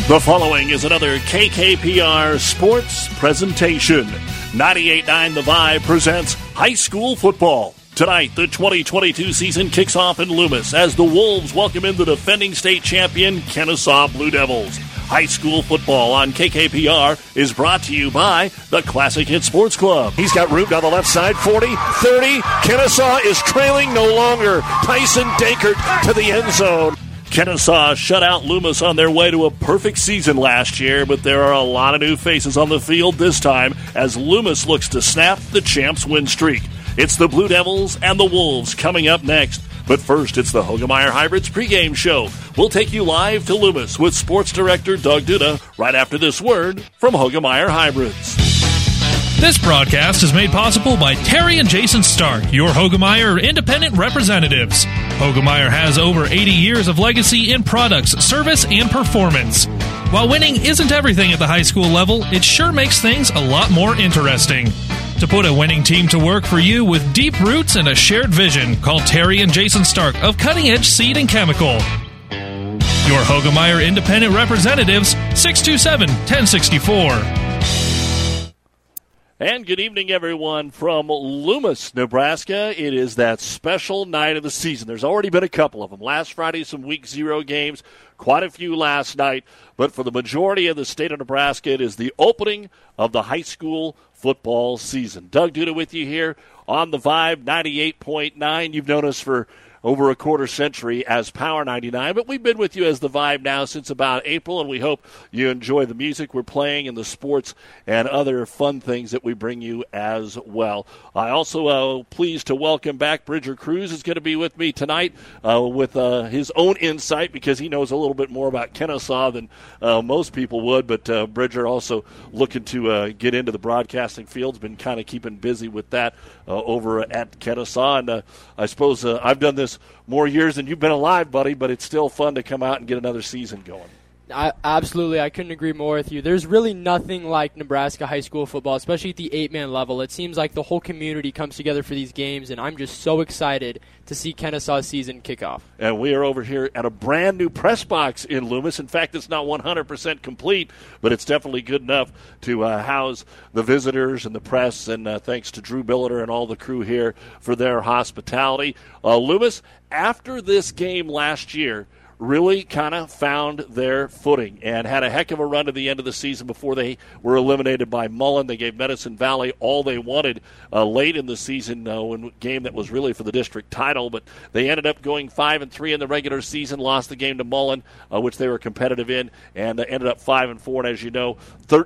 The following is another KKPR sports presentation. 98.9 The Vibe presents high school football. Tonight, the 2022 season kicks off in Loomis as the Wolves welcome in the defending state champion Kenesaw Blue Devils. High school football on KKPR is brought to you by the Classic Hit Sports Club. He's got room down the left side, 40, 30. Kenesaw is trailing no longer. Tyson Dankert to the end zone. Kenesaw shut out Loomis on their way to a perfect season last year, but there are a lot of new faces on the field this time as Loomis looks to snap the champs' win streak. It's the Blue Devils and the Wolves coming up next. But first, it's the Hoegemeyer Hybrids pregame show. We'll take you live to Loomis with Sports Director Doug Duda right after this word from Hoegemeyer Hybrids. This broadcast is made possible by Terry and Jason Stark, your Hoegemeyer independent representatives. Hoegemeyer has over 80 years of legacy in products, service, and performance. While winning isn't everything at the high school level, it sure makes things a lot more interesting. To put a winning team to work for you with deep roots and a shared vision, call Terry and Jason Stark of Cutting Edge Seed and Chemical. Your Hoegemeyer independent representatives, 627-1064. And good evening, everyone, from Loomis, Nebraska. It is that special night of the season. There's already been a couple of them. Last Friday, some Week 0 games, quite a few last night. But for the majority of the state of Nebraska, it is the opening of the high school football season. Doug Duda with you here on the Vibe 98.9. You've known us for over a quarter century as Power 99, but we've been with you as the Vibe now since about April, and we hope you enjoy the music we're playing and the sports and other fun things that we bring you as well. I also pleased to welcome back Bridger Cruz is going to be with me tonight with his own insight because he knows a little bit more about Kenesaw than most people would, but Bridger also looking to get into the broadcasting field, has been kind of keeping busy with that over at Kenesaw, and I suppose I've done this more years than you've been alive, buddy, but it's still fun to come out and get another season going. Absolutely. I couldn't agree more with you. There's really nothing like Nebraska high school football, especially at the 8-man level. It seems like the whole community comes together for these games, and I'm just so excited to see Kenesaw's season kick off. And we are over here at a brand new press box in Loomis. In fact, it's not 100% complete, but it's definitely good enough to house the visitors and the press, and thanks to Drew Billiter and all the crew here for their hospitality. Loomis, after this game last year, really kind of found their footing and had a heck of a run to the end of the season before they were eliminated by Mullen. They gave Medicine Valley all they wanted late in the season in a game that was really for the district title, but they ended up going 5-3 in the regular season, lost the game to Mullen, which they were competitive in, and ended up 5-4, and as you know,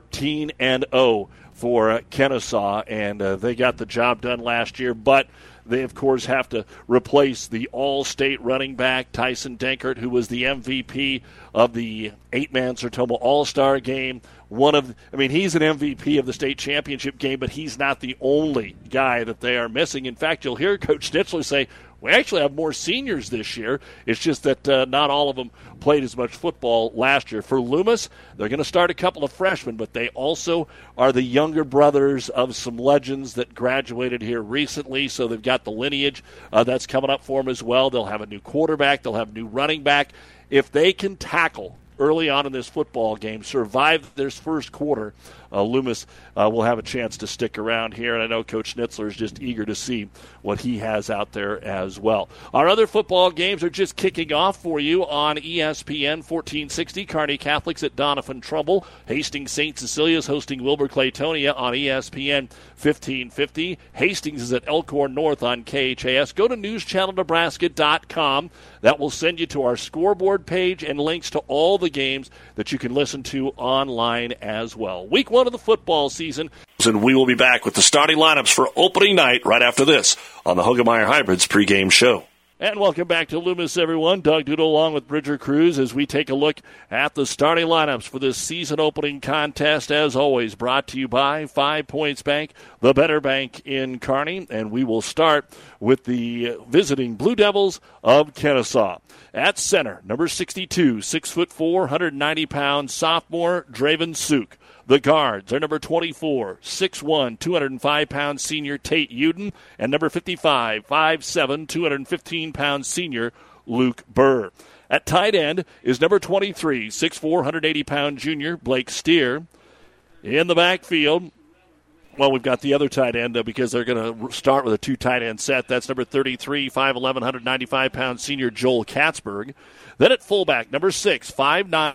13-0 for Kenesaw, and they got the job done last year, but they, of course, have to replace the all-state running back, Tyson Dankert, who was the MVP of the 8-man Sertoma All-Star game. He's an MVP of the state championship game, but he's not the only guy that they are missing. In fact, you'll hear Coach Schnitzler say, we actually have more seniors this year. It's just that not all of them played as much football last year. For Loomis, they're going to start a couple of freshmen, but they also are the younger brothers of some legends that graduated here recently, so they've got the lineage that's coming up for them as well. They'll have a new quarterback. They'll have a new running back. If they can tackle early on in this football game, survive this first quarter, Loomis will have a chance to stick around here. And I know Coach Schnitzler is just eager to see what he has out there as well. Our other football games are just kicking off for you on ESPN 1460. Kearney Catholics at Doniphan Trumbull. Hastings St. Cecilia's hosting Wilbur Claytonia on ESPN 1550. Hastings is at Elkhorn North on KHAS. Go to newschannelnebraska.com. That will send you to our scoreboard page and links to all the games that you can listen to online as well. Week 1 of the football season. And we will be back with the starting lineups for opening night right after this on the Hoegemeyer Hybrids pregame show. And welcome back to Loomis, everyone. Doug Duda along with Bridger Cruz as we take a look at the starting lineups for this season-opening contest. As always, brought to you by 5 Points Bank, the better bank in Kearney. And we will start with the visiting Blue Devils of Kenesaw. At center, number 62, 6'4", 190-pound sophomore Draven Suk. The guards are number 24, 6'1", 205-pound senior Tate Uden, and number 55, 5'7", 215-pound senior Luke Burr. At tight end is number 23, 6'4", 180-pound junior, Blake Steer. In the backfield, well, we've got the other tight end because they're going to start with a two tight end set. That's number 33, 5'11", 195-pound senior Joel Katzberg. Then at fullback, number 6, 5'9",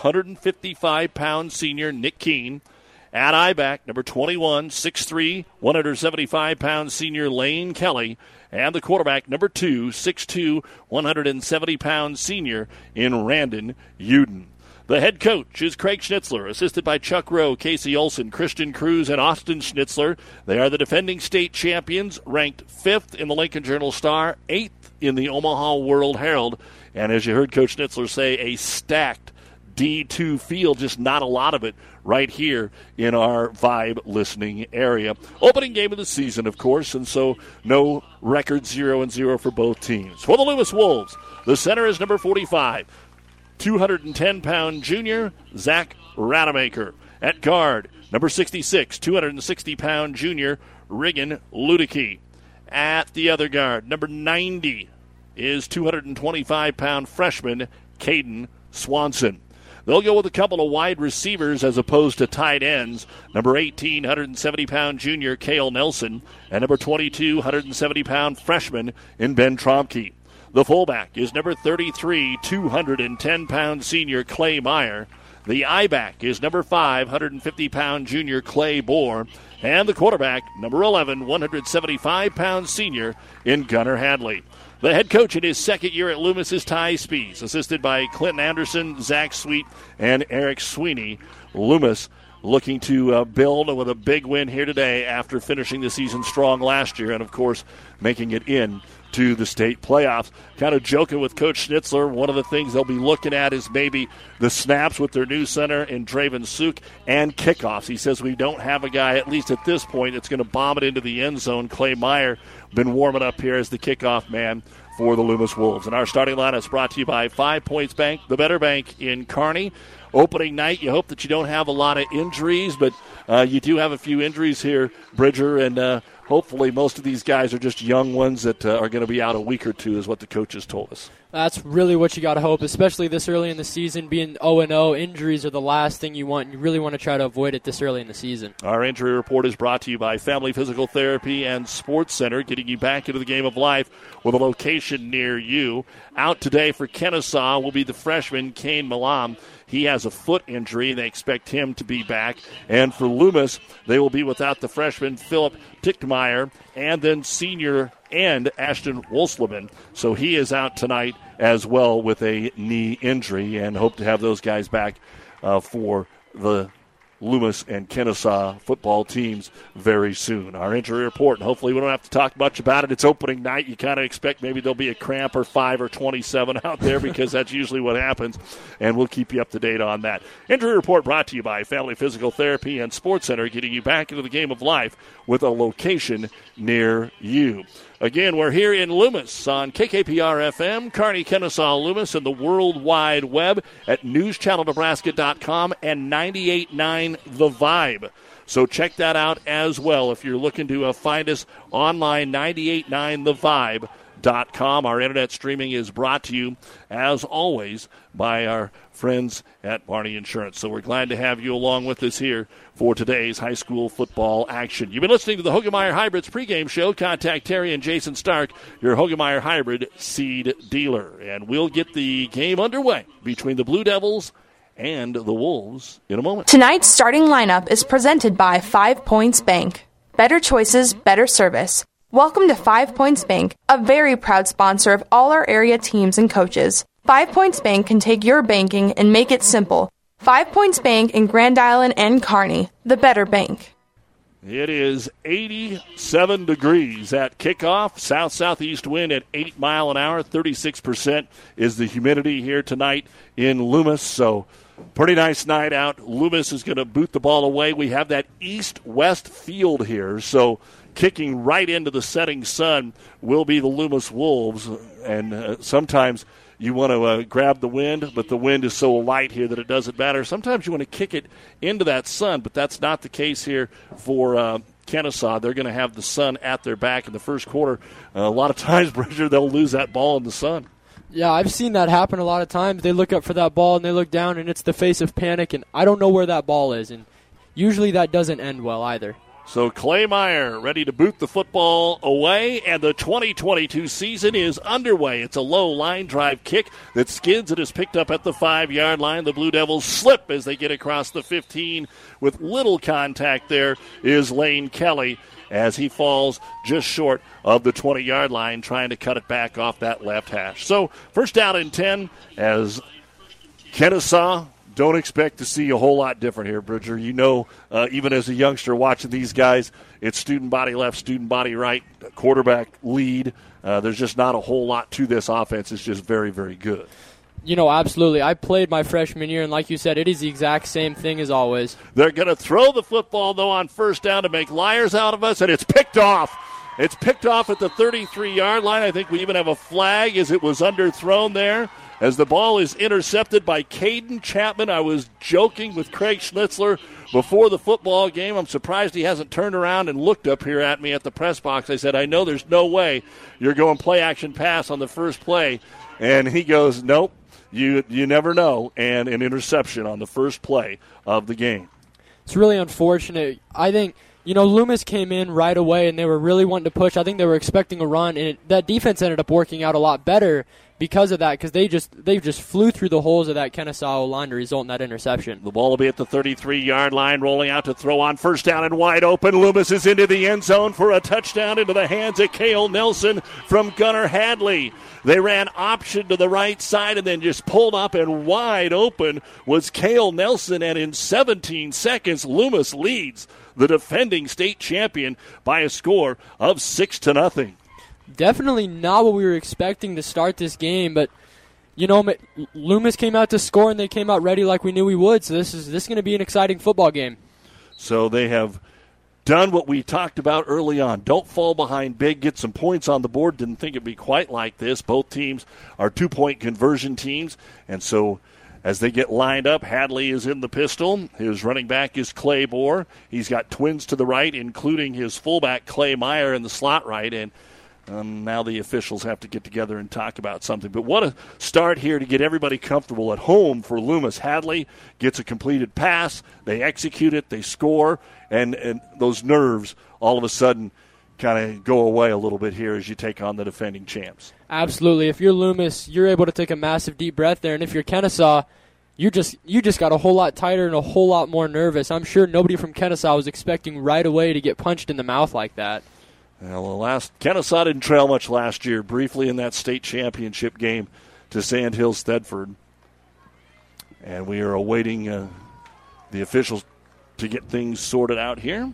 155-pound senior Nick Keene. At I-back, number 21, 6'3", 175-pound senior Lane Kelly. And the quarterback, number 2, 6'2", 170-pound senior in Randon Uden. The head coach is Craig Schnitzler, assisted by Chuck Rowe, Casey Olson, Christian Cruz, and Austin Schnitzler. They are the defending state champions, ranked 5th in the Lincoln Journal-Star, 8th in the Omaha World Herald. And as you heard Coach Schnitzler say, a stacked D2 field, just not a lot of it right here in our Vibe listening area. Opening game of the season, of course, and so no record 0-0 for both teams. For the Loomis Wolves, the center is number 45, 210-pound junior Zach Rademacher. At guard, number 66, 260-pound junior Riggin Ludicky. At the other guard, number 90 is 225-pound freshman Caden Swanson. They'll go with a couple of wide receivers as opposed to tight ends. Number 18, 170-pound junior Cale Nelson, and number 22, 170-pound freshman in Ben Tromke. The fullback is number 33, 210-pound senior Clay Meyer. The I-back is number 5, 150-pound junior Clay Bohr. And the quarterback, number 11, 175-pound senior in Gunnar Hadley. The head coach in his second year at Loomis is Ty Spees, assisted by Clinton Anderson, Zach Sweet, and Eric Sweeney. Loomis looking to build with a big win here today after finishing the season strong last year and, of course, making it in to the state playoffs. Kind of joking with Coach Schnitzler, one of the things they'll be looking at is maybe the snaps with their new center in Draven Suk and kickoffs. He says we don't have a guy, at least at this point, that's going to bomb it into the end zone. Clay Meyer been warming up here as the kickoff man for the Loomis Wolves. And our starting line is brought to you by 5 Points Bank, the better bank in Kearney. Opening night, you hope that you don't have a lot of injuries, but you do have a few injuries here, Bridger, and hopefully most of these guys are just young ones that are going to be out a week or two is what the coaches told us. That's really what you got to hope, especially this early in the season. Being 0-0, injuries are the last thing you want. You really want to try to avoid it this early in the season. Our injury report is brought to you by Family Physical Therapy and Sports Center, getting you back into the game of life with a location near you. Out today for Kennesaw will be the freshman Kane Malam. He has a foot injury. They expect him to be back. And for Loomis, they will be without the freshman Philip Tickmeyer and then senior end Ashton Wolfsleman. So he is out tonight as well with a knee injury, and hope to have those guys back for the Loomis and Kennesaw football teams very soon. Our injury report, and hopefully we don't have to talk much about it. It's opening night. You kind of expect maybe there'll be a cramp or 5 or 27 out there because that's usually what happens, and we'll keep you up to date on that. Injury report brought to you by Family Physical Therapy and Sports Center, getting you back into the game of life with a location near you. Again, we're here in Loomis on KKPR-FM, Kearney, Kennesaw, Loomis, and the World Wide Web at newschannelnebraska.com and 98.9 The Vibe. So check that out as well if you're looking to find us online, 98.9thevibe.com. Our internet streaming is brought to you, as always, by our friends at Barney Insurance. So we're glad to have you along with us here for today's high school football action. You've been listening to the Hoegemeyer Hybrids pregame show. Contact Terry and Jason Stark, your Hoegemeyer Hybrid seed dealer. And we'll get the game underway between the Blue Devils and the Wolves in a moment. Tonight's starting lineup is presented by 5 Points Bank. Better choices, better service. Welcome to 5 Points Bank, a very proud sponsor of all our area teams and coaches. 5 Points Bank can take your banking and make it simple. 5 Points Bank in Grand Island and Kearney, the better bank. It is 87 degrees at kickoff. South-southeast wind at 8 miles an hour. 36% is the humidity here tonight in Loomis. So pretty nice night out. Loomis is going to boot the ball away. We have that east-west field here. So kicking right into the setting sun will be the Loomis Wolves. And sometimes you want to grab the wind, but the wind is so light here that it doesn't matter. Sometimes you want to kick it into that sun, but that's not the case here for Kennesaw. They're going to have the sun at their back in the first quarter. A lot of times, Bridger, they'll lose that ball in the sun. Yeah, I've seen that happen a lot of times. They look up for that ball, and they look down, and it's the face of panic, and I don't know where that ball is, and usually that doesn't end well either. So Clay Meyer ready to boot the football away, and the 2022 season is underway. It's a low line drive kick that skids and is picked up at the 5-yard line. The Blue Devils slip as they get across the 15 with little contact. There is Lane Kelly as he falls just short of the 20-yard line, trying to cut it back off that left hash. So first down and 10 as Kennesaw. Don't expect to see a whole lot different here, Bridger. You know, even as a youngster watching these guys, it's student body left, student body right, quarterback lead. There's just not a whole lot to this offense. It's just very, very good. You know, absolutely. I played my freshman year, and like you said, it is the exact same thing as always. They're going to throw the football, though, on first down to make liars out of us, and it's picked off. It's picked off at the 33-yard line. I think we even have a flag as it was underthrown there. As the ball is intercepted by Caden Chapman. I was joking with Craig Schnitzler before the football game. I'm surprised he hasn't turned around and looked up here at me at the press box. I said, I know there's no way you're going play-action pass on the first play. And he goes, nope, you never know, and an interception on the first play of the game. It's really unfortunate. I think, you know, Loomis came in right away, and they were really wanting to push. I think they were expecting a run, and that defense ended up working out a lot better because of that, because they just flew through the holes of that Kennesaw line to result in that interception. The ball will be at the 33-yard line, rolling out to throw on first down and wide open. Loomis is into the end zone for a touchdown into the hands of Cale Nelson from Gunnar Hadley. They ran option to the right side and then just pulled up, and wide open was Cale Nelson, and in 17 seconds, Loomis leads the defending state champion by a score of 6-0. Definitely not what we were expecting to start this game, but, you know, Loomis came out to score, and they came out ready like we knew we would, so this is going to be an exciting football game. So they have done what we talked about early on. Don't fall behind big, get some points on the board. Didn't think it'd be quite like this. Both teams are 2-point conversion teams, and so as they get lined up, Hadley is in the pistol. His running back is Clay Bohr. He's got twins to the right, including his fullback, Clay Meyer, in the slot right, and now the officials have to get together and talk about something. But what a start here to get everybody comfortable at home for Loomis. Hadley gets a completed pass. They execute it. They score. And those nerves all of a sudden kind of go away a little bit here as you take on the defending champs. Absolutely. If you're Loomis, you're able to take a massive deep breath there. And if you're Kennesaw, you just got a whole lot tighter and a whole lot more nervous. I'm sure nobody from Kennesaw was expecting right away to get punched in the mouth like that. Well, Kennesaw didn't trail much last year, briefly in that state championship game to Sandhills Thedford. And we are awaiting the officials to get things sorted out here.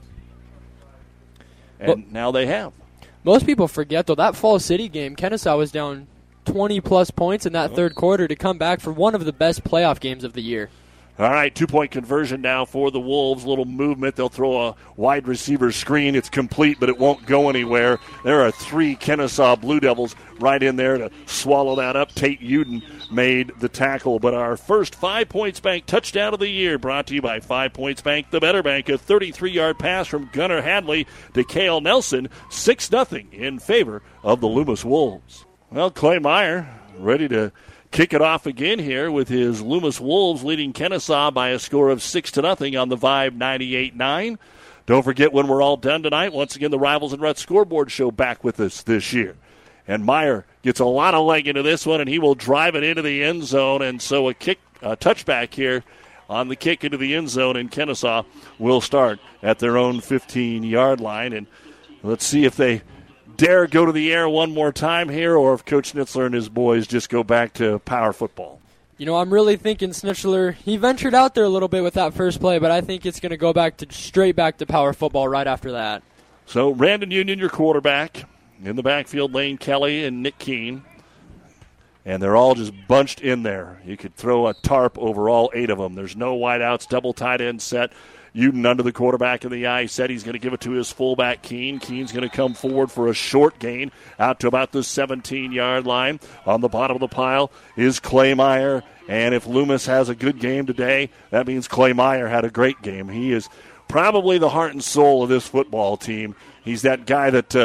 And now they have. Most people forget, though, that Fall City game, Kennesaw was down 20-plus points in that third quarter to come back for one of the best playoff games of the year. All right, 2-point conversion now for the Wolves. Little movement. They'll throw a wide receiver screen. It's complete, but it won't go anywhere. There are 3 Kennesaw Blue Devils right in there to swallow that up. Tate Uden made the tackle. But our first 5 Points Bank touchdown of the year brought to you by 5 Points Bank, the Better Bank. A 33-yard pass from Gunnar Hadley to Cale Nelson. 6-0 in favor of the Loomis Wolves. Well, Clay Meyer ready to kick it off again here with his Loomis Wolves leading Kennesaw by a score of 6-0 on the Vibe 98.9. Don't forget, when we're all done tonight, once again, the Rivals and Ruts scoreboard show back with us this year. And Meyer gets a lot of leg into this one, and he will drive it into the end zone. And so a touchback here on the kick into the end zone, and Kennesaw will start at their own 15-yard line. And let's see if they dare go to the air one more time here, or if Coach Schnitzler and his boys just go back to power football. You know, I'm really thinking Schnitzler, he ventured out there a little bit with that first play, but I think it's going to go straight back to power football right after that. So Randon Union, your quarterback. In the backfield, Lane Kelly and Nick Keene. And they're all just bunched in there. You could throw a tarp over all 8 of them. There's no wideouts, double tight end set. Uden under the quarterback in the eye. He said he's going to give it to his fullback, Keene. Keene's going to come forward for a short gain out to about the 17-yard line. On the bottom of the pile is Clay Meyer. And if Loomis has a good game today, that means Clay Meyer had a great game. He is probably the heart and soul of this football team. He's that guy that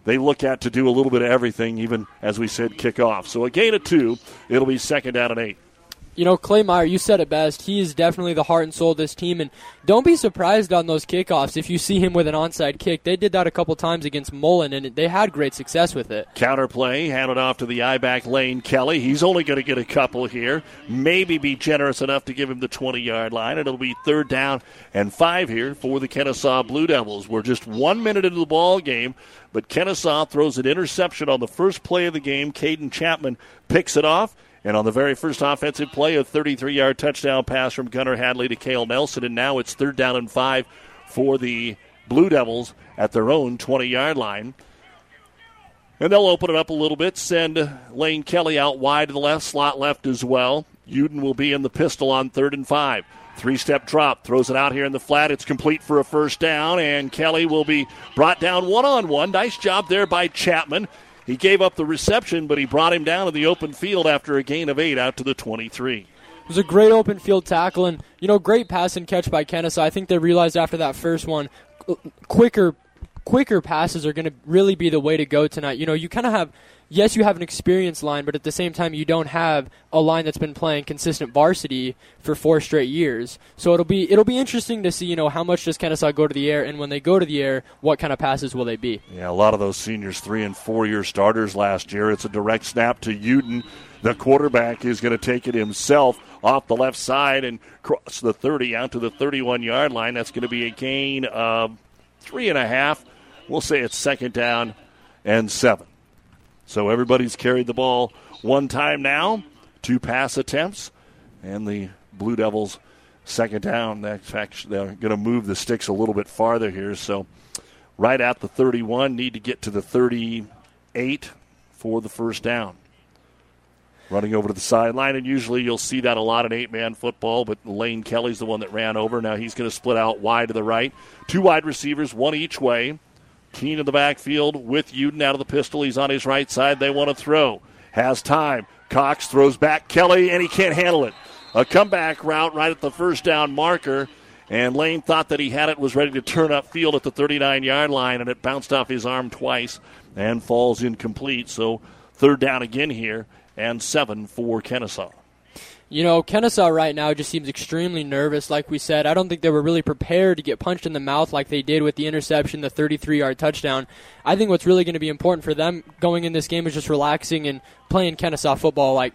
they look at to do a little bit of everything, even, as we said, kick off. So a gain of 2, it'll be 2nd down and 8. You know, Clay Meyer, you said it best. He is definitely the heart and soul of this team, and don't be surprised on those kickoffs if you see him with an onside kick. They did that a couple times against Mullen, and they had great success with it. Counterplay, handed off to the I-back Lane Kelly. He's only going to get a couple here. Maybe be generous enough to give him the 20-yard line. It'll be 3rd down and 5 here for the Kennesaw Blue Devils. We're just 1 minute into the ball game, but Kennesaw throws an interception on the first play of the game. Caden Chapman picks it off. And on the very first offensive play, a 33-yard touchdown pass from Gunnar Hadley to Cale Nelson. And now it's 3rd down and 5 for the Blue Devils at their own 20-yard line. And they'll open it up a little bit, send Lane Kelly out wide to the left, slot left as well. Uden will be in the pistol on 3rd and 5. 3-step drop, throws it out here in the flat. It's complete for a first down, and Kelly will be brought down one-on-one. Nice job there by Chapman. He gave up the reception, but he brought him down in the open field after a gain of 8 out to the 23. It was a great open field tackle, and, great pass and catch by Kennesaw. I think they realized after that first one, quicker passes are going to really be the way to go tonight. You kind of have, yes, you have an experienced line, but at the same time, you don't have a line that's been playing consistent varsity for 4 straight years. So it'll be interesting to see, how much does Kennesaw go to the air, and when they go to the air, what kind of passes will they be? Yeah, a lot of those seniors, 3- and 4-year starters last year. It's a direct snap to Uden. The quarterback is going to take it himself off the left side and cross the 30 out to the 31-yard line. That's going to be a gain of 3.5. We'll say it's 2nd down and 7. So everybody's carried the ball one time now, 2 pass attempts, and the Blue Devils 2nd down. In fact, they're going to move the sticks a little bit farther here. So right at the 31, need to get to the 38 for the first down. Running over to the sideline, and usually you'll see that a lot in 8-man football, but Lane Kelly's the one that ran over. Now he's going to split out wide to the right. 2 wide receivers, 1 each way. Keene in the backfield with Uden out of the pistol. He's on his right side. They want to throw. Has time. Cox throws back Kelly, and he can't handle it. A comeback route right at the first down marker, and Lane thought that he had it, was ready to turn up field at the 39-yard line, and it bounced off his arm twice and falls incomplete. So 3rd down again here, and 7 for Kennesaw. Kennesaw right now just seems extremely nervous, like we said. I don't think they were really prepared to get punched in the mouth like they did with the interception, the 33-yard touchdown. I think what's really going to be important for them going in this game is just relaxing and playing Kennesaw football like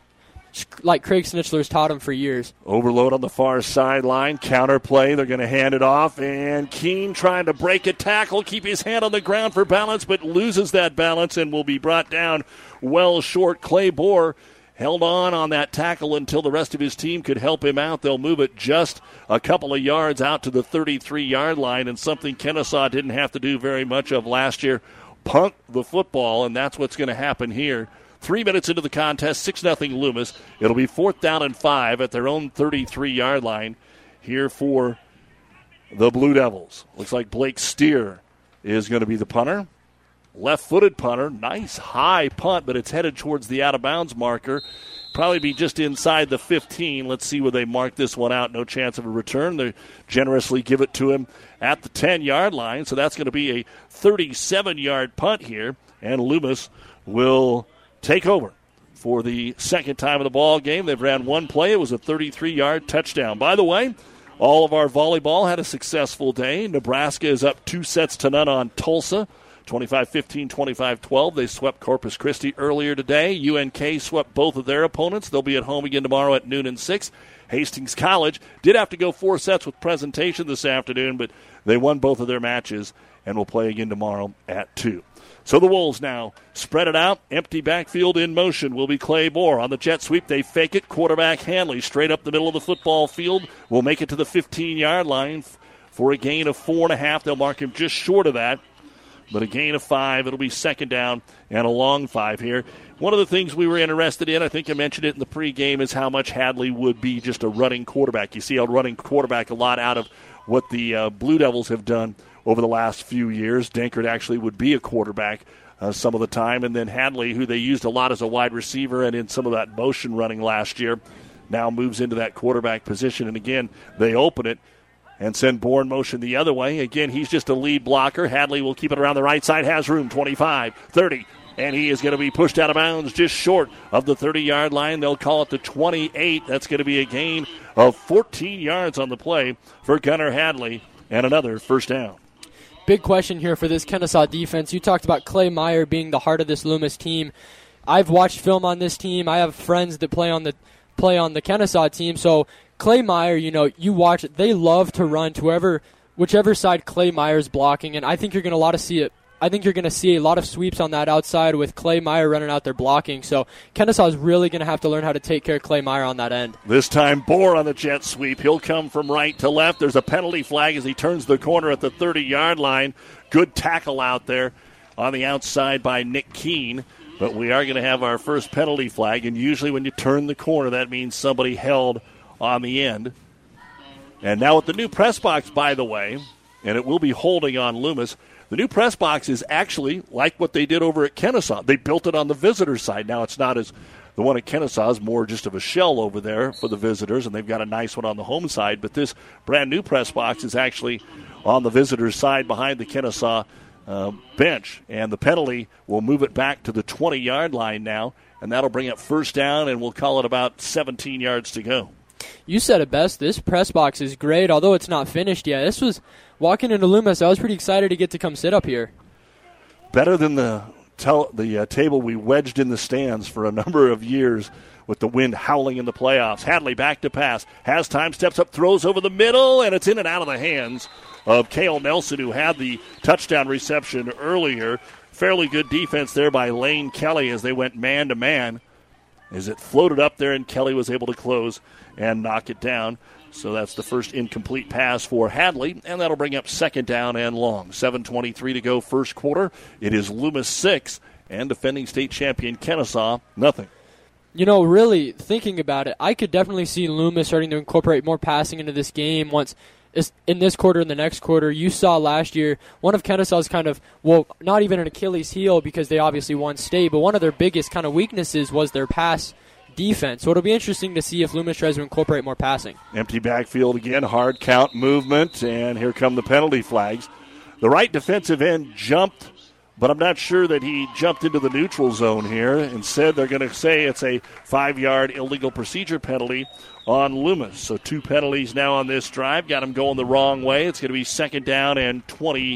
Craig Snitchler's taught them for years. Overload on the far sideline, counterplay. They're going to hand it off, and Keene trying to break a tackle, keep his hand on the ground for balance, but loses that balance and will be brought down well short. Clay Bohr held on that tackle until the rest of his team could help him out. They'll move it just a couple of yards out to the 33-yard line, and something Kennesaw didn't have to do very much of last year, punt the football, and that's what's going to happen here. 3 minutes into the contest, 6-0 Loomis. It'll be 4th down and 5 at their own 33-yard line here for the Blue Devils. Looks like Blake Steer is going to be the punter. Left-footed punter. Nice high punt, but it's headed towards the out-of-bounds marker. Probably be just inside the 15. Let's see where they mark this one out. No chance of a return. They generously give it to him at the 10-yard line. So that's going to be a 37-yard punt here. And Loomis will take over for the second time of the ball game. They've ran one play. It was a 33-yard touchdown. By the way, all of our volleyball had a successful day. Nebraska is up 2-0 on Tulsa. 25-15, 25-12. They swept Corpus Christi earlier today. UNK swept both of their opponents. They'll be at home again tomorrow at noon and 6. Hastings College did have to go 4 sets with presentation this afternoon, but they won both of their matches and will play again tomorrow at 2. So the Wolves now spread it out. Empty backfield in motion will be Clay Bohr. On the jet sweep, they fake it. Quarterback Hanley straight up the middle of the football field will make it to the 15-yard line for a gain of 4.5. They'll mark him just short of that. But a gain of 5, it'll be 2nd down and a long 5 here. One of the things we were interested in, I think I mentioned it in the pregame, is how much Hadley would be just a running quarterback. You see a running quarterback a lot out of what the Blue Devils have done over the last few years. Dankert actually would be a quarterback some of the time. And then Hadley, who they used a lot as a wide receiver and in some of that motion running last year, now moves into that quarterback position. And again, they open it and send Bourne motion the other way. Again, he's just a lead blocker. Hadley will keep it around the right side, has room, 25, 30, and he is going to be pushed out of bounds just short of the 30-yard line. They'll call it the 28. That's going to be a gain of 14 yards on the play for Gunnar Hadley, and another first down. Big question here for this Kennesaw defense. You talked about Clay Meyer being the heart of this Loomis team. I've watched film on this team. I have friends that play on the Kennesaw team. So Clay Meyer, you watch it. They love to run to whichever side Clay Meyer's blocking, and I think you're going to see it. I think you're going to see a lot of sweeps on that outside with Clay Meyer running out there blocking. So Kennesaw is really going to have to learn how to take care of Clay Meyer on that end. This time, Bohr on the jet sweep. He'll come from right to left. There's a penalty flag as he turns the corner at the 30-yard line. Good tackle out there on the outside by Nick Keene. But we are going to have our first penalty flag, and usually when you turn the corner, that means somebody held on the end. And now with the new press box, by the way, and it will be holding on Loomis, the new press box is actually like what they did over at Kennesaw. They built it on the visitor side. Now it's not as the one at Kennesaw is more just of a shell over there for the visitors, and they've got a nice one on the home side. But this brand new press box is actually on the visitors' side behind the Kennesaw bench. And the penalty will move it back to the 20-yard line now, and that'll bring up first down, and we'll call it about 17 yards to go. You said it best. This press box is great, although it's not finished yet. This was walking into Loomis. I was pretty excited to get to come sit up here. Better than the table we wedged in the stands for a number of years with the wind howling in the playoffs. Hadley back to pass. Has time, steps up, throws over the middle, and it's in and out of the hands of Cale Nelson, who had the touchdown reception earlier. Fairly good defense there by Lane Kelly as they went man-to-man. As it floated up there, and Kelly was able to close and knock it down. So that's the first incomplete pass for Hadley, and that'll bring up second down and long. 7:23 to go first quarter. It is Loomis 6 and defending state champion Kennesaw nothing. Really thinking about it, I could definitely see Loomis starting to incorporate more passing into this game once in this quarter and the next quarter. You saw last year one of Kennesaw's not even an Achilles heel because they obviously won state, but one of their biggest kind of weaknesses was their pass defense. So it'll be interesting to see if Loomis tries to incorporate more passing. Empty backfield again, hard count movement, and here come the penalty flags. The right defensive end jumped, but I'm not sure that he jumped into the neutral zone here. Instead, they're going to say it's a 5-yard illegal procedure penalty on Loomis. So 2 penalties now on this drive. Got him going the wrong way. It's going to be second down and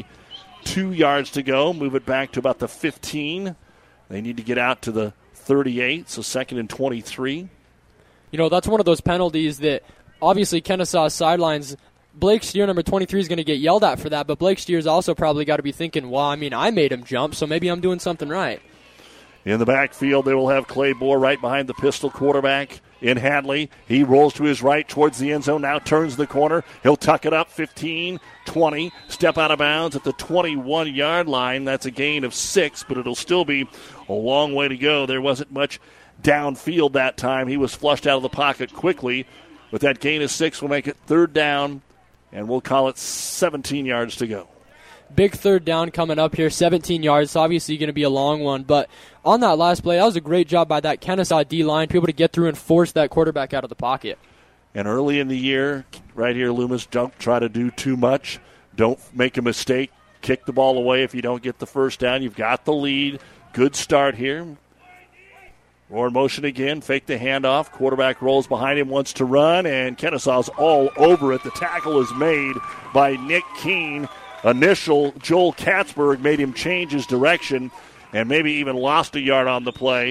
22 yards to go. Move it back to about the 15. They need to get out to the 38, so second and 23. That's one of those penalties that obviously Kennesaw sidelines, Blake Steer, number 23, is going to get yelled at for that, but Blake Steer's also probably got to be thinking, I made him jump, so maybe I'm doing something right. In the backfield, they will have Clay Bohr right behind the pistol quarterback in Hadley. He rolls to his right towards the end zone, now turns the corner. He'll tuck it up, 15, 20, step out of bounds at the 21-yard line. That's a gain of 6, but it'll still be a long way to go. There wasn't much downfield that time. He was flushed out of the pocket quickly. With that gain of 6, we'll make it third down, and we'll call it 17 yards to go. Big third down coming up here, 17 yards. It's obviously going to be a long one, but on that last play, that was a great job by that Kennesaw D-line to be able to get through and force that quarterback out of the pocket. And early in the year, right here, Loomis, don't try to do too much. Don't make a mistake. Kick the ball away if you don't get the first down. You've got the lead. Good start here. Roar in motion again. Fake the handoff. Quarterback rolls behind him, wants to run, and Kennesaw's all over it. The tackle is made by Nick Keene. Initial Joel Katzberg made him change his direction and maybe even lost a yard on the play.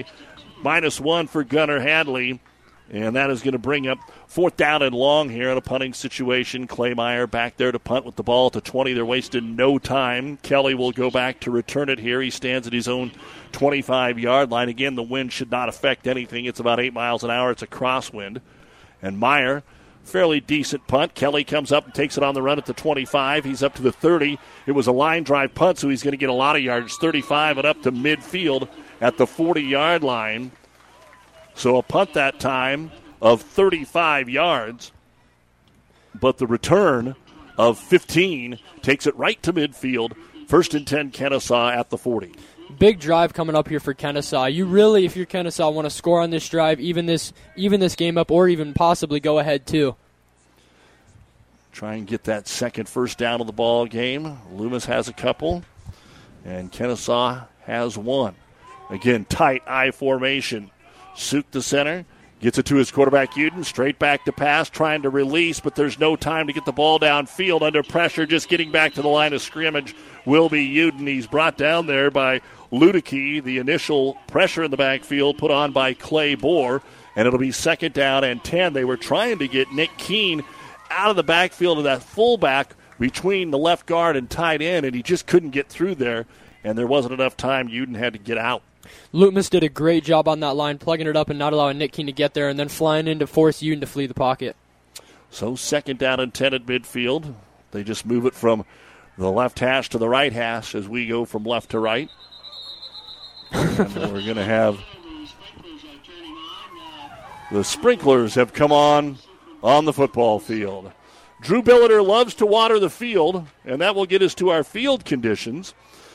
-1 for Gunnar Hadley, and that is going to bring up fourth down and long here in a punting situation. Clay Meyer back there to punt with the ball at the 20. They're wasting no time. Kelly will go back to return it here. He stands at his own 25-yard line. Again, the wind should not affect anything. It's about 8 miles an hour. It's a crosswind. And Meyer, fairly decent punt. Kelly comes up and takes it on the run at the 25. He's up to the 30. It was a line drive punt, so he's going to get a lot of yards. 35 and up to midfield at the 40-yard line. So a punt that time of 35 yards. But the return of 15 takes it right to midfield. First and 10, Kennesaw at the 40. Big drive coming up here for Kennesaw. You really, if you're Kennesaw, want to score on this drive, even this game up, or even possibly go ahead too. try and get that second first down of the ball game. Loomis has a couple, and Kennesaw has one. Again, tight I formation. Suk the center. Gets it to his quarterback, Uden. Straight back to pass, trying to release, but there's no time to get the ball downfield. Under pressure, just getting back to the line of scrimmage will be Uden. He's brought down there by Ludicky. The initial pressure in the backfield put on by Clay Bohr, and it'll be second down and 10. They were trying to get Nick Keene out of the backfield of that fullback between the left guard and tight end, and he just couldn't get through there, and there wasn't enough time. Uden had to get out. Loomis did a great job on that line, plugging it up and not allowing Nick Keene to get there, and then flying in to force Uden to flee the pocket. So second down and 10 at midfield. They just move it from the left hash to the right hash as we go from left to right. And we're going to have the sprinklers have come on the football field. Drew Billiter loves to water the field, and that will get us to our field conditions.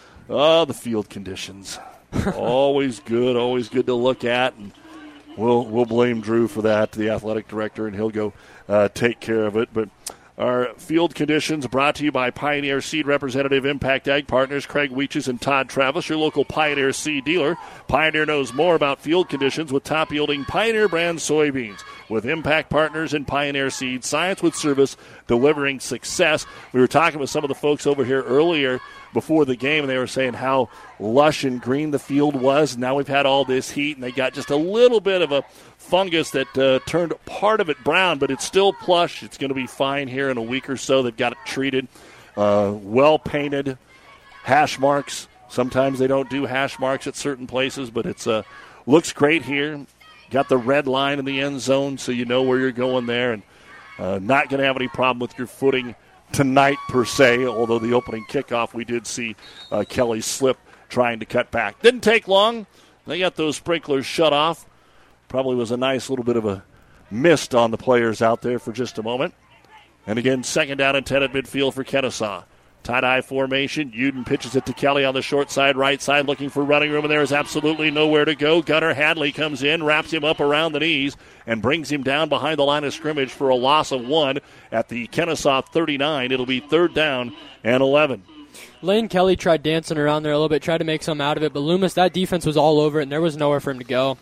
The field conditions. always good to look at, and we'll blame Drew for that, the athletic director, and he'll go take care of it. But our field conditions brought to you by Pioneer Seed Representative Impact Ag Partners, Craig Weeches and Todd Travis, your local Pioneer Seed dealer. Pioneer knows more about field conditions with top-yielding Pioneer brand soybeans. With Impact Partners and Pioneer Seed, science with service, delivering success. We were talking with some of the folks over here earlier before the game, and they were saying how lush and green the field was. Now we've had all this heat, and they got just a little bit of a fungus that turned part of it brown, but it's still plush. It's going to be fine here in a week or so. They've got it treated, well-painted, hash marks. Sometimes they don't do hash marks at certain places, but it's looks great here. Got the red line in the end zone, so you know where you're going there, and not going to have any problem with your footing tonight per se, although the opening kickoff we did see Kelly slip trying to cut back. Didn't take long. They got those sprinklers shut off. Probably was a nice little bit of a mist on the players out there for just a moment. And again, second down and 10 at midfield for Kennesaw. Tie-dye formation. Uden pitches it to Kelly on the short side, right side, looking for running room, and there is absolutely nowhere to go. Gunnar Hadley comes in, wraps him up around the knees, and brings him down behind the line of scrimmage for a loss of 1 at the Kennesaw 39. It'll be third down and 11. Lane Kelly tried dancing around there a little bit, tried to make some out of it, but Loomis, that defense was all over it, and there was nowhere for him to go.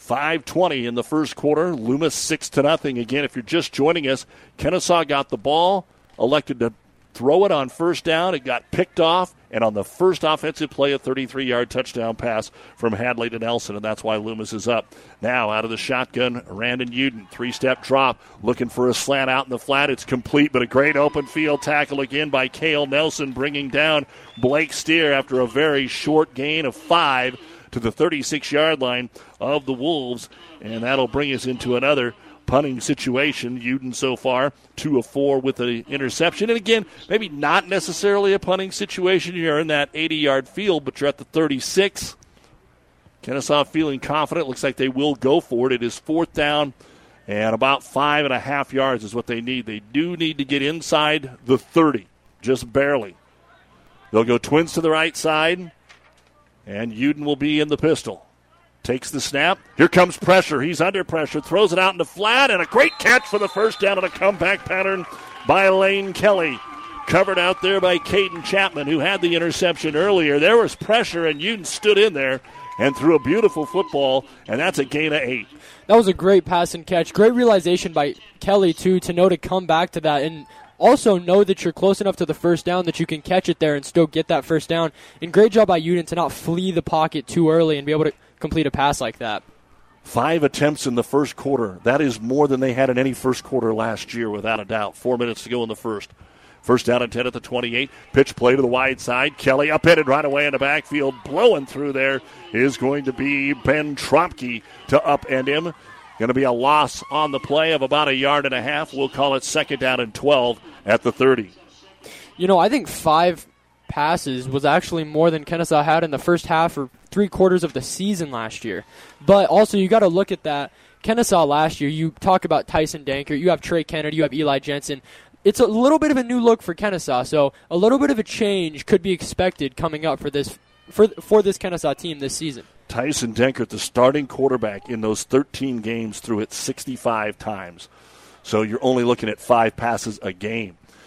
5:20 in the first quarter. Loomis 6-0. Again, if you're just joining us, Kennesaw got the ball, elected to throw it on first down. It got picked off, and on the first offensive play, a 33-yard touchdown pass from Hadley to Nelson, and that's why Loomis is up. Now, out of the shotgun, Randon Uden, 3-step drop, looking for a slant out in the flat. It's complete, but a great open field tackle again by Cale Nelson, bringing down Blake Steer after a very short gain of 5 to the 36-yard line of the Wolves, and that'll bring us into another punting situation. Uden so far 2 of 4 with the interception. And again, maybe not necessarily a punting situation. You're in that 80-yard field, but you're at the 36. Kennesaw feeling confident. Looks like they will go for it. It is fourth down, and about 5.5 yards is what they need. They do need to get inside the 30, just barely. They'll go twins to the right side, and Uden will be in the pistol. Takes the snap. Here comes pressure. He's under pressure. Throws it out in the flat, and a great catch for the first down on a comeback pattern by Lane Kelly. Covered out there by Caden Chapman, who had the interception earlier. There was pressure, and Uden stood in there and threw a beautiful football, and that's a gain of 8. That was a great pass and catch. Great realization by Kelly, too, to know to come back to that and also know that you're close enough to the first down that you can catch it there and still get that first down. And great job by Uden to not flee the pocket too early and be able to complete a pass like that. 5 attempts in the first quarter. That is more than they had in any first quarter last year, without a doubt. 4 minutes to go in the first. First down and 10 at the 28. Pitch play to the wide side. Kelly upended right away in the backfield. Blowing through there is going to be Ben Tromke to upend him. Going to be a loss on the play of about 1.5 yards. We'll call it second down and 12 at the 30. You know, I think 5 passes was actually more than Kennesaw had in the first half or 3/4 of the season last year. But also you got to look at that. Kennesaw last year, you talk about Tyson Dankert, you have Trey Kennedy, you have Eli Jensen. It's a little bit of a new look for Kennesaw, so a little bit of a change could be expected coming up for this Kennesaw team this season. Tyson Dankert, the starting quarterback in those 13 games, threw it 65 times. So you're only looking at 5 passes a game.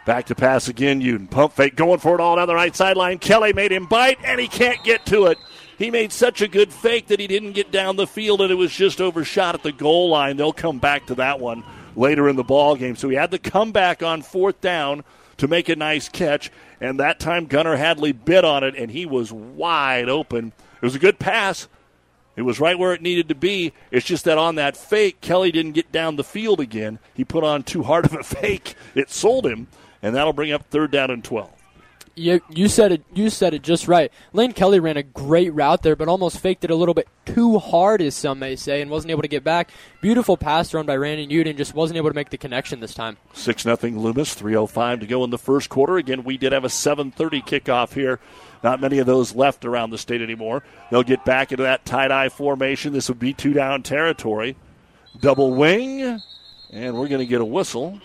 Back to pass again, Uden. Pump fake, going for it all down the right sideline. Kelly made him bite, and he can't get to it. He made such a good fake that he didn't get down the field, and it was just overshot at the goal line. They'll come back to that one later in the ball game. So he had to come back on 4th down to make a nice catch, and that time Gunnar Hadley bit on it, and he was wide open. It was a good pass. It was right where it needed to be. It's just that on that fake, Kelly didn't get down the field again. He put on too hard of a fake. It sold him, and that'll bring up 3rd down and 12. You said it just right. Lane Kelly ran a great route there, but almost faked it a little bit too hard, as some may say, and wasn't able to get back. Beautiful pass run by Randy Uden, just wasn't able to make the connection this time. 6-0 Loomis, 3:05 to go in the first quarter. Again, we did have a 7:30 kickoff here. Not many of those left around the state anymore. They'll get back into that tie-dye formation. This would be 2-down territory. Double wing, and we're going to get a whistle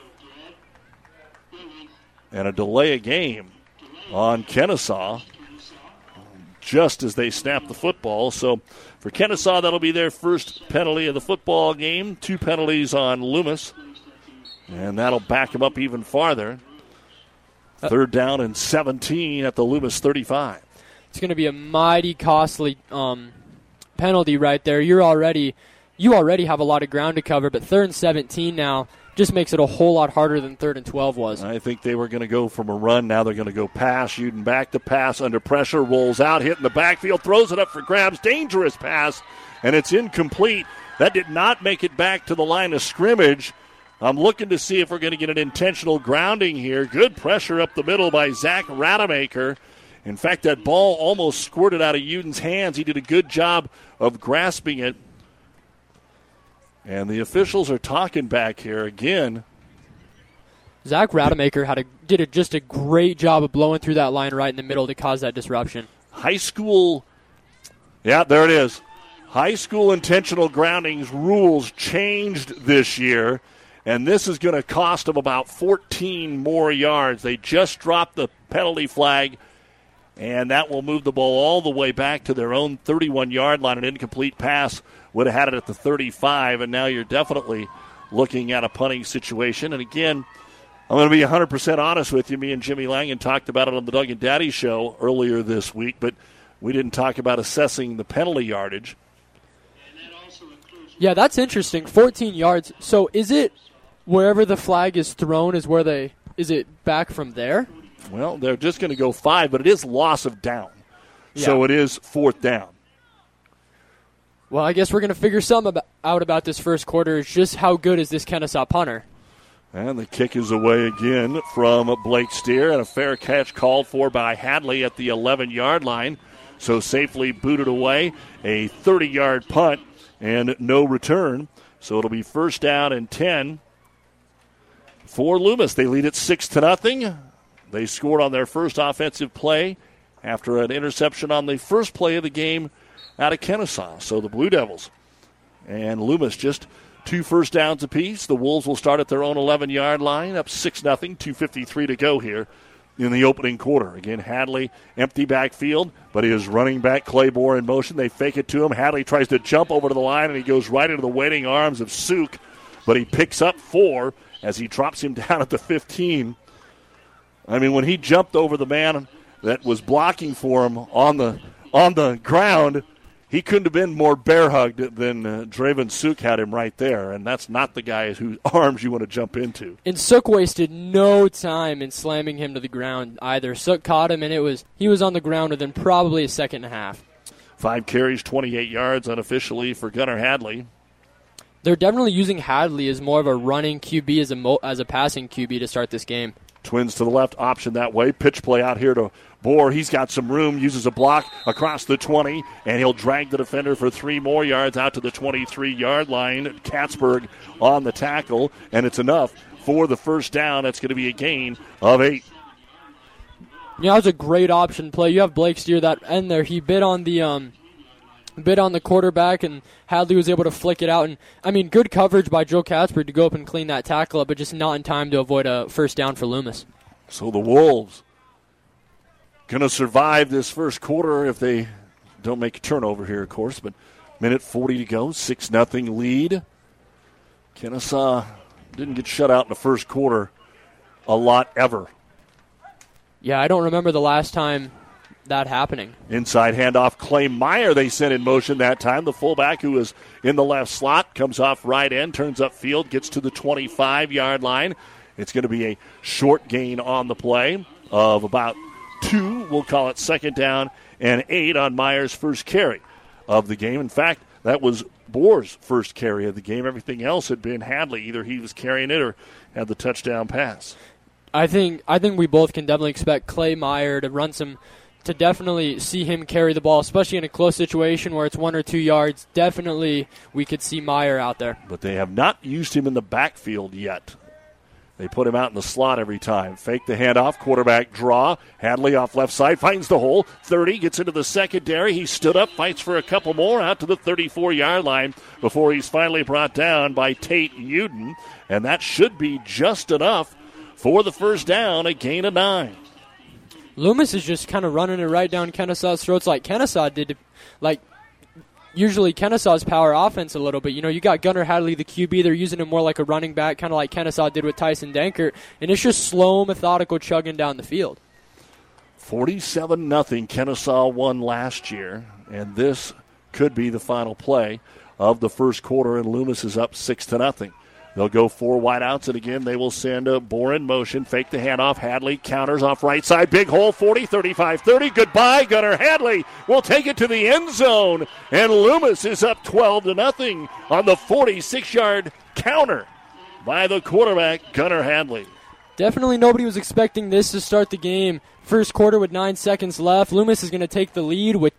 and a delay of game on Kennesaw just as they snap the football. So for Kennesaw, that'll be their first penalty of the football game. 2 penalties on Loomis, and that'll back them up even farther. 3rd down and 17 at the Loomis 35. It's going to be a mighty costly penalty right there. You already have a lot of ground to cover, but 3rd and 17 now just makes it a whole lot harder than 3rd and 12 was. I think they were going to go from a run. Now they're going to go pass. Uden back to pass under pressure, rolls out, hit in the backfield, throws it up for grabs. Dangerous pass, and it's incomplete. That did not make it back to the line of scrimmage. I'm looking to see if we're going to get an intentional grounding here. Good pressure up the middle by Zach Rademacher. In fact, that ball almost squirted out of Uden's hands. He did a good job of grasping it. And the officials are talking back here again. Zach Rademacher did just a great job of blowing through that line right in the middle to cause that disruption. High school, yeah, there it is. High school intentional groundings rules changed this year, and this is going to cost them about 14 more yards. They just dropped the penalty flag, and that will move the ball all the way back to their own 31-yard line. An incomplete pass would have had it at the 35, and now you're definitely looking at a punting situation. And again, I'm going to be 100% honest with you. Me and Jimmy Langen talked about it on the Doug and Daddy show earlier this week, but we didn't talk about assessing the penalty yardage. Yeah, that's interesting. 14 yards. So is it wherever the flag is thrown is it back from there? Well, they're just going to go 5, but it is loss of down. Yeah. So it is 4th down. Well, I guess we're going to figure out about this first quarter is just how good is this Kennesaw punter. And the kick is away again from Blake Steer, and a fair catch called for by Hadley at the 11-yard line. So safely booted away, a 30-yard punt and no return. So it'll be 1st down and 10 for Loomis. They lead it 6-0. They scored on their first offensive play after an interception on the first play of the game out of Kennesaw. So the Blue Devils and Loomis just 2 first downs apiece. The Wolves will start at their own 11-yard line, up 6-0, 2:53 to go here in the opening quarter. Again, Hadley, empty backfield, but his running back Claymore in motion. They fake it to him. Hadley tries to jump over to the line, and he goes right into the waiting arms of Suk, but he picks up 4 as he drops him down at the 15. I mean, when he jumped over the man that was blocking for him on the ground, he couldn't have been more bear-hugged than Draven Suk had him right there, and that's not the guy whose arms you want to jump into. And Suk wasted no time in slamming him to the ground either. Suk caught him, and he was on the ground within probably a second and a half. 5 carries, 28 yards unofficially for Gunnar Hadley. They're definitely using Hadley as more of a running QB as a passing QB to start this game. Twins to the left, option that way. Pitch play out here to Bohr. He's got some room, uses a block across the 20, and he'll drag the defender for 3 more yards out to the 23-yard line. Katzberg on the tackle, and it's enough for the first down. That's going to be a gain of 8. Yeah, that was a great option play. You have Blake Steer that end there. He bit on the quarterback, and Hadley was able to flick it out. And I mean, good coverage by Joe Katzberg to go up and clean that tackle up, but just not in time to avoid a first down for Loomis. So the Wolves going to survive this first quarter if they don't make a turnover here, of course. But minute 40 to go, 6-0 lead. Kennesaw didn't get shut out in the first quarter a lot ever. Yeah, I don't remember the last time that happening. Inside handoff, Clay Meyer they sent in motion that time. The fullback who was in the left slot comes off right end, turns upfield, gets to the 25-yard line. It's going to be a short gain on the play of about 2. We'll call it 2nd down and 8 on Meyer's first carry of the game. In fact, that was Bohr's first carry of the game. Everything else had been Hadley. Either he was carrying it or had the touchdown pass. I think we both can definitely expect Clay Meyer to definitely see him carry the ball, especially in a close situation where it's 1 or 2 yards. Definitely we could see Meyer out there. But they have not used him in the backfield yet. They put him out in the slot every time. Fake the handoff, quarterback draw. Hadley off left side, finds the hole. 30, gets into the secondary. He stood up, fights for a couple more, out to the 34-yard line before he's finally brought down by Tate Uden. And that should be just enough for the first down, a gain of 9. Loomis is just kind of running it right down Kennesaw's throats like Kennesaw did. Usually Kennesaw's power offense a little bit. You got Gunnar Hadley, the QB. They're using him more like a running back, kind of like Kennesaw did with Tyson Dankert. And it's just slow, methodical chugging down the field. 47-0. Kennesaw won last year. And this could be the final play of the first quarter. And Loomis is up 6-0. They'll go 4 wideouts, and again, they will send Bohr in motion. Fake the handoff. Hadley counters off right side. Big hole, 40, 35, 30. Goodbye, Gunnar Hadley will take it to the end zone, and Loomis is up 12-0 on the 46-yard counter by the quarterback, Gunnar Hadley. Definitely nobody was expecting this to start the game. First quarter with 9 seconds left. Loomis is going to take the lead with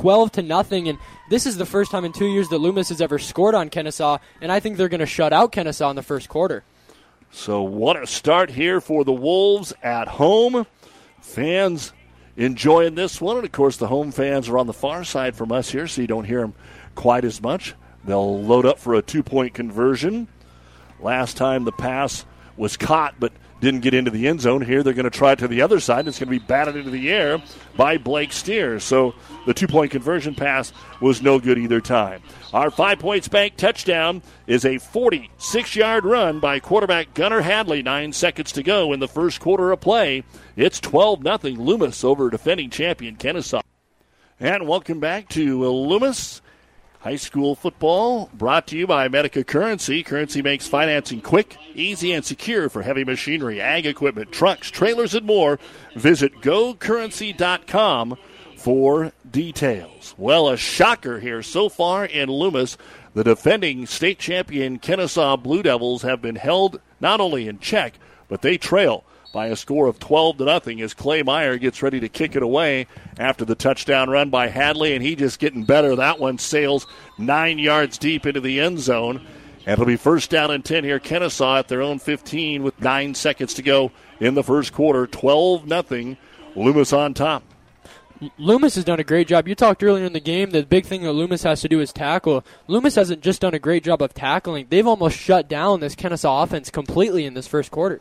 12-0, and this is the first time in 2 years that Loomis has ever scored on Kennesaw, and I think they're going to shut out Kennesaw in the first quarter. So what a start here for the Wolves at home. Fans enjoying this one, and of course the home fans are on the far side from us here, so you don't hear them quite as much. They'll load up for a 2-point conversion. Last time the pass was caught, but didn't get into the end zone. Here they're going to try it to the other side. It's going to be batted into the air by Blake Steers. So the 2-point conversion pass was no good either time. Our 5 Points Bank touchdown is a 46-yard run by quarterback Gunnar Hadley. 9 seconds to go in the first quarter of play. It's 12-0 Loomis over defending champion Kennesaw. And welcome back to Loomis High School football, brought to you by Medica Currency. Currency makes financing quick, easy, and secure for heavy machinery, ag equipment, trucks, trailers, and more. Visit GoCurrency.com for details. Well, a shocker here so far in Loomis. The defending state champion Kennesaw Blue Devils have been held not only in check, but they trail by a score of 12-0 as Clay Meyer gets ready to kick it away after the touchdown run by Hadley, and he just getting better. That one sails 9 yards deep into the end zone, and it'll be first down and 10 here. Kennesaw at their own 15 with 9 seconds to go in the first quarter. 12-0, Loomis on top. Loomis has done a great job. You talked earlier in the game, the big thing that Loomis has to do is tackle. Loomis hasn't just done a great job of tackling. They've almost shut down this Kennesaw offense completely in this first quarter.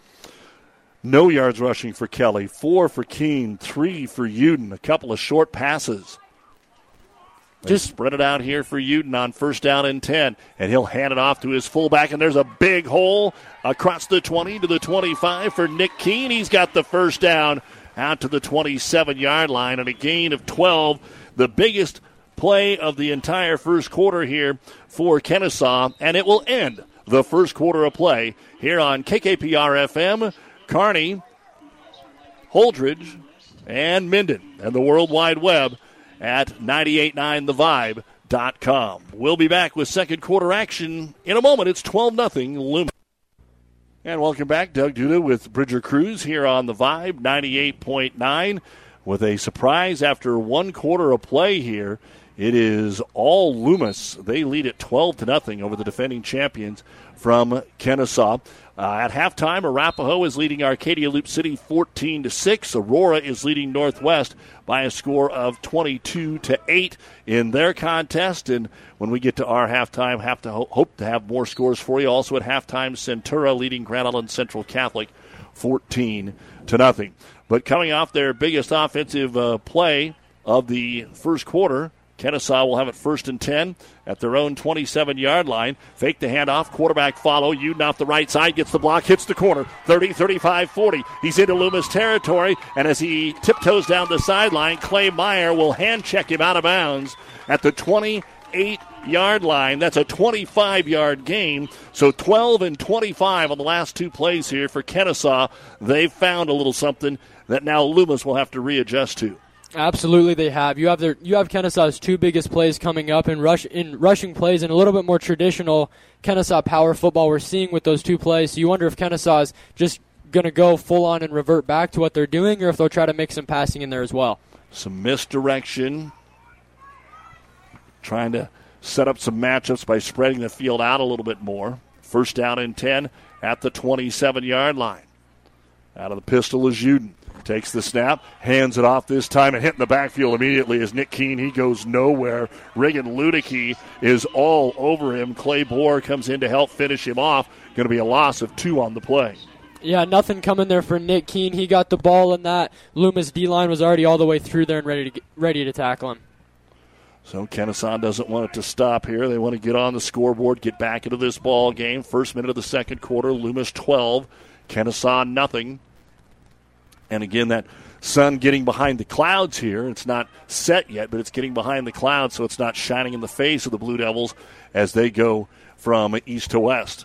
No yards rushing for Kelly. 4 for Keene. 3 for Uden. A couple of short passes. Just spread it out here for Uden on first down and 10. And he'll hand it off to his fullback. And there's a big hole across the 20 to the 25 for Nick Keene. He's got the first down out to the 27-yard line. And a gain of 12. The biggest play of the entire first quarter here for Kennesaw. And it will end the first quarter of play here on KKPR-FM. Kearney, Holdridge, and Minden, and the World Wide Web at 989thevibe.com. We'll be back with second quarter action in a moment. It's 12-0 Loomis. And welcome back. Doug Duda with Bridger Cruz here on the Vibe 98.9 with a surprise after one quarter of play here. It is all Loomis. They lead at 12-0 over the defending champions from Kennesaw. At halftime, Arapahoe is leading Arcadia Loop City 14-6. Aurora is leading Northwest by a score of 22-8 in their contest. And when we get to our halftime, hope to have more scores for you. Also at halftime, Centura leading Grand Island Central Catholic 14-0. But coming off their biggest offensive play of the first quarter, Kennesaw will have it 1st and 10 at their own 27-yard line. Fake the handoff, quarterback follow. Uden off the right side, gets the block, hits the corner. 30, 35, 40. He's into Loomis territory, and as he tiptoes down the sideline, Clay Meyer will hand check him out of bounds at the 28-yard line. That's a 25-yard gain. So 12 and 25 on the last two plays here for Kennesaw. They've found a little something that now Loomis will have to readjust to. Absolutely, they have. You have Kennesaw's two biggest plays coming up in rushing plays and a little bit more traditional Kennesaw power football we're seeing with those two plays. So you wonder if Kennesaw is just going to go full on and revert back to what they're doing, or if they'll try to mix some passing in there as well. Some misdirection, trying to set up some matchups by spreading the field out a little bit more. 1st down and 10 at the 27-yard line. Out of the pistol is Uden. Takes the snap, hands it off this time, and hitting the backfield immediately is Nick Keene. He goes nowhere. Reagan Ludicky is all over him. Clay Bohr comes in to help finish him off. Going to be a loss of 2 on the play. Yeah, nothing coming there for Nick Keene. He got the ball in that. Loomis D-line was already all the way through there and ready to tackle him. So Kennesaw doesn't want it to stop here. They want to get on the scoreboard, get back into this ball game. First minute of the second quarter, Loomis 12, Kennesaw nothing. And again, that sun getting behind the clouds here. It's not set yet, but it's getting behind the clouds, so it's not shining in the face of the Blue Devils as they go from east to west.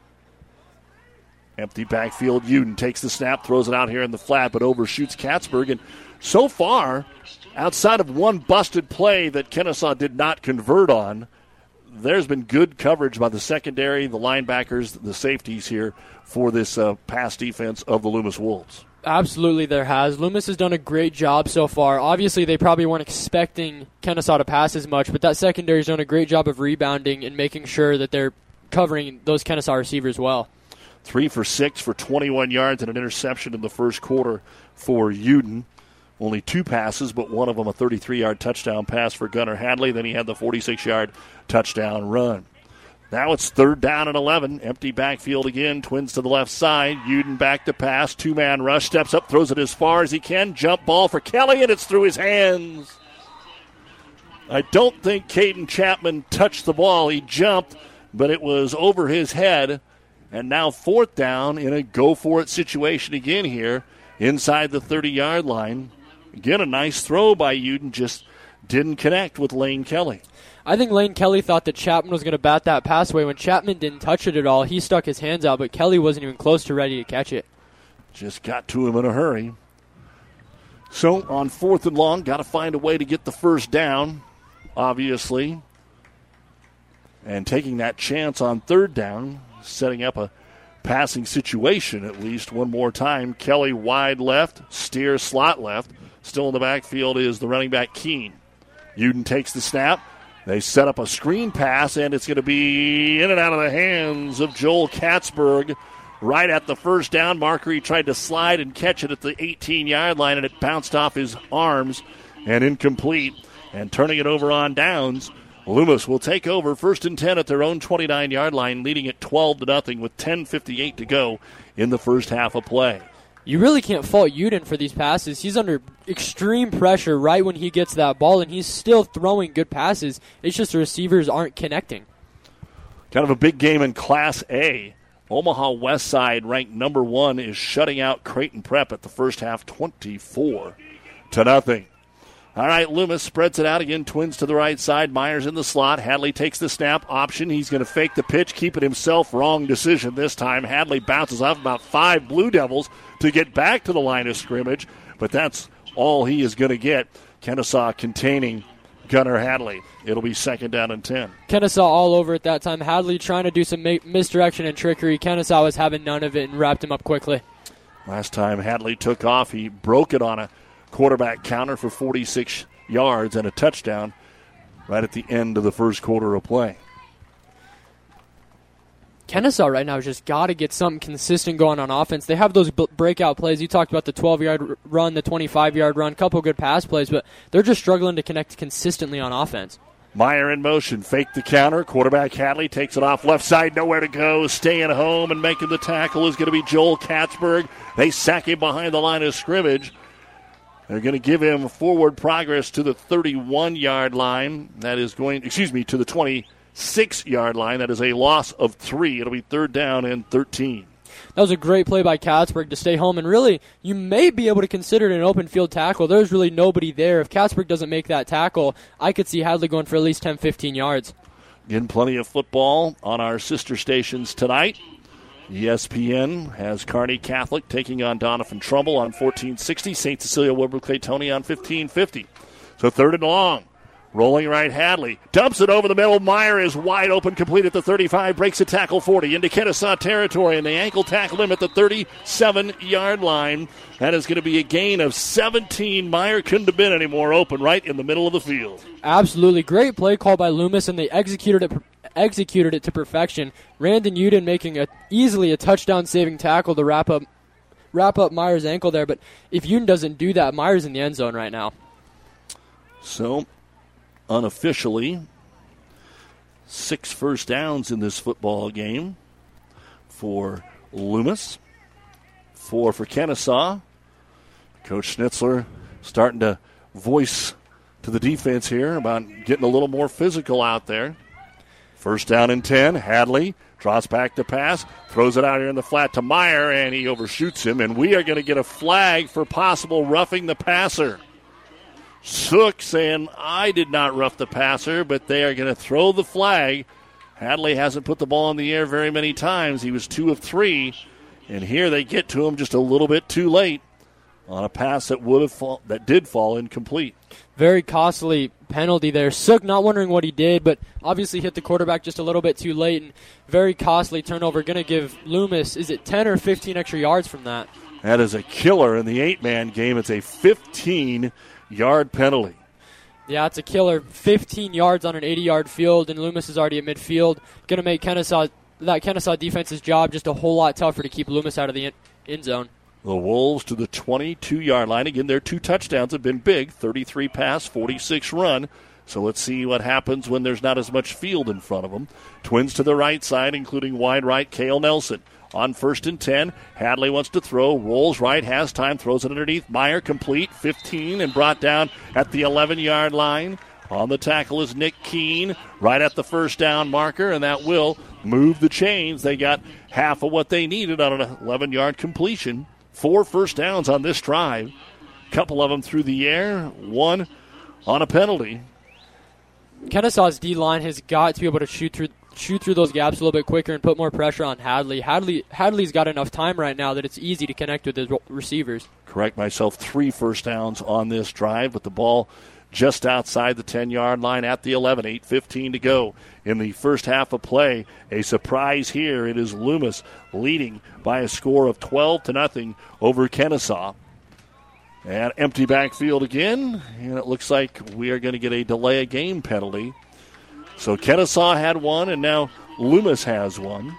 Empty backfield. Uden takes the snap, throws it out here in the flat, but overshoots Katzberg. And so far, outside of one busted play that Kennesaw did not convert on, there's been good coverage by the secondary, the linebackers, the safeties here for this pass defense of the Loomis Wolves. Absolutely there has. Loomis has done a great job so far. Obviously, they probably weren't expecting Kennesaw to pass as much, but that secondary has done a great job of rebounding and making sure that they're covering those Kennesaw receivers well. 3 for 6 for 21 yards and an interception in the first quarter for Uden. Only 2 passes, but one of them a 33-yard touchdown pass for Gunnar Hadley. Then he had the 46-yard touchdown run. Now it's 3rd down and 11. Empty backfield again. Twins to the left side. Uden back to pass. 2-man rush. Steps up, throws it as far as he can. Jump ball for Kelly, and it's through his hands. I don't think Caden Chapman touched the ball. He jumped, but it was over his head. And now 4th down in a go-for-it situation again here inside the 30-yard line. Again, a nice throw by Uden, just didn't connect with Lane Kelly. I think Lane Kelly thought that Chapman was going to bat that pass away. When Chapman didn't touch it at all, he stuck his hands out, but Kelly wasn't even close to ready to catch it. Just got to him in a hurry. So on 4th and long, got to find a way to get the first down, obviously. And taking that chance on 3rd down, setting up a passing situation at least one more time. Kelly wide left, Steer slot left. Still in the backfield is the running back Keene. Uden takes the snap. They set up a screen pass, and it's going to be in and out of the hands of Joel Katzberg right at the first down marker. He tried to slide and catch it at the 18-yard line, and it bounced off his arms and incomplete. And turning it over on downs, Loomis will take over 1st and 10 at their own 29-yard line, leading it 12-0 with 10:58 to go in the first half of play. You really can't fault Uden for these passes. He's under extreme pressure right when he gets that ball, and he's still throwing good passes. It's just the receivers aren't connecting. Kind of a big game in Class A. Omaha West Side, ranked number 1, is shutting out Creighton Prep at the first half, 24-0. All right, Loomis spreads it out again. Twins to the right side. Myers in the slot. Hadley takes the snap option. He's going to fake the pitch, keep it himself. Wrong decision this time. Hadley bounces off about 5 Blue Devils to get back to the line of scrimmage, but that's all he is going to get. Kennesaw containing Gunnar Hadley. It'll be 2nd down and 10. Kennesaw all over at that time. Hadley trying to do some misdirection and trickery. Kennesaw was having none of it and wrapped him up quickly. Last time Hadley took off, he broke it on a quarterback counter for 46 yards and a touchdown right at the end of the first quarter of play. Kennesaw right now has just got to get something consistent going on offense. They have those breakout plays. You talked about the 12-yard run, the 25-yard run, couple good pass plays, but they're just struggling to connect consistently on offense. Meyer in motion, fake the counter. Quarterback Hadley takes it off left side, nowhere to go. Staying home and making the tackle is going to be Joel Katzberg. They sack him behind the line of scrimmage. They're going to give him forward progress to the 31-yard line. That is to the 26-yard line. That is a loss of 3. It'll be 3rd down and 13. That was a great play by Katzenberg to stay home, and really, you may be able to consider it an open field tackle. There's really nobody there. If Katzenberg doesn't make that tackle, I could see Hadley going for at least 10, 15 yards. Again, plenty of football on our sister stations tonight. ESPN has Kearney Catholic taking on Doniphan Trumbull on 1460. St. Cecilia Woodbrook Claytoni on 1550. So 3rd and long. Rolling right, Hadley dumps it over the middle. Meyer is wide open, complete at the 35, breaks a tackle 40 into Kennesaw territory, and they ankle tackle him at the 37-yard line. That is going to be a gain of 17. Meyer couldn't have been any more open right in the middle of the field. Absolutely. Great play call by Loomis, and they executed it to perfection. Randon Uden making easily a touchdown-saving tackle to wrap up Meyer's ankle there, but if Uden doesn't do that, Meyer's in the end zone right now. So, unofficially, 6 first downs in this football game for Loomis, 4 for Kennesaw. Coach Schnitzler starting to voice to the defense here about getting a little more physical out there. 1st down and 10. Hadley draws back to pass, throws it out here in the flat to Meyer, and he overshoots him, and we are going to get a flag for possible roughing the passer. Sook saying, I did not rough the passer, but they are going to throw the flag. Hadley hasn't put the ball in the air very many times. He was 2 of 3, and here they get to him just a little bit too late on a pass that did fall incomplete. Very costly penalty there. Sook not wondering what he did, but obviously hit the quarterback just a little bit too late, and very costly turnover. Going to give Loomis, is it 10 or 15 extra yards from that? That is a killer in the 8-man game. It's a 15-yard penalty. Yeah, it's a killer. 15 yards on an 80-yard field, and Loomis is already at midfield. Going to make Kennesaw defense's job just a whole lot tougher to keep Loomis out of the end zone. The Wolves to the 22-yard line. Again, their 2 touchdowns have been big. 33 pass, 46 run. So let's see what happens when there's not as much field in front of them. Twins to the right side, including wide right, Cale Nelson. On 1st and 10, Hadley wants to throw, rolls right, has time, throws it underneath. Meyer complete, 15, and brought down at the 11-yard line. On the tackle is Nick Keene, right at the 1st down marker, and that will move the chains. They got half of what they needed on an 11-yard completion. 4 first downs on this drive. A couple of them through the air, 1 on a penalty. Kennesaw's D-line has got to be able to shoot through those gaps a little bit quicker and put more pressure on Hadley. Hadley's got enough time right now that it's easy to connect with his receivers. Correct myself, 3 first downs on this drive, but the ball just outside the 10-yard line at the 11, 8:15 to go in the first half of play. A surprise here. It is Loomis leading by a score of 12-0 over Kennesaw. And empty backfield again, and it looks like we are going to get a delay of game penalty. So Kennesaw had 1, and now Loomis has 1.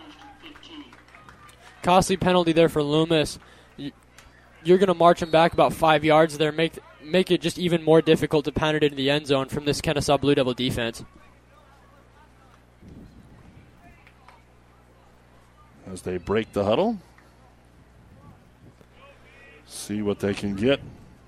Costly penalty there for Loomis. You're going to march him back about 5 yards there, make it just even more difficult to pound it into the end zone from this Kennesaw Blue Devil defense. As they break the huddle, see what they can get.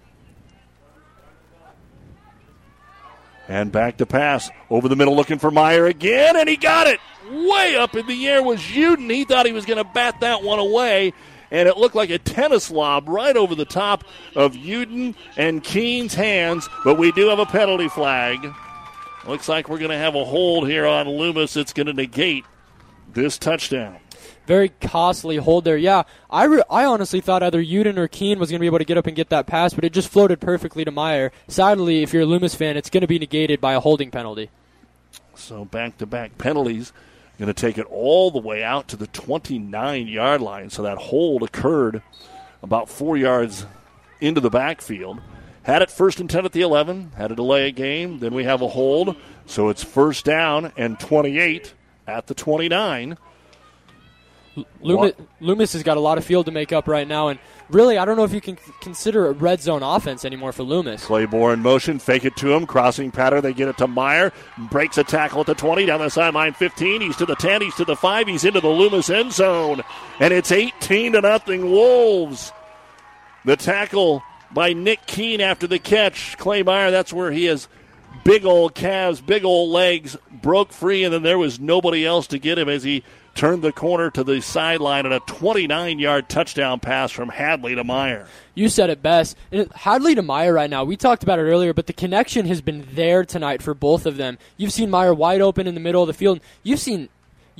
And back to pass. Over the middle looking for Meyer again, and he got it. Way up in the air was Uden. He thought he was going to bat that one away, and it looked like a tennis lob right over the top of Uden and Keene's hands, but we do have a penalty flag. Looks like we're going to have a hold here on Loomis. It's going to negate this touchdown. Very costly hold there. Yeah, I honestly thought either Uden or Keene was going to be able to get up and get that pass, but it just floated perfectly to Meyer. Sadly, if you're a Loomis fan, it's going to be negated by a holding penalty. So back-to-back penalties. Going to take it all the way out to the 29-yard line. So that hold occurred about 4 yards into the backfield. Had it 1st and 10 at the 11. Had a delay of game. Then we have a hold. So it's 1st down and 28 at the 29. Loomis has got a lot of field to make up right now, and really, I don't know if you can consider a red zone offense anymore for Loomis. Claiborne in motion, fake it to him, crossing pattern, they get it to Meyer, breaks a tackle at the 20, down the sideline 15, he's to the 10, he's to the 5, he's into the Loomis end zone, and it's 18-0 Wolves. The tackle by Nick Keene after the catch. Clay Meyer, that's where he has big old calves, big old legs, broke free, and then there was nobody else to get him as he turned the corner to the sideline and a 29-yard touchdown pass from Hadley to Meyer. You said it best. Hadley to Meyer right now, we talked about it earlier, but the connection has been there tonight for both of them. You've seen Meyer wide open in the middle of the field. You've seen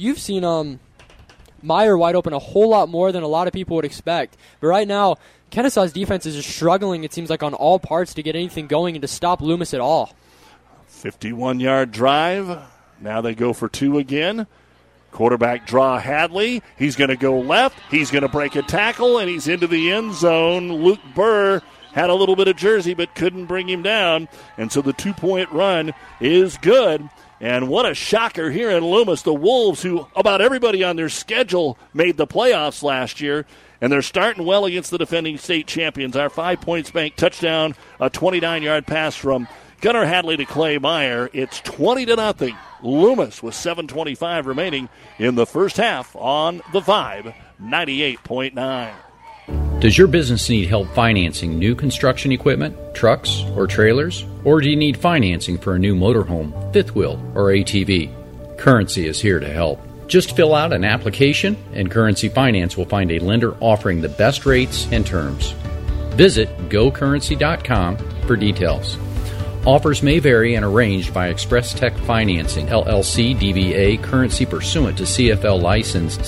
Meyer wide open a whole lot more than a lot of people would expect. But right now, Kenesaw's defense is just struggling, it seems like, on all parts to get anything going and to stop Loomis at all. 51-yard drive. Now they go for two again. Quarterback draw Hadley. He's going to go left. He's going to break a tackle, and he's into the end zone. Luke Burr had a little bit of jersey but couldn't bring him down, and so the 2-point run is good. And what a shocker here in Loomis. The Wolves, who about everybody on their schedule made the playoffs last year, and they're starting well against the defending state champions. Our 5 Points Bank touchdown, a 29-yard pass from Gunnar Hadley to Clay Meyer. It's 20-0. Loomis with 7:25 remaining in the first half on the Vibe 98.9. Does your business need help financing new construction equipment, trucks, or trailers? Or do you need financing for a new motorhome, fifth wheel, or ATV? Currency is here to help. Just fill out an application, and Currency Finance will find a lender offering the best rates and terms. Visit gocurrency.com for details. Offers may vary and arranged by Express Tech Financing, LLC, DBA, currency pursuant to CFL license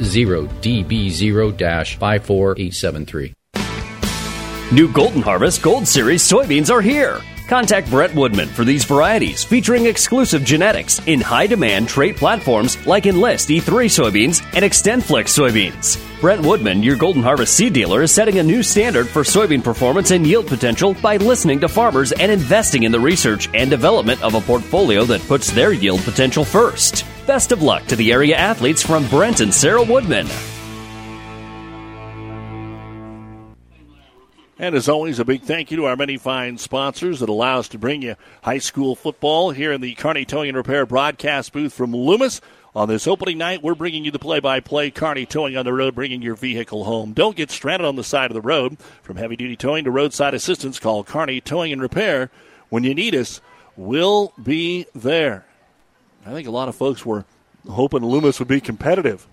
60DB0-54873. New Golden Harvest Gold Series soybeans are here. Contact Brett Woodman for these varieties featuring exclusive genetics in high-demand trait platforms like Enlist E3 soybeans and XtendFlex soybeans. Brett Woodman, your Golden Harvest seed dealer, is setting a new standard for soybean performance and yield potential by listening to farmers and investing in the research and development of a portfolio that puts their yield potential first. Best of luck to the area athletes from Brent and Sarah Woodman. And as always, a big thank you to our many fine sponsors that allow us to bring you high school football here in the Kearney Towing and Repair broadcast booth from Loomis. On this opening night, we're bringing you the play-by-play. Kearney Towing on the road, bringing your vehicle home. Don't get stranded on the side of the road. From heavy-duty towing to roadside assistance, call Kearney Towing and Repair. When you need us, we'll be there. I think a lot of folks were hoping Loomis would be competitive.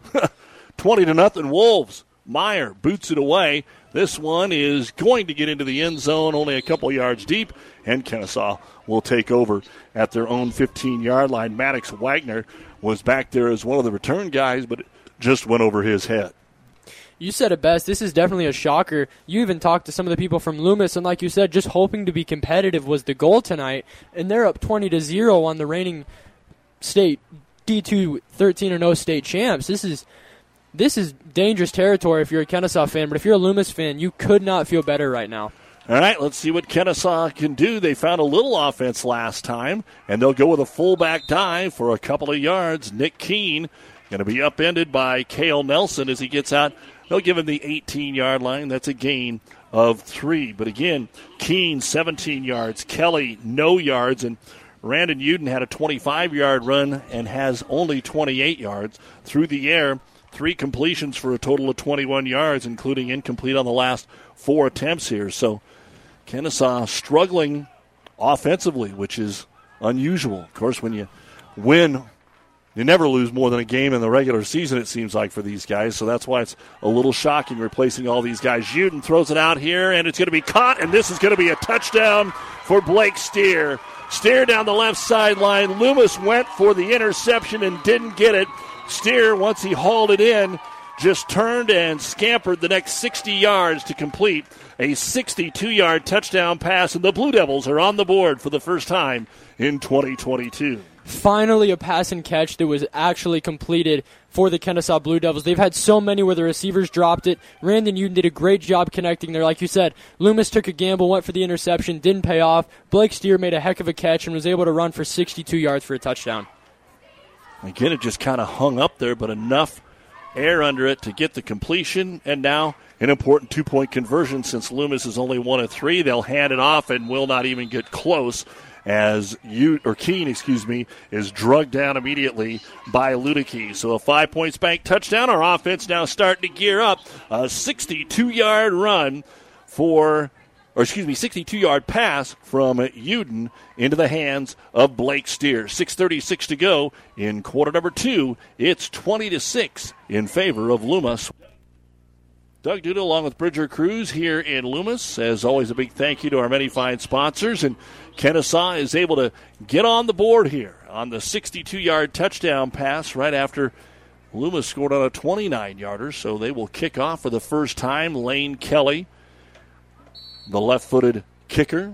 20-0 Wolves. Meyer boots it away. This one is going to get into the end zone, only a couple yards deep, and Kenesaw will take over at their own 15-yard line. Maddox Wagner was back there as one of the return guys, but it just went over his head. You said it best. This is definitely a shocker. You even talked to some of the people from Loomis, and like you said, just hoping to be competitive was the goal tonight, and they're up 20-0 on the reigning state D2 13-0 state champs. This is dangerous territory if you're a Kenesaw fan, but if you're a Loomis fan, you could not feel better right now. All right, let's see what Kenesaw can do. They found a little offense last time, and they'll go with a fullback dive for a couple of yards. Nick Keene going to be upended by Cale Nelson as he gets out. They'll give him the 18-yard line. That's a gain of 3. But again, Keene, 17 yards. Kelly, no yards. And Randon Uden had a 25-yard run and has only 28 yards through the air. 3 completions for a total of 21 yards, including incomplete on the last 4 attempts here. So Kenesaw struggling offensively, which is unusual. Of course, when you win, you never lose more than a game in the regular season, it seems like, for these guys. So that's why it's a little shocking replacing all these guys. Uden throws it out here, and it's going to be caught, and this is going to be a touchdown for Blake Steer. Steer down the left sideline. Loomis went for the interception and didn't get it. Steer, once he hauled it in, just turned and scampered the next 60 yards to complete a 62-yard touchdown pass, and the Blue Devils are on the board for the first time in 2022. Finally, a pass and catch that was actually completed for the Kenesaw Blue Devils. They've had so many where the receivers dropped it. Randon Uden did a great job connecting there. Like you said, Loomis took a gamble, went for the interception, didn't pay off. Blake Steer made a heck of a catch and was able to run for 62 yards for a touchdown. Again, it just kind of hung up there, but enough air under it to get the completion. And now an important 2-point conversion since Loomis is only 1 of 3. They'll hand it off and will not even get close as Keene is drugged down immediately by Ludicky. So a 5 Points Bank touchdown. Our offense now starting to gear up. A 62-yard run for 62-yard pass from Uden into the hands of Blake Steer. 6:36 to go in quarter number 2. It's 20-6 in favor of Loomis. Doug Duda along with Bridger Cruz here in Loomis. As always, a big thank you to our many fine sponsors. And Kennesaw is able to get on the board here on the 62-yard touchdown pass right after Loomis scored on a 29-yarder. So they will kick off for the first time. Lane Kelly, the left-footed kicker,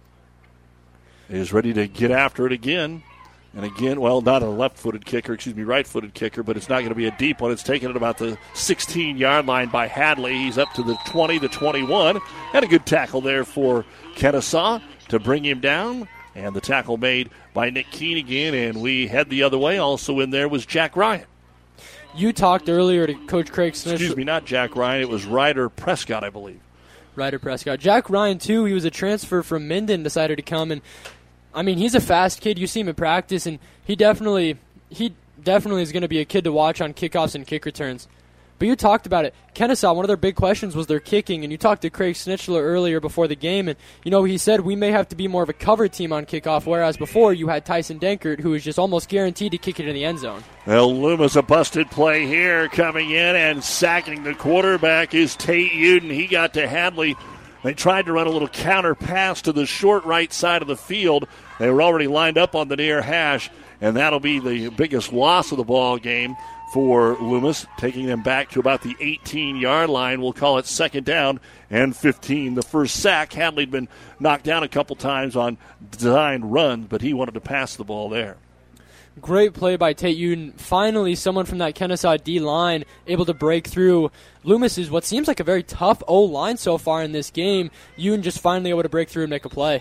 is ready to get after it again. And again, well, not a left-footed kicker, right-footed kicker, but it's not going to be a deep one. It's taken at about the 16-yard line by Hadley. He's up to the 20, the 21. And a good tackle there for Kennesaw to bring him down. And the tackle made by Nick Keene again, and we head the other way. Also in there was Jack Ryan. You talked earlier to Coach Craig Smith. Excuse me, not Jack Ryan. It was Ryder Prescott, I believe. Ryder Prescott. Jack Ryan, too, he was a transfer from Minden, decided to come. And, I mean, he's a fast kid. You see him in practice, and he definitely is going to be a kid to watch on kickoffs and kick returns. But you talked about it. Kennesaw, one of their big questions was their kicking, and you talked to Craig Snitchler earlier before the game, and, he said we may have to be more of a cover team on kickoff, whereas before you had Tyson Dankert, who was just almost guaranteed to kick it in the end zone. Well, Loomis, a busted play here coming in, and sacking the quarterback is Tate Uden. He got to Hadley. They tried to run a little counter pass to the short right side of the field. They were already lined up on the near hash, and that'll be the biggest loss of the ball game for Loomis, taking them back to about the 18-yard line. We'll call it second down and 15. The first sack, Hadley'd been knocked down a couple times on designed runs, but he wanted to pass the ball there. Great play by Tate Uden. Finally, someone from that Kennesaw D-line able to break through. Loomis is what seems like a very tough O-line so far in this game. Uden just finally able to break through and make a play.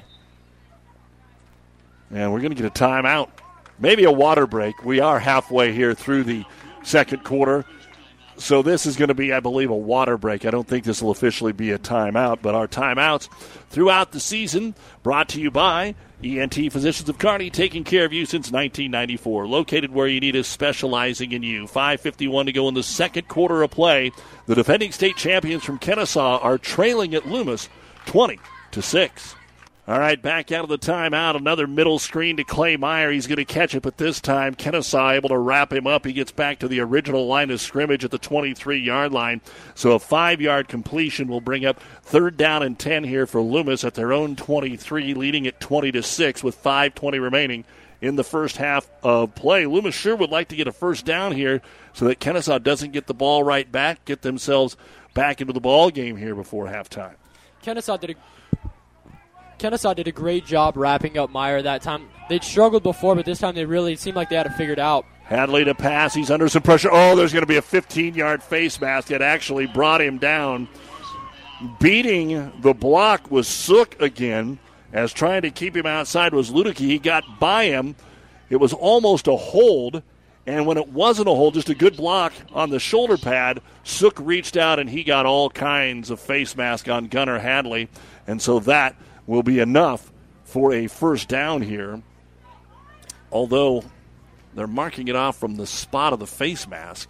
And we're going to get a timeout. Maybe a water break. We are halfway here through the second quarter. So this is going to be, I believe, a water break. I don't think this will officially be a timeout, but our timeouts throughout the season brought to you by ENT Physicians of Kearney, taking care of you since 1994. Located where you need us, specializing in you. 5:51 to go in the second quarter of play. The defending state champions from Kennesaw are trailing at Loomis 20-6. All right, back out of the timeout. Another middle screen to Clay Meyer. He's going to catch it, but this time Kennesaw able to wrap him up. He gets back to the original line of scrimmage at the 23-yard line. So a 5-yard completion will bring up third down and 10 here for Loomis at their own 23, leading at 20-6 with 5:20 remaining in the first half of play. Loomis sure would like to get a first down here so that Kennesaw doesn't get the ball right back, get themselves back into the ball game here before halftime. Kennesaw did a great job wrapping up Meyer that time. They'd struggled before, but this time they really seemed like they had it figured out. Hadley to pass. He's under some pressure. Oh, there's going to be a 15-yard face mask that actually brought him down. Beating the block was Sook again, as trying to keep him outside was Ludicky. He got by him. It was almost a hold, and when it wasn't a hold, just a good block on the shoulder pad, Sook reached out and he got all kinds of face mask on Gunnar Hadley, and so that will be enough for a first down here. Although they're marking it off from the spot of the face mask.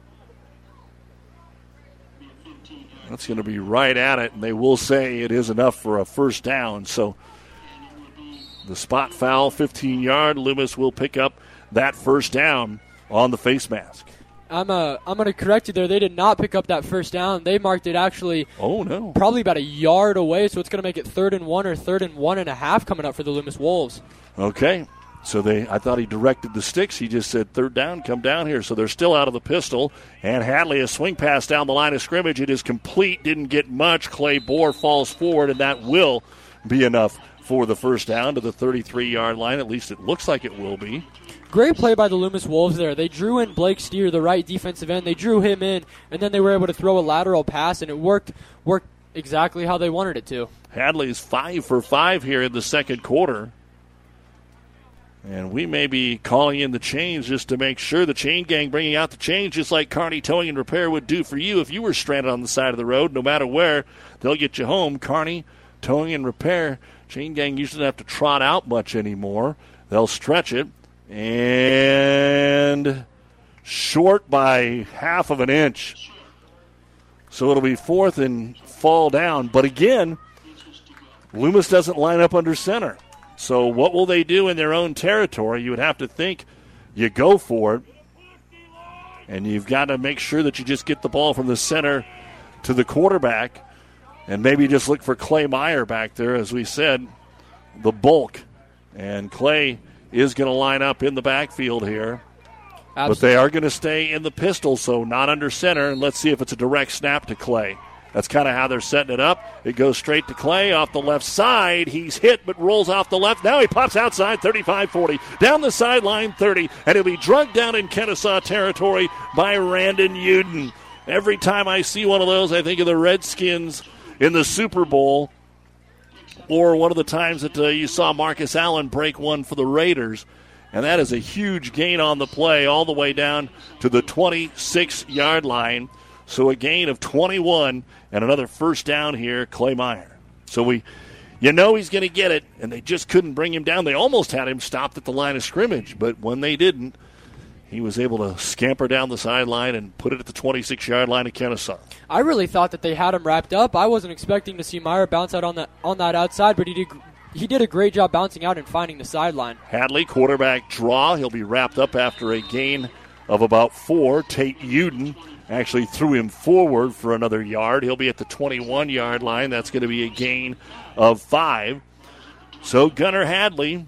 That's going to be right at it, and they will say it is enough for a first down. So the spot foul, 15-yard. Loomis will pick up that first down on the face mask. I'm going to correct you there. They did not pick up that first down. They marked it actually probably about a yard away, so it's going to make it 3rd and 1 or 3rd and 1.5 coming up for the Loomis Wolves. Okay. So I thought he directed the sticks. He just said third down, come down here. So they're still out of the pistol. And Hadley, a swing pass down the line of scrimmage. It is complete, didn't get much. Clay Bohr falls forward, and that will be enough for the first down to the 33-yard line. At least it looks like it will be. Great play by the Loomis Wolves there. They drew in Blake Steer, the right defensive end. They drew him in, and then they were able to throw a lateral pass, and it worked exactly how they wanted it to. Hadley's 5 for 5 here in the second quarter. And we may be calling in the chains just to make sure. The chain gang bringing out the chains just like Kearney Towing and Repair would do for you if you were stranded on the side of the road. No matter where, they'll get you home. Kearney Towing and Repair. Chain gang usually don't have to trot out much anymore. They'll stretch it. And short by half of an inch. So it'll be 4th and fall down. But again, Loomis doesn't line up under center. So what will they do in their own territory? You would have to think you go for it. And you've got to make sure that you just get the ball from the center to the quarterback. And maybe just look for Clay Meyer back there, as we said, the bulk. And Clay is going to line up in the backfield here. Absolutely. But they are going to stay in the pistol, so not under center. And let's see if it's a direct snap to Clay. That's kind of how they're setting it up. It goes straight to Clay off the left side. He's hit but rolls off the left. Now he pops outside, 35-40. Down the sideline, 30. And he'll be drugged down in Kennesaw territory by Randon Uden. Every time I see one of those, I think of the Redskins in the Super Bowl, or one of the times that you saw Marcus Allen break one for the Raiders. And that is a huge gain on the play all the way down to the 26-yard line. So a gain of 21 and another first down here, Clay Meyer. So he's going to get it, and they just couldn't bring him down. They almost had him stopped at the line of scrimmage, but when they didn't, he was able to scamper down the sideline and put it at the 26-yard line of Kennesaw. I really thought that they had him wrapped up. I wasn't expecting to see Meyer bounce out on that outside, but he did a great job bouncing out and finding the sideline. Hadley, quarterback draw. He'll be wrapped up after a gain of about 4. Tate Uden actually threw him forward for another yard. He'll be at the 21-yard line. That's going to be a gain of 5. So Gunnar Hadley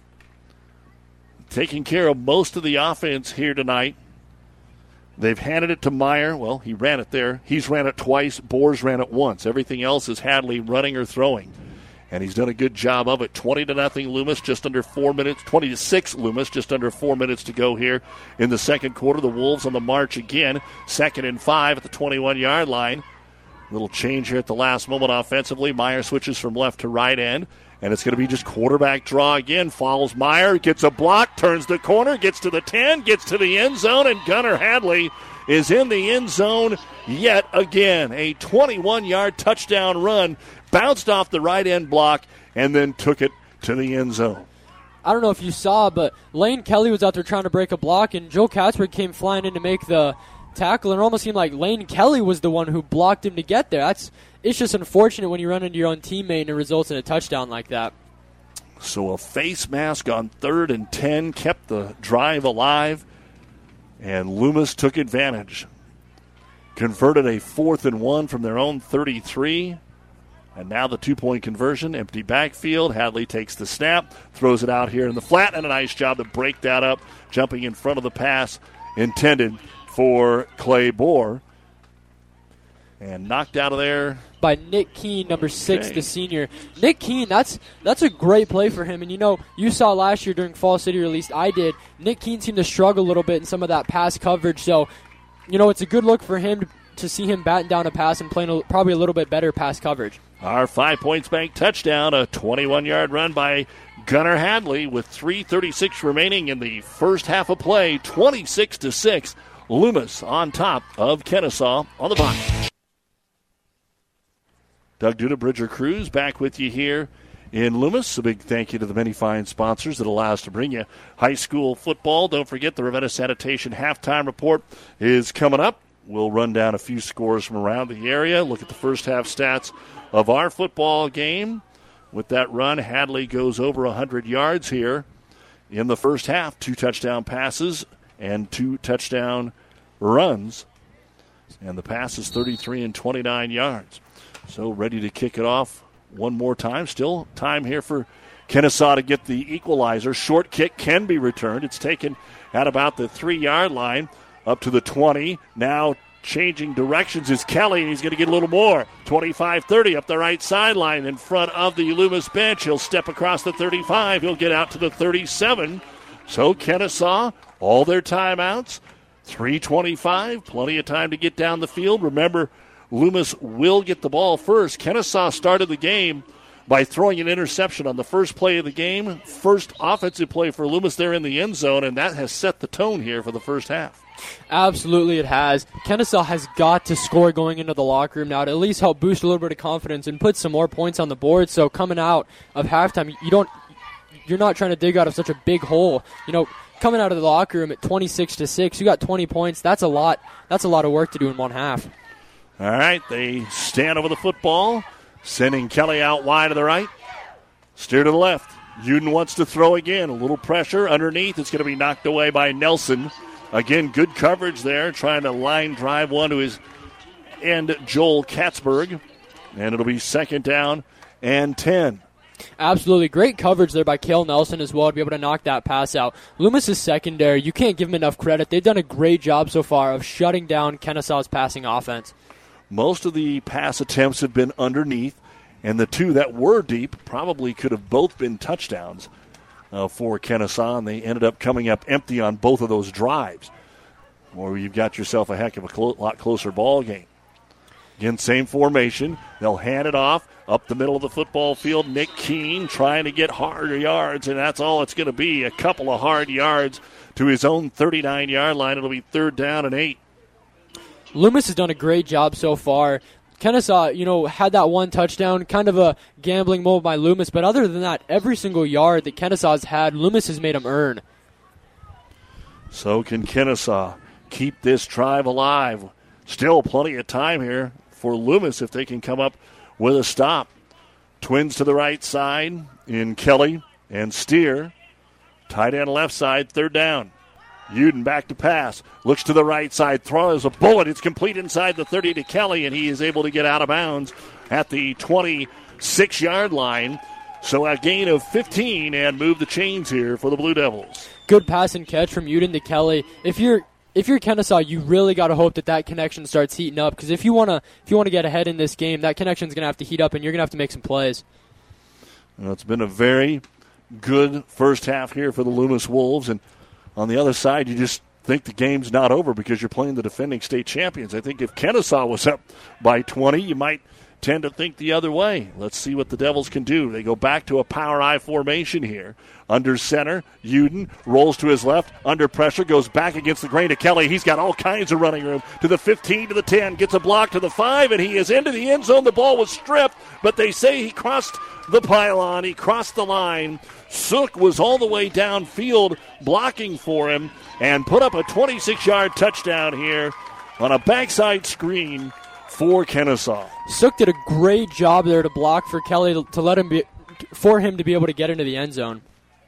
taking care of most of the offense here tonight. They've handed it to Meyer. Well, he ran it there. He's ran it twice. Boers ran it once. Everything else is Hadley running or throwing. And he's done a good job of it. 20-0 Loomis, just under 4 minutes. 20-6 Loomis, just under 4 minutes to go here in the second quarter. The Wolves on the march again. 2nd and 5 at the 21-yard line. Little change here at the last moment offensively. Meyer switches from left to right end. And it's going to be just quarterback draw again. Follows Meyer, gets a block, turns the corner, gets to the 10, gets to the end zone, and Gunnar Hadley is in the end zone yet again. A 21-yard touchdown run. Bounced off the right end block and then took it to the end zone. I don't know if you saw, but Lane Kelly was out there trying to break a block, and Joe Katzberg came flying in to make the tackle, and it almost seemed like Lane Kelly was the one who blocked him to get there. It's just unfortunate when you run into your own teammate and it results in a touchdown like that. So a face mask on 3rd and 10 kept the drive alive, and Loomis took advantage. Converted a 4th and 1 from their own 33. And now the 2-point conversion, empty backfield. Hadley takes the snap, throws it out here in the flat, and a nice job to break that up, jumping in front of the pass intended for Clay Boer. And knocked out of there by Nick Keene, number 6, the senior. Nick Keene, that's a great play for him. And, you saw last year during Fall City, or at least I did, Nick Keene seemed to struggle a little bit in some of that pass coverage. So, it's a good look for him to see him batting down a pass and playing probably a little bit better pass coverage. Our 5 Points Bank touchdown, a 21-yard run by Gunnar Hadley with 3:36 remaining in the first half of play. 26-6, Loomis on top of Kennesaw on the box. Doug Duda, Bridger Cruz, back with you here in Loomis. A big thank you to the many fine sponsors that allow us to bring you high school football. Don't forget the Ravenna Sanitation halftime report is coming up. We'll run down a few scores from around the area, look at the first half stats of our football game. With that run, Hadley goes over 100 yards here in the first half. 2 touchdown passes and 2 touchdown runs. And the pass is 33 and 29 yards. So ready to kick it off one more time. Still time here for Kennesaw to get the equalizer. Short kick can be returned. It's taken at about the 3-yard line up to the 20. Now changing directions is Kelly, and he's going to get a little more. 25-30 up the right sideline in front of the Loomis bench. He'll step across the 35. He'll get out to the 37. So Kennesaw, all their timeouts, 3:25, plenty of time to get down the field. Remember, Loomis will get the ball first. Kennesaw started the game by throwing an interception on the first play of the game. First offensive play for Loomis there in the end zone, and that has set the tone here for the first half. Absolutely it has. Kennesaw has got to score going into the locker room now to at least help boost a little bit of confidence and put some more points on the board. So coming out of halftime, you're not trying to dig out of such a big hole. Coming out of the locker room at 26-6, you got 20 points. That's a lot of work to do in one half. All right, they stand over the football, sending Kelly out wide to the right. Steer to the left. Uden wants to throw again. A little pressure underneath. It's going to be knocked away by Nelson. Again, good coverage there, trying to line drive one to his end, Joel Katzberg. And it'll be second down and 10. Absolutely. Great coverage there by Cale Nelson as well to be able to knock that pass out. Loomis's secondary, you can't give them enough credit. They've done a great job so far of shutting down Kennesaw's passing offense. Most of the pass attempts have been underneath, and the two that were deep probably could have both been touchdowns for Kenesaw, and they ended up coming up empty on both of those drives, or you've got yourself a heck of a lot closer ball game. Again, same formation. They'll hand it off up the middle of the football field. Nick Keene trying to get harder yards, and that's all it's going to be, a couple of hard yards to his own 39-yard line. It'll be third down and 8. Loomis has done a great job so far. Kenesaw, had that one touchdown, kind of a gambling move by Loomis, but other than that, every single yard that Kenesaw's had, Loomis has made him earn. So can Kenesaw keep this drive alive? Still plenty of time here for Loomis if they can come up with a stop. Twins to the right side in Kelly and Steer. Tight end left side, third down. Uden back to pass. Looks to the right side. Throws a bullet. It's complete inside the 30 to Kelly, and he is able to get out of bounds at the 26-yard line. So a gain of 15 and move the chains here for the Blue Devils. Good pass and catch from Uden to Kelly. If you're Kenesaw, you really got to hope that connection starts heating up, because if you want to get ahead in this game, that connection's going to have to heat up, and you're going to have to make some plays. Well, it's been a very good first half here for the Loomis Wolves, and on the other side, you just think the game's not over because you're playing the defending state champions. I think if Kenesaw was up by 20, you might tend to think the other way. Let's see what the Devils can do. They go back to a power I formation here. Under center, Uden rolls to his left, under pressure, goes back against the grain to Kelly. He's got all kinds of running room to the 15, to the 10, gets a block to the 5, and he is into the end zone. The ball was stripped, but they say he crossed the pylon. He crossed the line. Sook was all the way downfield blocking for him and put up a 26-yard touchdown here on a backside screen for Kenesaw. Sook did a great job there to block for Kelly for him to be able to get into the end zone.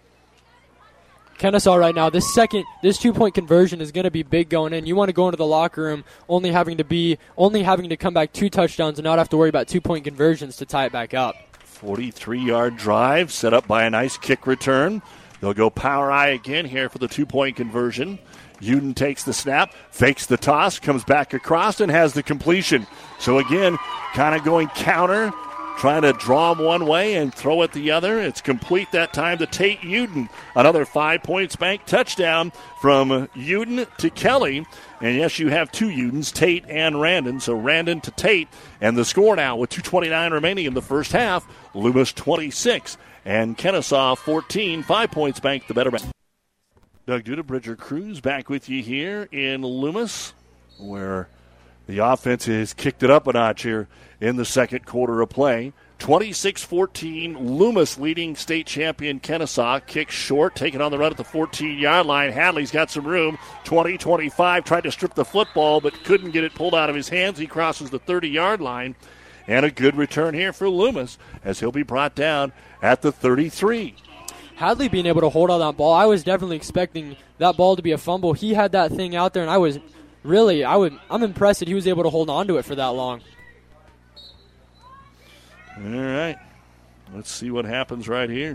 Kenesaw right now, this 2-point conversion is going to be big going in. You want to go into the locker room only having to come back 2 touchdowns and not have to worry about 2-point conversions to tie it back up. 43-yard drive set up by a nice kick return. They'll go power I again here for the 2-point conversion. Uden takes the snap, fakes the toss, comes back across, and has the completion. So again, kind of going counter, trying to draw him one way and throw it the other. It's complete that time to Tate Uden. Another 5 points bank touchdown from Uden to Kelly. And yes, you have 2 Udens, Tate and Randon. So Randon to Tate. And the score now with 2:29 remaining in the first half. Loomis 26 and Kenesaw 14. 5 points bank, the better bank. Doug Duda, Bridger Cruz back with you here in Loomis, where the offense has kicked it up a notch here in the second quarter of play. 26-14, Loomis leading state champion Kenesaw. Kick short, taken on the run at the 14-yard line. Hadley's got some room. 20-25, tried to strip the football, but couldn't get it pulled out of his hands. He crosses the 30-yard line. And a good return here for Loomis as he'll be brought down at the 33. Hadley being able to hold on that ball, I was definitely expecting that ball to be a fumble. He had that thing out there, and I'm impressed that he was able to hold on to it for that long. All right. Let's see what happens right here.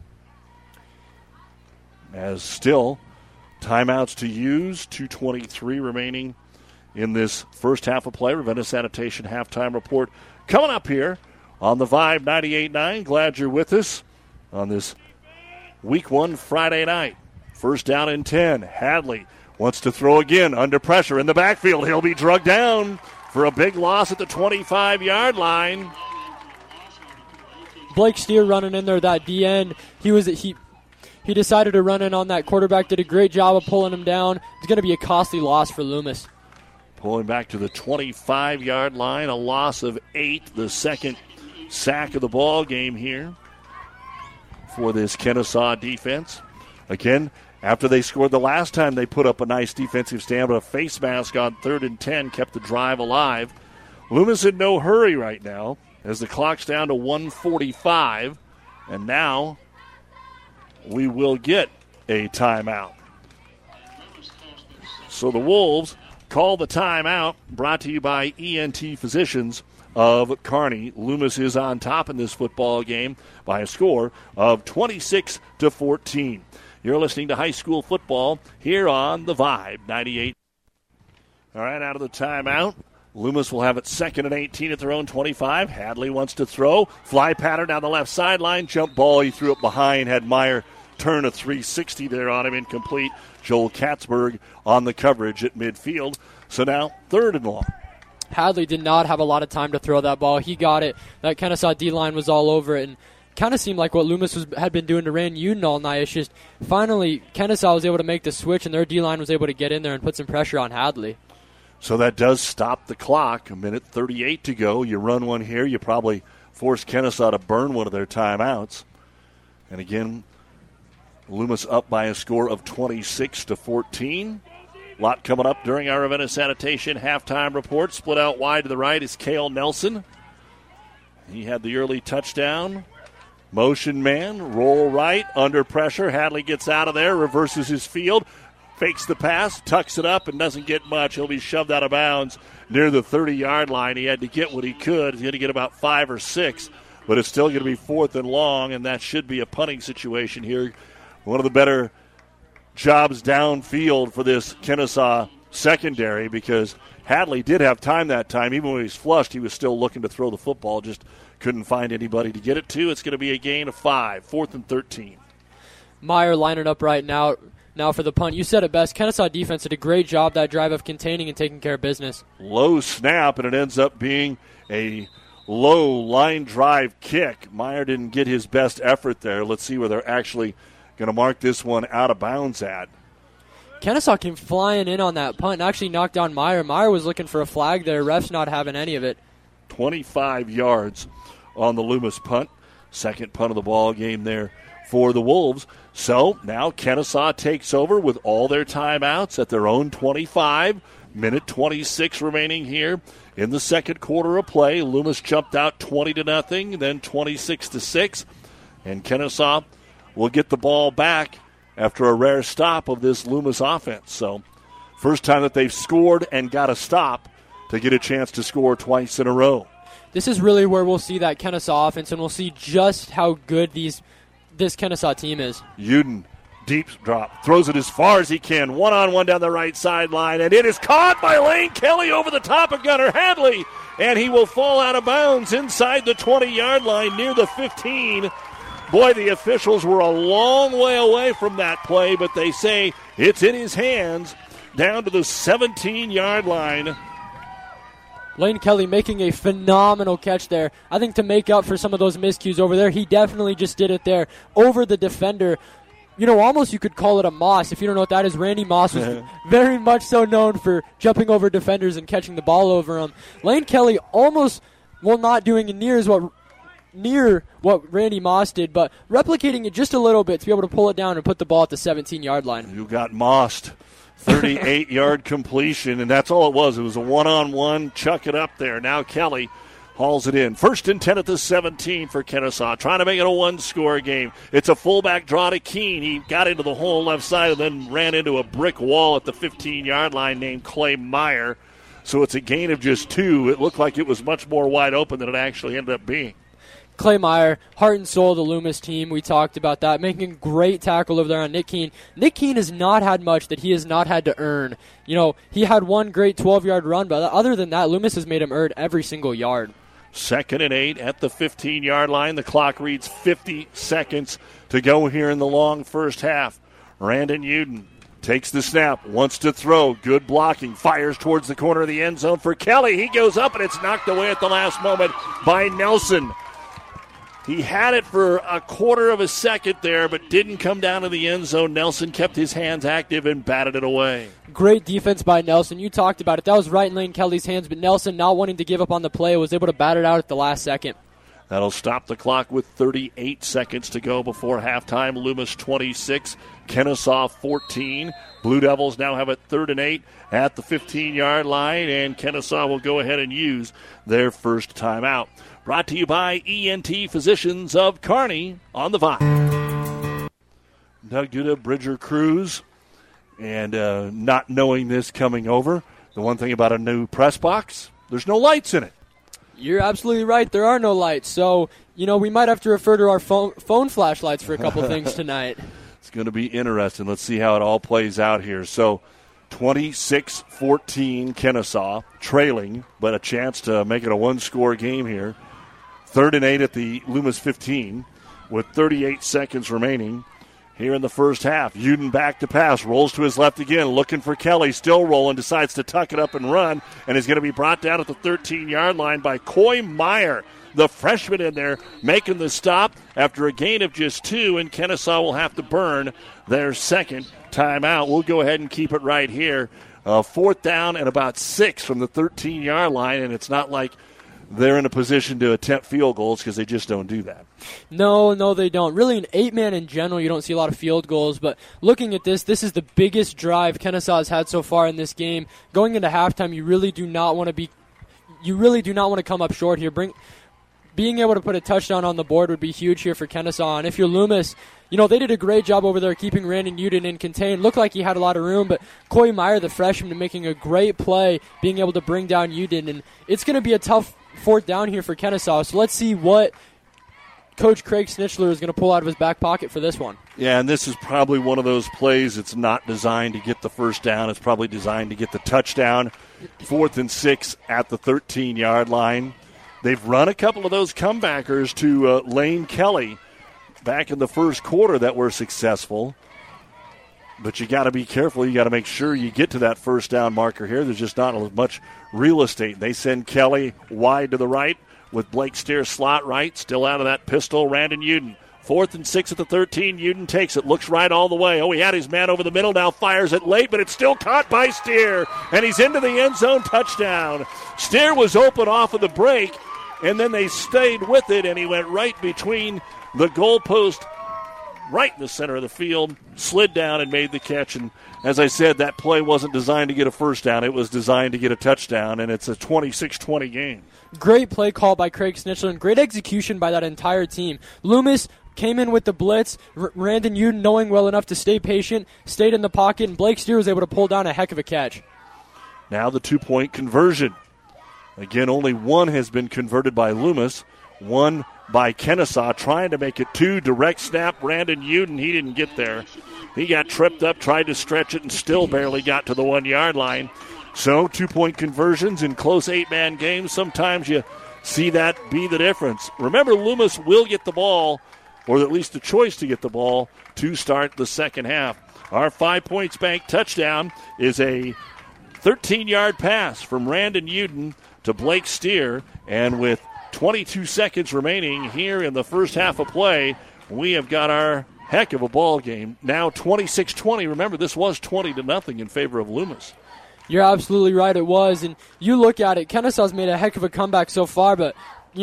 As still, timeouts to use, 2:23 remaining in this first half of play. Ravenna Sanitation halftime report coming up here on the Vibe 98.9. Glad you're with us on this Week 1 Friday night. First down and 10. Hadley wants to throw again under pressure in the backfield. He'll be drugged down for a big loss at the 25-yard line. Blake Steer running in there, that D-end. He decided to run in on that quarterback, did a great job of pulling him down. It's going to be a costly loss for Loomis. Pulling back to the 25-yard line, a loss of 8, the second sack of the ball game here for this Kenesaw defense. Again, after they scored the last time, they put up a nice defensive stand, but a face mask on 3rd and 10 kept the drive alive. Loomis in no hurry right now as the clock's down to 1:45. And now we will get a timeout. So the Wolves call the timeout, brought to you by ENT Physicians of Kearney. Loomis is on top in this football game by a score of 26-14. You're listening to high school football here on The Vibe 98. All right, out of the timeout. Loomis will have it 2nd and 18 at their own 25. Hadley wants to throw. Fly pattern down the left sideline. Jump ball. He threw it behind. Had Meyer turn a 360 there on him. Incomplete. Joel Katzberg on the coverage at midfield. So now 3rd and long. Hadley did not have a lot of time to throw that ball. He got it. That Kennesaw D-line was all over it. And kind of seemed like what Loomis had been doing to Rand Uden all night. It's just finally Kennesaw was able to make the switch, and their D-line was able to get in there and put some pressure on Hadley. So that does stop the clock. 1:38 to go. You run one here, you probably force Kennesaw to burn one of their timeouts. And again, Loomis up by a score of 26-14. A lot coming up during our Ravenna Sanitation halftime report. Split out wide to the right is Cale Nelson. He had the early touchdown. Motion man, roll right, under pressure. Hadley gets out of there, reverses his field. Fakes the pass, tucks it up, and doesn't get much. He'll be shoved out of bounds near the 30-yard line. He had to get what he could. He's going to get about 5 or 6, but it's still going to be 4th and long, and that should be a punting situation here. One of the better jobs downfield for this Kennesaw secondary, because Hadley did have time that time. Even when he was flushed, he was still looking to throw the football, just couldn't find anybody to get it to. It's going to be a gain of 5, 4th and 13. Meyer lining up right now for the punt. You said it best. Kennesaw defense did a great job that drive of containing and taking care of business. Low snap, and it ends up being a low line drive kick. Meyer didn't get his best effort there. Let's see where they're actually going to mark this one out of bounds at. Kennesaw came flying in on that punt and actually knocked down Meyer. Meyer was looking for a flag there. Ref's not having any of it. 25 yards on the Loomis punt. Second punt of the ball game there for the Wolves. So now Kennesaw takes over with all their timeouts at their own 25. Minute 26 remaining here in the second quarter of play. Loomis jumped out 20-0, then 26-6. And Kennesaw will get the ball back after a rare stop of this Loomis offense. So first time that they've scored and got a stop to get a chance to score twice in a row. This is really where we'll see that Kennesaw offense, and we'll see just how good this Kennesaw team is. Uden, deep drop, throws it as far as he can. One-on-one down the right sideline, and it is caught by Lane Kelly over the top of Gunnar Hadley, and he will fall out of bounds inside the 20-yard line near the 15. Boy, the officials were a long way away from that play, but they say it's in his hands down to the 17-yard line. Lane Kelly making a phenomenal catch there. I think to make up for some of those miscues over there, he definitely just did it there over the defender. You know, almost you could call it a Moss. If you don't know what that is, Randy Moss was very much so known for jumping over defenders and catching the ball over them. Lane Kelly almost, well, not doing near what Randy Moss did, but replicating it just a little bit to be able to pull it down and put the ball at the 17-yard line. You got mossed. 38-yard completion, and that's all it was. It was a one-on-one, chuck it up there. Now Kelly hauls it in. 1st and 10 at the 17 for Kennesaw, trying to make it a one-score game. It's a fullback draw to Keene. He got into the hole left side and then ran into a brick wall at the 15-yard line named Clay Meyer. So it's a gain of just 2. It looked like it was much more wide open than it actually ended up being. Clay Meyer, heart and soul of the Loomis team. We talked about that. Making a great tackle over there on Nick Keene. Nick Keene has not had much that he has not had to earn. You know, he had one great 12-yard run, but other than that, Loomis has made him earn every single yard. 2nd and 8 at the 15-yard line. The clock reads 50 seconds to go here in the long first half. Randon Uden takes the snap, wants to throw. Good blocking. Fires towards the corner of the end zone for Kelly. He goes up, and it's knocked away at the last moment by Nelson. He had it for a quarter of a second there, but didn't come down to the end zone. Nelson kept his hands active and batted it away. Great defense by Nelson. You talked about it. That was right in Lane Kelly's hands, but Nelson, not wanting to give up on the play, was able to bat it out at the last second. That'll stop the clock with 38 seconds to go before halftime. Loomis 26, Kennesaw 14. Blue Devils now have it 3rd and 8 at the 15-yard line, and Kennesaw will go ahead and use their first timeout. Brought to you by ENT Physicians of Kearney on the Vine. Doug Duda, Bridger Cruz, and not knowing this coming over, the one thing about a new press box, there's no lights in it. You're absolutely right. There are no lights. So, we might have to refer to our phone flashlights for a couple things tonight. It's going to be interesting. Let's see how it all plays out here. So, 26-14 Kennesaw, trailing, but a chance to make it a one-score game here. 3rd and 8 at the Loomis 15 with 38 seconds remaining here in the first half. Uden back to pass, rolls to his left again, looking for Kelly, still rolling, decides to tuck it up and run, and is going to be brought down at the 13-yard line by Coy Meyer, the freshman in there, making the stop after a gain of just 2, and Kennesaw will have to burn their second timeout. We'll go ahead and keep it right here. 4th down and about 6 from the 13-yard line, and it's not like they're in a position to attempt field goals because they just don't do that. No, they don't. Really, in 8-man in general, you don't see a lot of field goals. But looking at this is the biggest drive Kennesaw has had so far in this game. Going into halftime, you really do not want to come up short here. Being able to put a touchdown on the board would be huge here for Kennesaw. And if you're Loomis, they did a great job over there keeping Randon Uden in contain. Looked like he had a lot of room, but Coy Meyer, the freshman, making a great play, being able to bring down Uden. And it's going to be a tough 4th down here for Kennesaw. So let's see what Coach Craig Snitchler is going to pull out of his back pocket for this one. Yeah, and this is probably one of those plays that's not designed to get the first down. It's probably designed to get the touchdown. 4th and 6 at the 13-yard line. They've run a couple of those comebackers to Lane Kelly back in the first quarter that were successful. But you got to be careful. You got to make sure you get to that first down marker here. There's just not as much real estate. They send Kelly wide to the right with Blake Steer slot right. Still out of that pistol, Randon Uden. 4th and 6 at the 13. Uden takes it, looks right all the way. Oh, he had his man over the middle, now fires it late, but it's still caught by Steer. And he's into the end zone, touchdown. Steer was open off of the break, and then they stayed with it, and he went right between the goalpost, right in the center of the field, slid down and made the catch. And as I said, that play wasn't designed to get a first down. It was designed to get a touchdown, and it's a 26-20 game. Great play call by Craig Snitchler and great execution by that entire team. Loomis came in with the blitz. Randon Uden, knowing well enough to stay patient, stayed in the pocket, and Blake Steer was able to pull down a heck of a catch. Now the 2-point conversion. Again, only one has been converted by Loomis, one by Kennesaw, trying to make it 2. Direct snap, Randon Uden, he didn't get there. He got tripped up, tried to stretch it, and still barely got to the 1-yard line. So 2-point conversions in close 8-man games, sometimes you see that be the difference. Remember, Loomis will get the ball, or at least the choice to get the ball, to start the second half. Our 5 Points Bank touchdown is a 13-yard pass from Randon Uden to Blake Steer, and with 22 seconds remaining here in the first half of play, we have got our heck of a ball game. Now 26-20. Remember, this was 20-0 in favor of Loomis. You're absolutely right, it was. And you look at it, Kennesaw's made a heck of a comeback so far, but,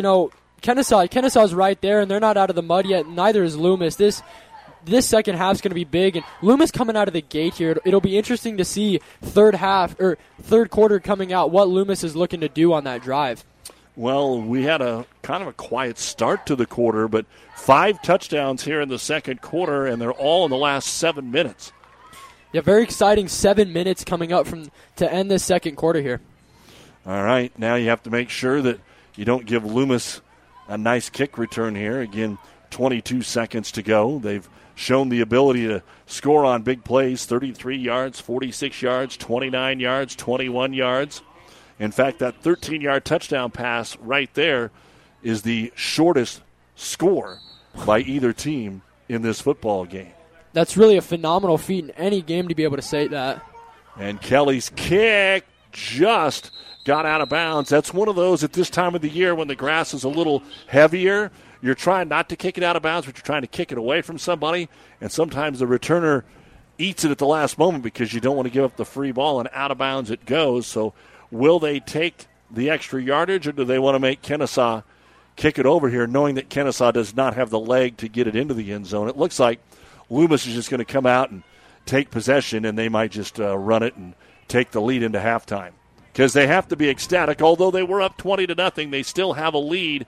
Kennesaw's right there, and they're not out of the mud yet. Neither is Loomis. This second half's going to be big, and Loomis coming out of the gate here. It'll be interesting to see third quarter coming out, what Loomis is looking to do on that drive. Well, we had a kind of a quiet start to the quarter, but 5 touchdowns here in the second quarter, and they're all in the last 7 minutes. Yeah, very exciting 7 minutes coming up to end this second quarter here. All right, now you have to make sure that you don't give Loomis a nice kick return here. Again, 22 seconds to go. They've shown the ability to score on big plays, 33 yards, 46 yards, 29 yards, 21 yards. In fact, that 13-yard touchdown pass right there is the shortest score by either team in this football game. That's really a phenomenal feat in any game to be able to say that. And Kelly's kick just got out of bounds. That's one of those at this time of the year when the grass is a little heavier. You're trying not to kick it out of bounds, but you're trying to kick it away from somebody. And sometimes the returner eats it at the last moment because you don't want to give up the free ball, and out of bounds it goes. So will they take the extra yardage, or do they want to make Kennesaw kick it over here, knowing that Kennesaw does not have the leg to get it into the end zone? It looks like Loomis is just going to come out and take possession, and they might just run it and take the lead into halftime. Because they have to be ecstatic. Although they were up 20-0, they still have a lead,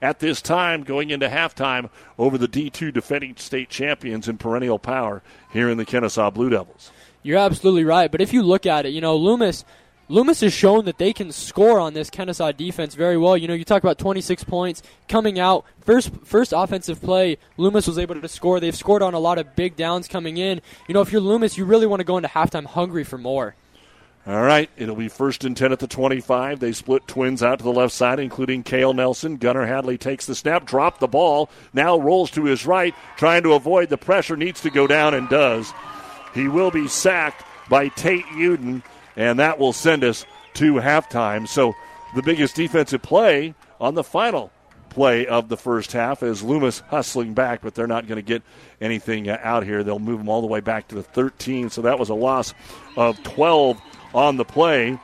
at this time going into halftime over the D2 defending state champions in perennial power here in the Kennesaw Blue Devils. You're absolutely right, but if you look at it, Loomis has shown that they can score on this Kennesaw defense very well. You talk about 26 points coming out. First offensive play, Loomis was able to score. They've scored on a lot of big downs coming in. If you're Loomis, you really want to go into halftime hungry for more. All right, it'll be 1st and 10 at the 25. They split twins out to the left side, including Cale Nelson. Gunnar Hadley takes the snap, dropped the ball, now rolls to his right, trying to avoid the pressure, needs to go down and does. He will be sacked by Tate Uden, and that will send us to halftime. So the biggest defensive play on the final play of the first half is Loomis hustling back, but they're not going to get anything out here. They'll move them all the way back to the 13. So that was a loss of 12 on the play.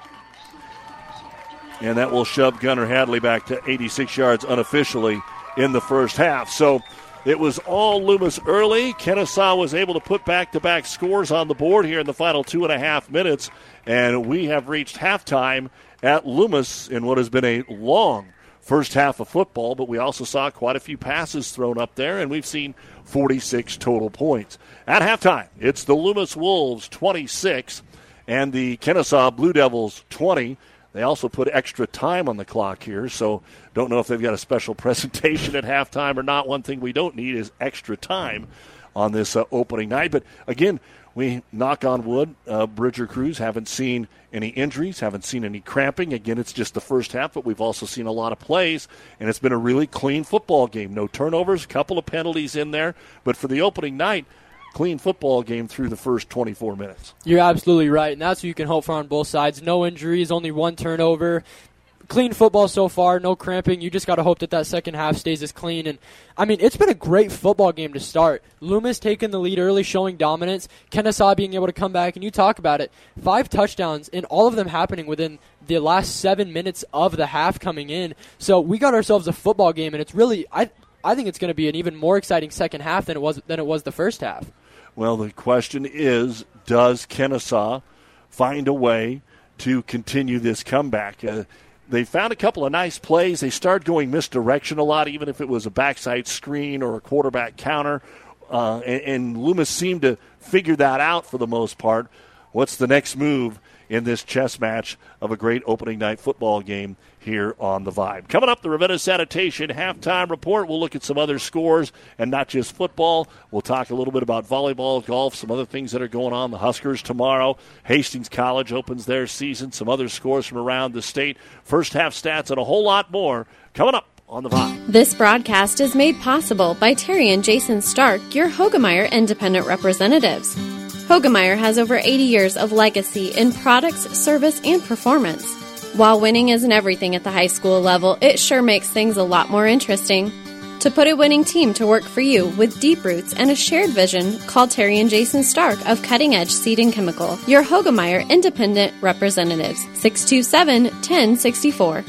And that will shove Gunnar Hadley back to 86 yards unofficially in the first half. So it was all Loomis early. Kennesaw was able to put back-to-back scores on the board here in the final 2.5 minutes. And we have reached halftime at Loomis in what has been a long first half of football, but we also saw quite a few passes thrown up there, and we've seen 46 total points. At halftime, it's the Loomis Wolves 26 and the Kennesaw Blue Devils 20. They also put extra time on the clock here, so don't know if they've got a special presentation at halftime or not. One thing we don't need is extra time on this opening night. But, again, we knock on wood, Bridger crews haven't seen any injuries, haven't seen any cramping. Again, it's just the first half, but we've also seen a lot of plays, and it's been a really clean football game. No turnovers, a couple of penalties in there, but for the opening night, clean football game through the first 24 minutes. You're absolutely right, and that's what you can hope for on both sides. No injuries, only one turnover. Clean football so far, no cramping. You just got to hope that second half stays as clean. And, it's been a great football game to start. Loomis taking the lead early, showing dominance. Kennesaw being able to come back, and you talk about it. 5 touchdowns, and all of them happening within the last 7 minutes of the half coming in. So we got ourselves a football game, and it's really, I think it's going to be an even more exciting second half than it was the first half. Well, the question is, does Kennesaw find a way to continue this comeback? They found a couple of nice plays. They started going misdirection a lot, even if it was a backside screen or a quarterback counter. And Loomis seemed to figure that out for the most part. What's the next move in this chess match of a great opening night football game here on the Vibe? Coming up, the Ravenna Sanitation halftime report. We'll look at some other scores and not just football. We'll talk a little bit about volleyball, golf, some other things that are going on. The Huskers tomorrow. Hastings College opens their season. Some other scores from around the state. First half stats and a whole lot more coming up on the Vibe. This broadcast is made possible by Terry and Jason Stark, your Hoegemeyer Independent Representatives. Hoegemeyer has over 80 years of legacy in products, service, and performance. While winning isn't everything at the high school level, it sure makes things a lot more interesting. To put a winning team to work for you with deep roots and a shared vision, call Terry and Jason Stark of Cutting Edge Seed and Chemical, your Hoegemeyer Independent Representatives, 627-1064.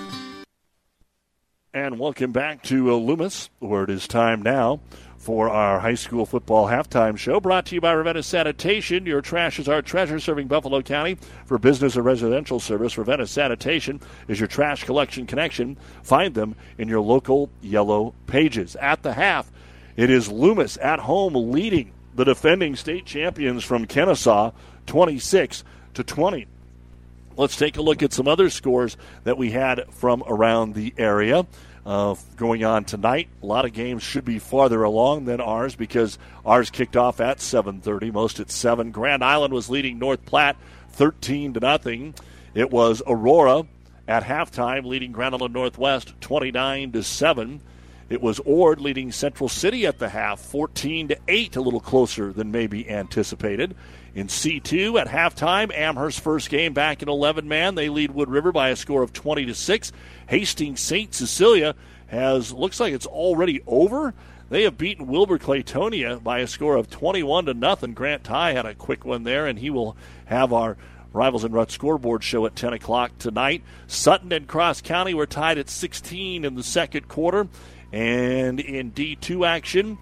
And welcome back to Loomis, where it is time now for our high school football halftime show, brought to you by Ravenna Sanitation. Your trash is our treasure, serving Buffalo County. For business or residential service, Ravenna Sanitation is your trash collection connection. Find them in your local yellow pages. At the half, it is Loomis at home leading the defending state champions from Kennesaw 26-20. Let's take a look at some other scores that we had from around the area. Going on tonight, a lot of games should be farther along than ours because ours kicked off at 7:30, most at 7. Grand Island was leading North Platte 13-0. It was Aurora at halftime leading Grand Island Northwest 29-7. It was Ord leading Central City at the half 14-8, a little closer than maybe anticipated. In C2 at halftime, Amherst's first game back in 11-man. They lead Wood River by a score of 20-6. Hastings St. Cecilia looks like it's already over. They have beaten Wilbur Claytonia by a score of 21-0. Grant Tye had a quick one there, and he will have our Rivals and Rut scoreboard show at 10 o'clock tonight. Sutton and Cross County were tied at 16 in the second quarter. And in D2 action,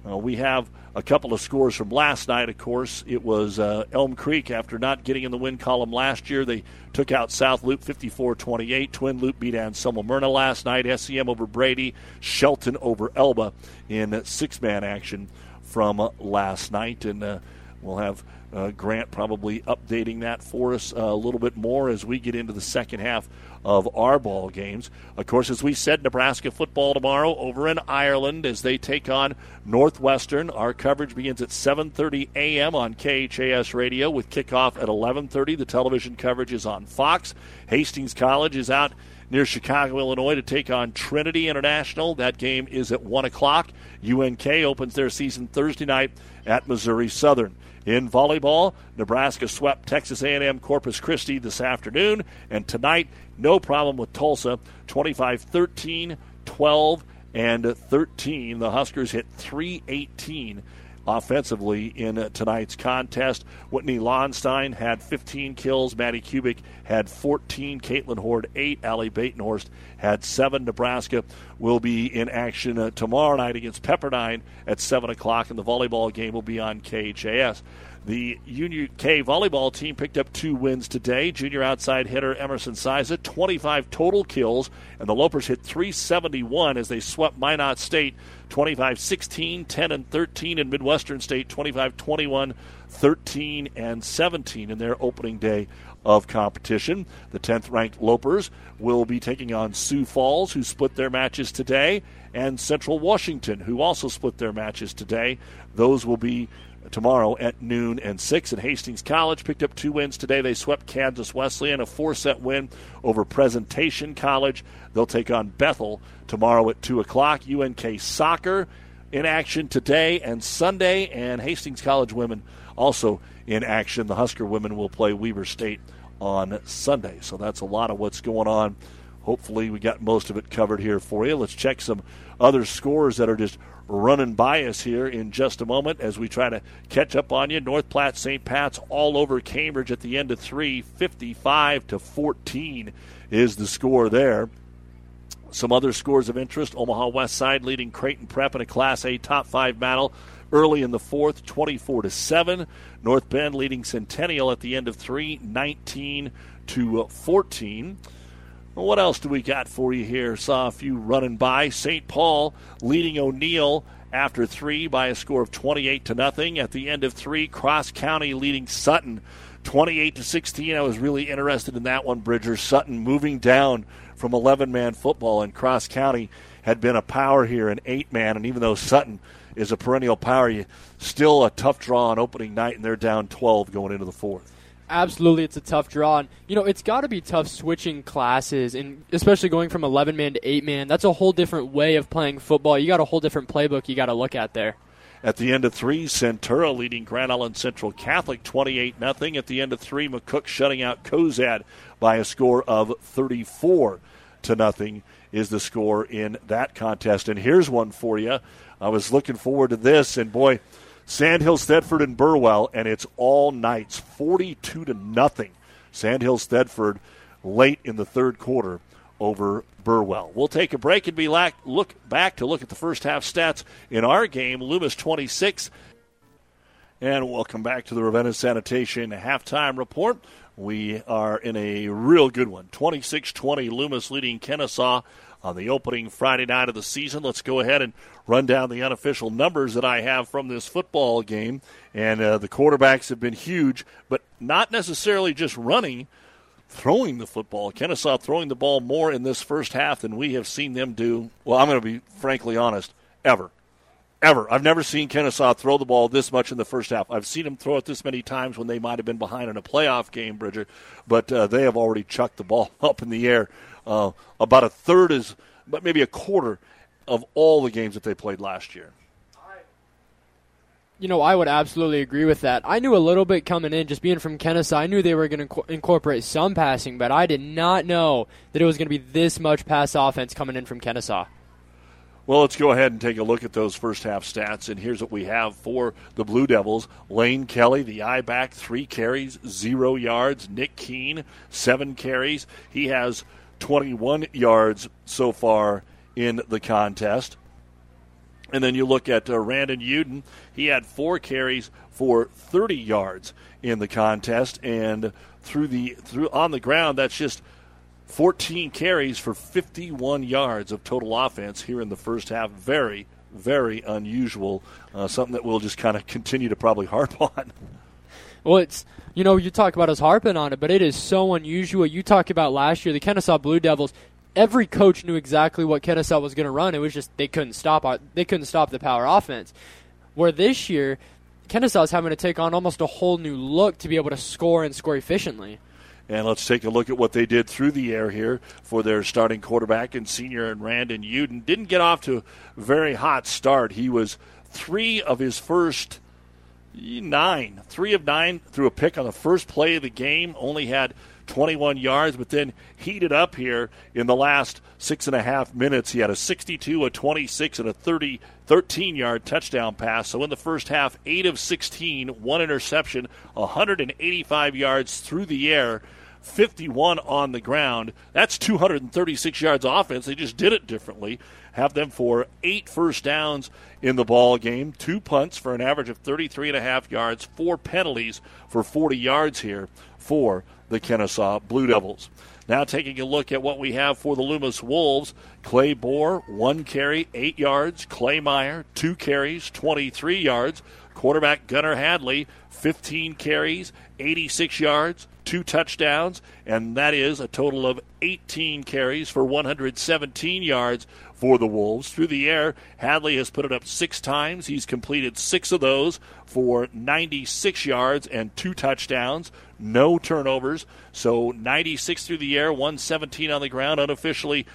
We have a couple of scores from last night, of course. It was Elm Creek, after not getting in the win column last year. They took out South Loop 54-28. Twin Loop beat Anselmo Myrna last night. SEM over Brady. Shelton over Elba in six-man action from last night. And we'll have Grant probably updating that for us a little bit more as we get into the second half of our ball games. Of course, as we said, Nebraska football tomorrow over in Ireland as they take on Northwestern. Our coverage begins at 7:30 a.m. on KHAS Radio with kickoff at 11:30. The television coverage is on Fox. Hastings College is out near Chicago, Illinois to take on Trinity International. That game is at 1 o'clock. UNK opens their season Thursday night at Missouri Southern. In volleyball, Nebraska swept Texas A&M Corpus Christi this afternoon, and tonight, no problem with Tulsa, 25-13, 12, and 13. The Huskers hit 318 offensively in tonight's contest. Whitney Lonstein had 15 kills. Maddie Kubik had 14. Caitlin Horde 8. Allie Batenhorst had 7. Nebraska will be in action tomorrow night against Pepperdine at 7 o'clock, and the volleyball game will be on KHAS. The UNK volleyball team picked up 2 wins today. Junior outside hitter Emerson Siza, 25 total kills, and the Lopers hit 371 as they swept Minot State 25-16, 10-13, and Midwestern State 25-21, 13, and 17 in their opening day of competition. The 10th-ranked Lopers will be taking on Sioux Falls, who split their matches today, and Central Washington, who also split their matches today. Those will be tomorrow at noon and 6. And Hastings College picked up 2 wins today. They swept Kansas Wesleyan, a 4-set win over Presentation College. They'll take on Bethel tomorrow at 2 o'clock. UNK soccer in action today and Sunday, and Hastings College women also in action. The Husker women will play Weber State on Sunday. So that's a lot of what's going on. Hopefully we got most of it covered here for you. Let's check some other scores that are just running by us here in just a moment as we try to catch up on you. North Platte St. Pat's all over Cambridge at the end of 3, 55-14 is the score there. Some other scores of interest: Omaha West Side leading Creighton Prep in a Class A top 5 battle early in the 4th, 24-7. North Bend leading Centennial at the end of 3, 19-14. What else do we got for you here? Saw a few running by. St. Paul leading O'Neill after 3 by a score of 28-0. At the end of 3, Cross County leading Sutton 28-16. I was really interested in that one, Bridger. Sutton moving down from 11-man football, and Cross County had been a power here in 8-man, and even though Sutton is a perennial power, still a tough draw on opening night, and they're down 12 going into the 4th. Absolutely, it's a tough draw. And, it's got to be tough switching classes, and especially going from 11-man to 8-man. That's a whole different way of playing football. You got a whole different playbook you got to look at there. At the end of 3, Centura leading Grand Island Central Catholic 28-0. At the end of 3, McCook shutting out Cozad by a score of 34-0 is the score in that contest. And here's one for you. I was looking forward to this, and boy, Sandhills, Thedford, and Burwell, and it's all Knights, 42-0. Sandhills, Thedford late in the third quarter over Burwell. We'll take a break and look back to look at the first half stats in our game. Loomis 26. And welcome back to the Ravenna Sanitation halftime report. We are in a real good one. 26-20, Loomis leading Kennesaw on the opening Friday night of the season. Let's go ahead and run down the unofficial numbers that I have from this football game. And the quarterbacks have been huge, but not necessarily just running, throwing the football. Kennesaw throwing the ball more in this first half than we have seen them do, well, I'm going to be frankly honest, ever. I've never seen Kennesaw throw the ball this much in the first half. I've seen them throw it this many times when they might have been behind in a playoff game, Bridger, but they have already chucked the ball up in the air. About a third but maybe a quarter of all the games that they played last year. I would absolutely agree with that. I knew a little bit coming in, just being from Kennesaw. I knew they were going to incorporate some passing, but I did not know that it was going to be this much pass offense coming in from Kennesaw. Well, let's go ahead and take a look at those first half stats, and here's what we have for the Blue Devils. Lane Kelly, the I-back, 3 carries, 0 yards. Nick Keene, 7 carries. He has 21 yards so far in the contest. And then you look at Randon Uden. He had 4 carries for 30 yards in the contest, and through on the ground, that's just 14 carries for 51 yards of total offense here in the first half. Very, very unusual. Something that we'll just kind of continue to probably harp on. Well, it's, you talk about us harping on it, but it is so unusual. You talk about last year, the Kennesaw Blue Devils. Every coach knew exactly what Kennesaw was going to run. It was just they couldn't stop the power offense. Where this year, Kennesaw is having to take on almost a whole new look to be able to score and score efficiently. And let's take a look at what they did through the air here for their starting quarterback and senior Randon Uden. Didn't get off to a very hot start. He was 3 of his first 9. 3 of 9 threw a pick on the first play of the game. Only had 21 yards, but then heated up here in the last 6.5 minutes. He had a 62, a 26, and a 13-yard touchdown pass. So in the first half, 8 of 16, 1 interception, 185 yards through the air, 51 on the ground. That's 236 yards offense. They just did it differently. Have them for 8 first downs in the ball game, 2 punts for an average of 33.5 yards, 4 penalties for 40 yards here for the Kennesaw Blue Devils. Now taking a look at what we have for the Loomis Wolves. Clay Bohr, 1 carry, 8 yards. Clay Meyer, 2 carries, 23 yards. Quarterback Gunnar Hadley, 15 carries, 86 yards, 2 touchdowns, and that is a total of 18 carries for 117 yards for the Wolves. Through the air, Hadley has put it up 6 times. He's completed 6 of those for 96 yards and 2 touchdowns. No turnovers. So 96 through the air, 117 on the ground. Unofficially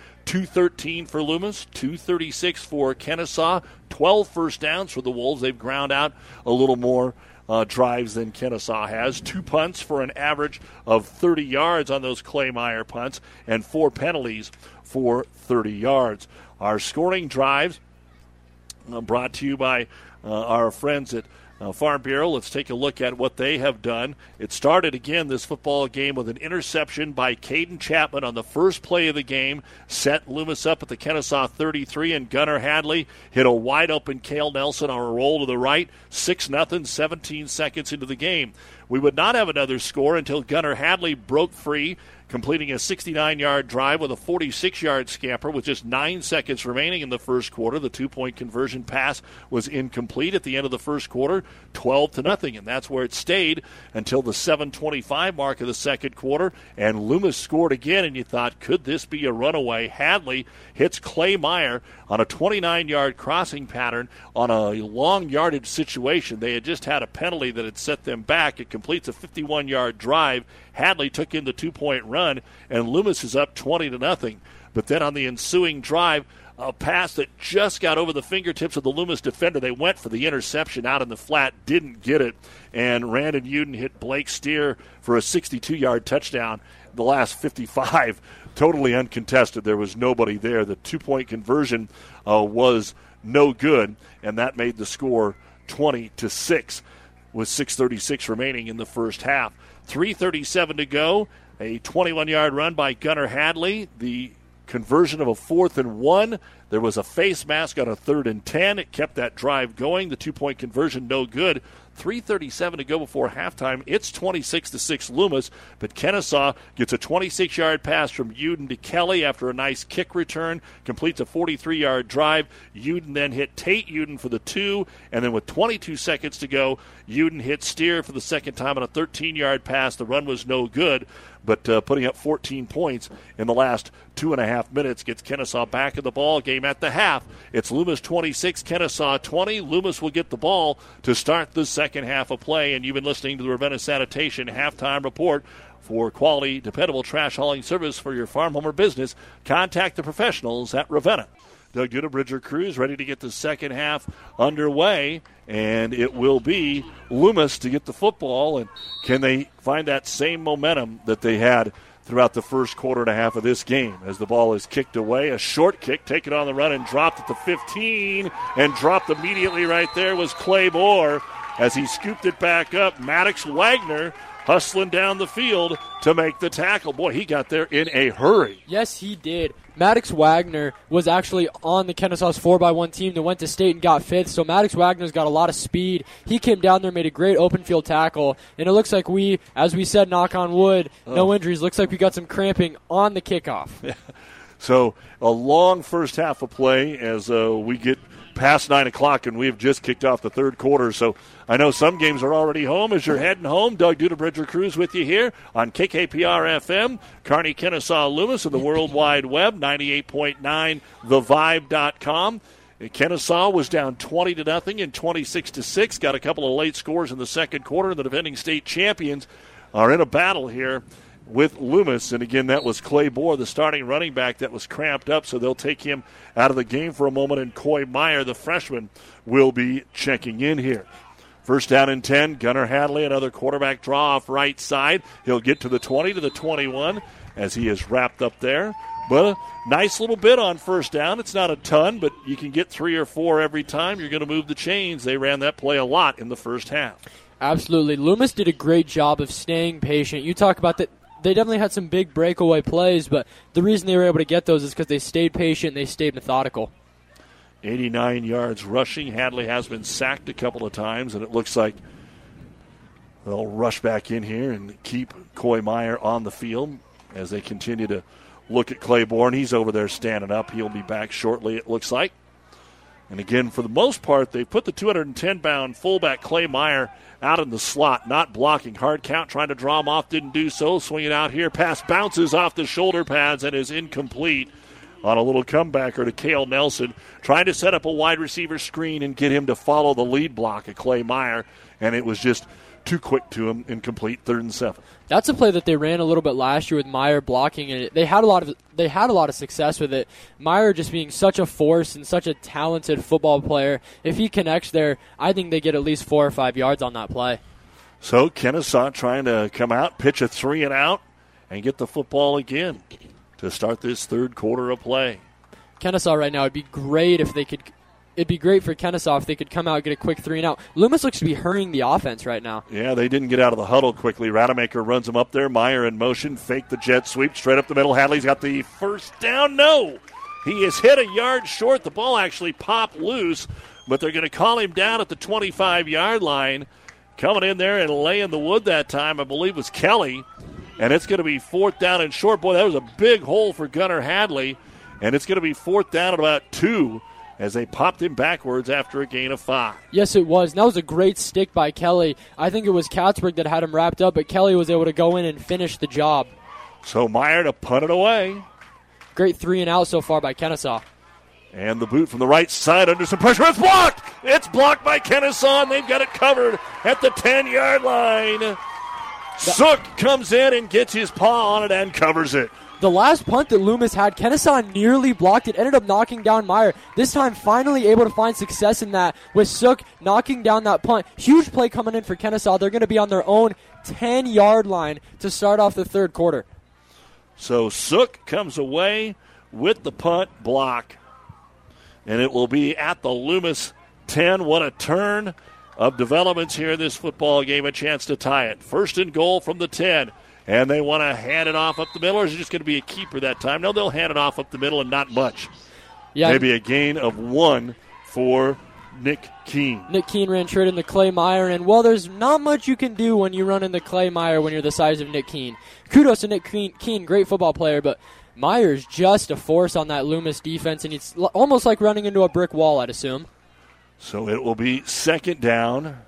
213 for Loomis, 236 for Kennesaw. 12 first downs for the Wolves. They've ground out a little more drives than Kennesaw has. 2 punts for an average of 30 yards on those Clay Meyer punts, and 4 penalties for 30 yards. Our scoring drives brought to you by our friends at Farm Bureau. Let's take a look at what they have done. It started again this football game with an interception by Caden Chapman on the first play of the game. Set Loomis up at the Kennesaw 33, and Gunnar Hadley hit a wide open Cale Nelson on a roll to the right. 6-0, 17 seconds into the game. We would not have another score until Gunnar Hadley broke free, completing a 69-yard drive with a 46-yard scamper with just 9 seconds remaining in the first quarter. The 2-point conversion pass was incomplete at the end of the first quarter, 12-0, and that's where it stayed until the 7:25 mark of the second quarter, and Loomis scored again, and you thought, could this be a runaway? Hadley hits Clay Meyer on a 29-yard crossing pattern on a long yardage situation. They had just had a penalty that had set them back. It completes a 51-yard drive. Hadley took in the 2-point run, and Loomis is up 20-0. But then on the ensuing drive, a pass that just got over the fingertips of the Loomis defender. They went for the interception out in the flat, didn't get it, and Randon Uden hit Blake Steer for a 62-yard touchdown. The last 55, totally uncontested. There was nobody there. The 2-point conversion was no good, and that made the score 20-6 with 6:36 remaining in the first half. 3:37 to go. A 21-yard run by Gunnar Hadley. The conversion of a 4th and 1. There was a face mask on a 3rd and 10. It kept that drive going. The 2-point conversion no good. 3:37 to go before halftime. It's 26-6 Loomis, but Kennesaw gets a 26-yard pass from Uden to Kelly after a nice kick return, completes a 43-yard drive. Uden then hit Tate Uden for the 2, and then with 22 seconds to go, Uden hit Steer for the second time on a 13-yard pass. The run was no good, but putting up 14 points in the last 2.5 minutes gets Kennesaw back in the ball game at the half. It's Loomis 26, Kennesaw 20. Loomis will get the ball to start the second half of play, and you've been listening to the Ravenna Sanitation halftime report. For quality, dependable trash hauling service for your farm, home, or business, contact the professionals at Ravenna. Doug Duda, Bridger Cruz, ready to get the second half underway, and it will be Loomis to get the football. And can they find that same momentum that they had throughout the first quarter and a half of this game? As the ball is kicked away, a short kick, taken on the run and dropped at the 15, and dropped immediately right there was Clay Bohr. As he scooped it back up, Maddox Wagner hustling down the field to make the tackle. Boy, he got there in a hurry. Yes, he did. Maddox Wagner was actually on the Kennesaw's 4x1 team that went to state and got 5th, so Maddox Wagner's got a lot of speed. He came down there, made a great open field tackle, and it looks like we, as we said, knock on wood, no injuries. Looks like we got some cramping on the kickoff. So a long first half of play as we get past 9 o'clock, and we have just kicked off the third quarter. So I know some games are already home. As you're heading home, Doug Dudebridger Cruz with you here on KKPR-FM, Kearney, Kennesaw, Loomis, and the World Wide Web, 98.9 thevibe.com. Kennesaw was down 20-0 and 26-6. Got a couple of late scores in the second quarter. The defending state champions are in a battle here with Loomis, and again, that was Clay Bohr, the starting running back, that was cramped up, so they'll take him out of the game for a moment, and Coy Meyer, the freshman, will be checking in here. First down and 10, Gunnar Hadley, another quarterback draw off right side. He'll get to the 20, to the 21, as he is wrapped up there. But a nice little bit on first down. It's not a ton, but you can get 3 or 4 every time. You're going to move the chains. They ran that play a lot in the first half. Absolutely. Loomis did a great job of staying patient. You talk about that. They definitely had some big breakaway plays, but the reason they were able to get those is because they stayed patient and they stayed methodical. 89 yards rushing. Hadley has been sacked a couple of times, and it looks like they'll rush back in here and keep Coy Meyer on the field as they continue to look at Claiborne. He's over there standing up. He'll be back shortly, it looks like. And again, for the most part, they put the 210-pound fullback Clay Meyer out in the slot, not blocking. Hard count, trying to draw him off, didn't do so. Swing it out here. Pass bounces off the shoulder pads and is incomplete on a little comebacker to Cale Nelson, trying to set up a wide receiver screen and get him to follow the lead block of Clay Meyer, and it was just too quick to him, incomplete, 3rd and 7. That's a play that they ran a little bit last year with Meyer blocking it. They had a lot of success with it. Meyer just being such a force and such a talented football player. If he connects there, I think they get at least 4 or 5 yards on that play. So Kennesaw trying to come out, pitch a 3 and out, and get the football again to start this third quarter of play. Kennesaw right now, it'd be great if they could. It'd be great for Kennesaw if they could come out and get a quick 3 and out. Loomis looks to be hurrying the offense right now. Yeah, they didn't get out of the huddle quickly. Rademacher runs them up there. Meyer in motion. Fake the jet sweep straight up the middle. Hadley's got the first down. No! He is hit a yard short. The ball actually popped loose, but they're going to call him down at the 25-yard line. Coming in there and laying the wood that time, I believe, was Kelly. And it's going to be 4th down and short. Boy, that was a big hole for Gunnar Hadley. And it's going to be 4th down at about 2. As they popped him backwards after a gain of 5. Yes, it was. And that was a great stick by Kelly. I think it was Katzberg that had him wrapped up, but Kelly was able to go in and finish the job. So Meyer to punt it away. Great 3 and out so far by Kennesaw. And the boot from the right side under some pressure. It's blocked! It's blocked by Kennesaw, and they've got it covered at the 10-yard line. Sook comes in and gets his paw on it and covers it. The last punt that Loomis had, Kennesaw nearly blocked it, ended up knocking down Meyer. This time finally able to find success in that with Sook knocking down that punt. Huge play coming in for Kennesaw. They're going to be on their own 10-yard line to start off the third quarter. So Sook comes away with the punt block, and it will be at the Loomis 10. What a turn of developments here in this football game, a chance to tie it. 1st and goal from the 10. And they want to hand it off up the middle, or is it just going to be a keeper that time? No, they'll hand it off up the middle and not much. Yeah. Maybe a gain of 1 for Nick Keene. Nick Keene ran straight into Clay Meyer, and, well, there's not much you can do when you run into Clay Meyer when you're the size of Nick Keene. Kudos to Nick Keene, great football player, but Meyer's just a force on that Loomis defense, and it's almost like running into a brick wall, I'd assume. So it will be 2nd down,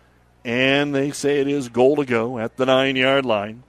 and they say it is goal to go at the 9-yard line.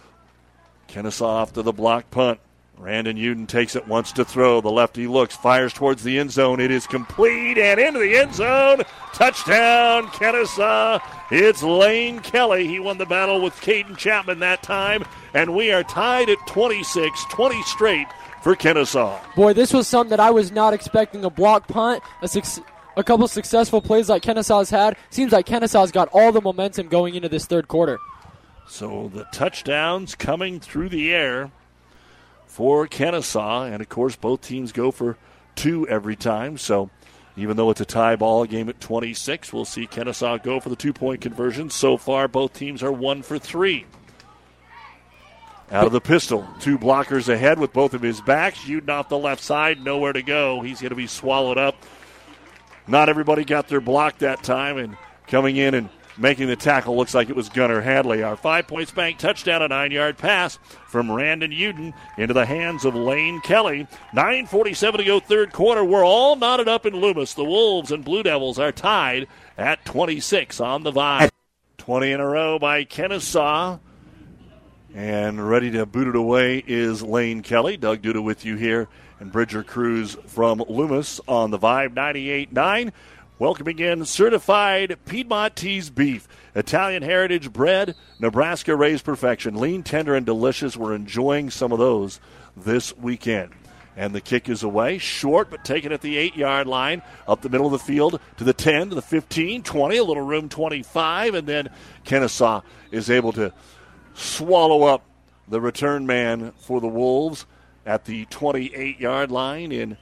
Kennesaw off to the block punt. Brandon Uden takes it, wants to throw. The lefty looks, fires towards the end zone. It is complete and into the end zone. Touchdown, Kennesaw. It's Lane Kelly. He won the battle with Caden Chapman that time. And we are tied at 26, 20 straight for Kennesaw. Boy, this was something that I was not expecting. A block punt, a couple successful plays like Kennesaw's had. Seems like Kennesaw's got all the momentum going into this third quarter. So the touchdowns coming through the air for Kennesaw. And, of course, both teams go for 2 every time. So Even though it's a tie ball game at 26, we'll see Kennesaw go for the 2-point conversion. So far, both teams are 1 for 3. Out of the pistol, 2 blockers ahead with both of his backs. Uden off the left side, nowhere to go. He's going to be swallowed up. Not everybody got their block that time, and coming in and making the tackle looks like it was Gunnar Hadley. Our 5 Points Bank touchdown, a 9-yard pass from Randon Uden into the hands of Lane Kelly. 9:47 to go, third quarter. We're all knotted up in Loomis. The Wolves and Blue Devils are tied at 26 on the Vibe. 20 in a row by Kennesaw. And ready to boot it away is Lane Kelly. Doug Duda with you here, and Bridger Cruz from Loomis on the Vibe 98.9. Welcoming in certified Piedmontese beef, Italian heritage bread, Nebraska raised perfection, lean, tender, and delicious. We're enjoying some of those this weekend. And the kick is away, short, but taken at the 8-yard line, up the middle of the field to the 10, to the 15, 20, a little room 25, and then Kennesaw is able to swallow up the return man for the Wolves at the 28-yard line in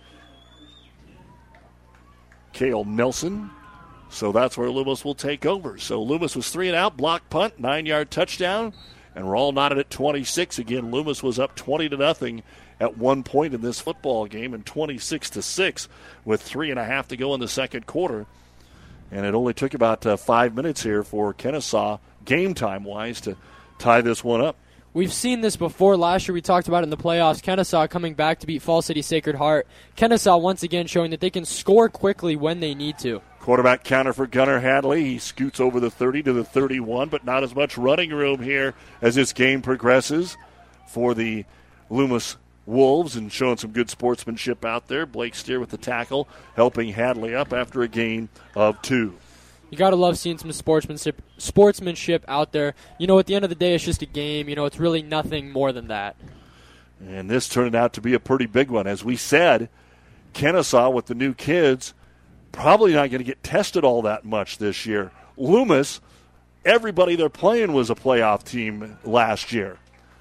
Cale Nelson. So that's where Loomis will take over. So Loomis was 3 and out, block punt, 9-yard touchdown, and we're all knotted at 26. Again, Loomis was up 20-0 at one point in this football game, and 26-6 with 3.5 to go in the second quarter. And it only took about 5 minutes here for Kennesaw, game time-wise, to tie this one up. We've seen this before. Last year we talked about it in the playoffs. Kennesaw coming back to beat Fall City Sacred Heart. Kennesaw once again showing that they can score quickly when they need to. Quarterback counter for Gunnar Hadley. He scoots over the 30 to the 31, but not as much running room here as this game progresses for the Loomis Wolves, and showing some good sportsmanship out there. Blake Steer with the tackle, helping Hadley up after a gain of 2. You got to love seeing some sportsmanship out there. You know, at the end of the day, it's just a game. You know, it's really nothing more than that. And this turned out to be a pretty big one. As we said, Kennesaw with the new kids probably not going to get tested all that much this year. Loomis, everybody they're playing was a playoff team last year.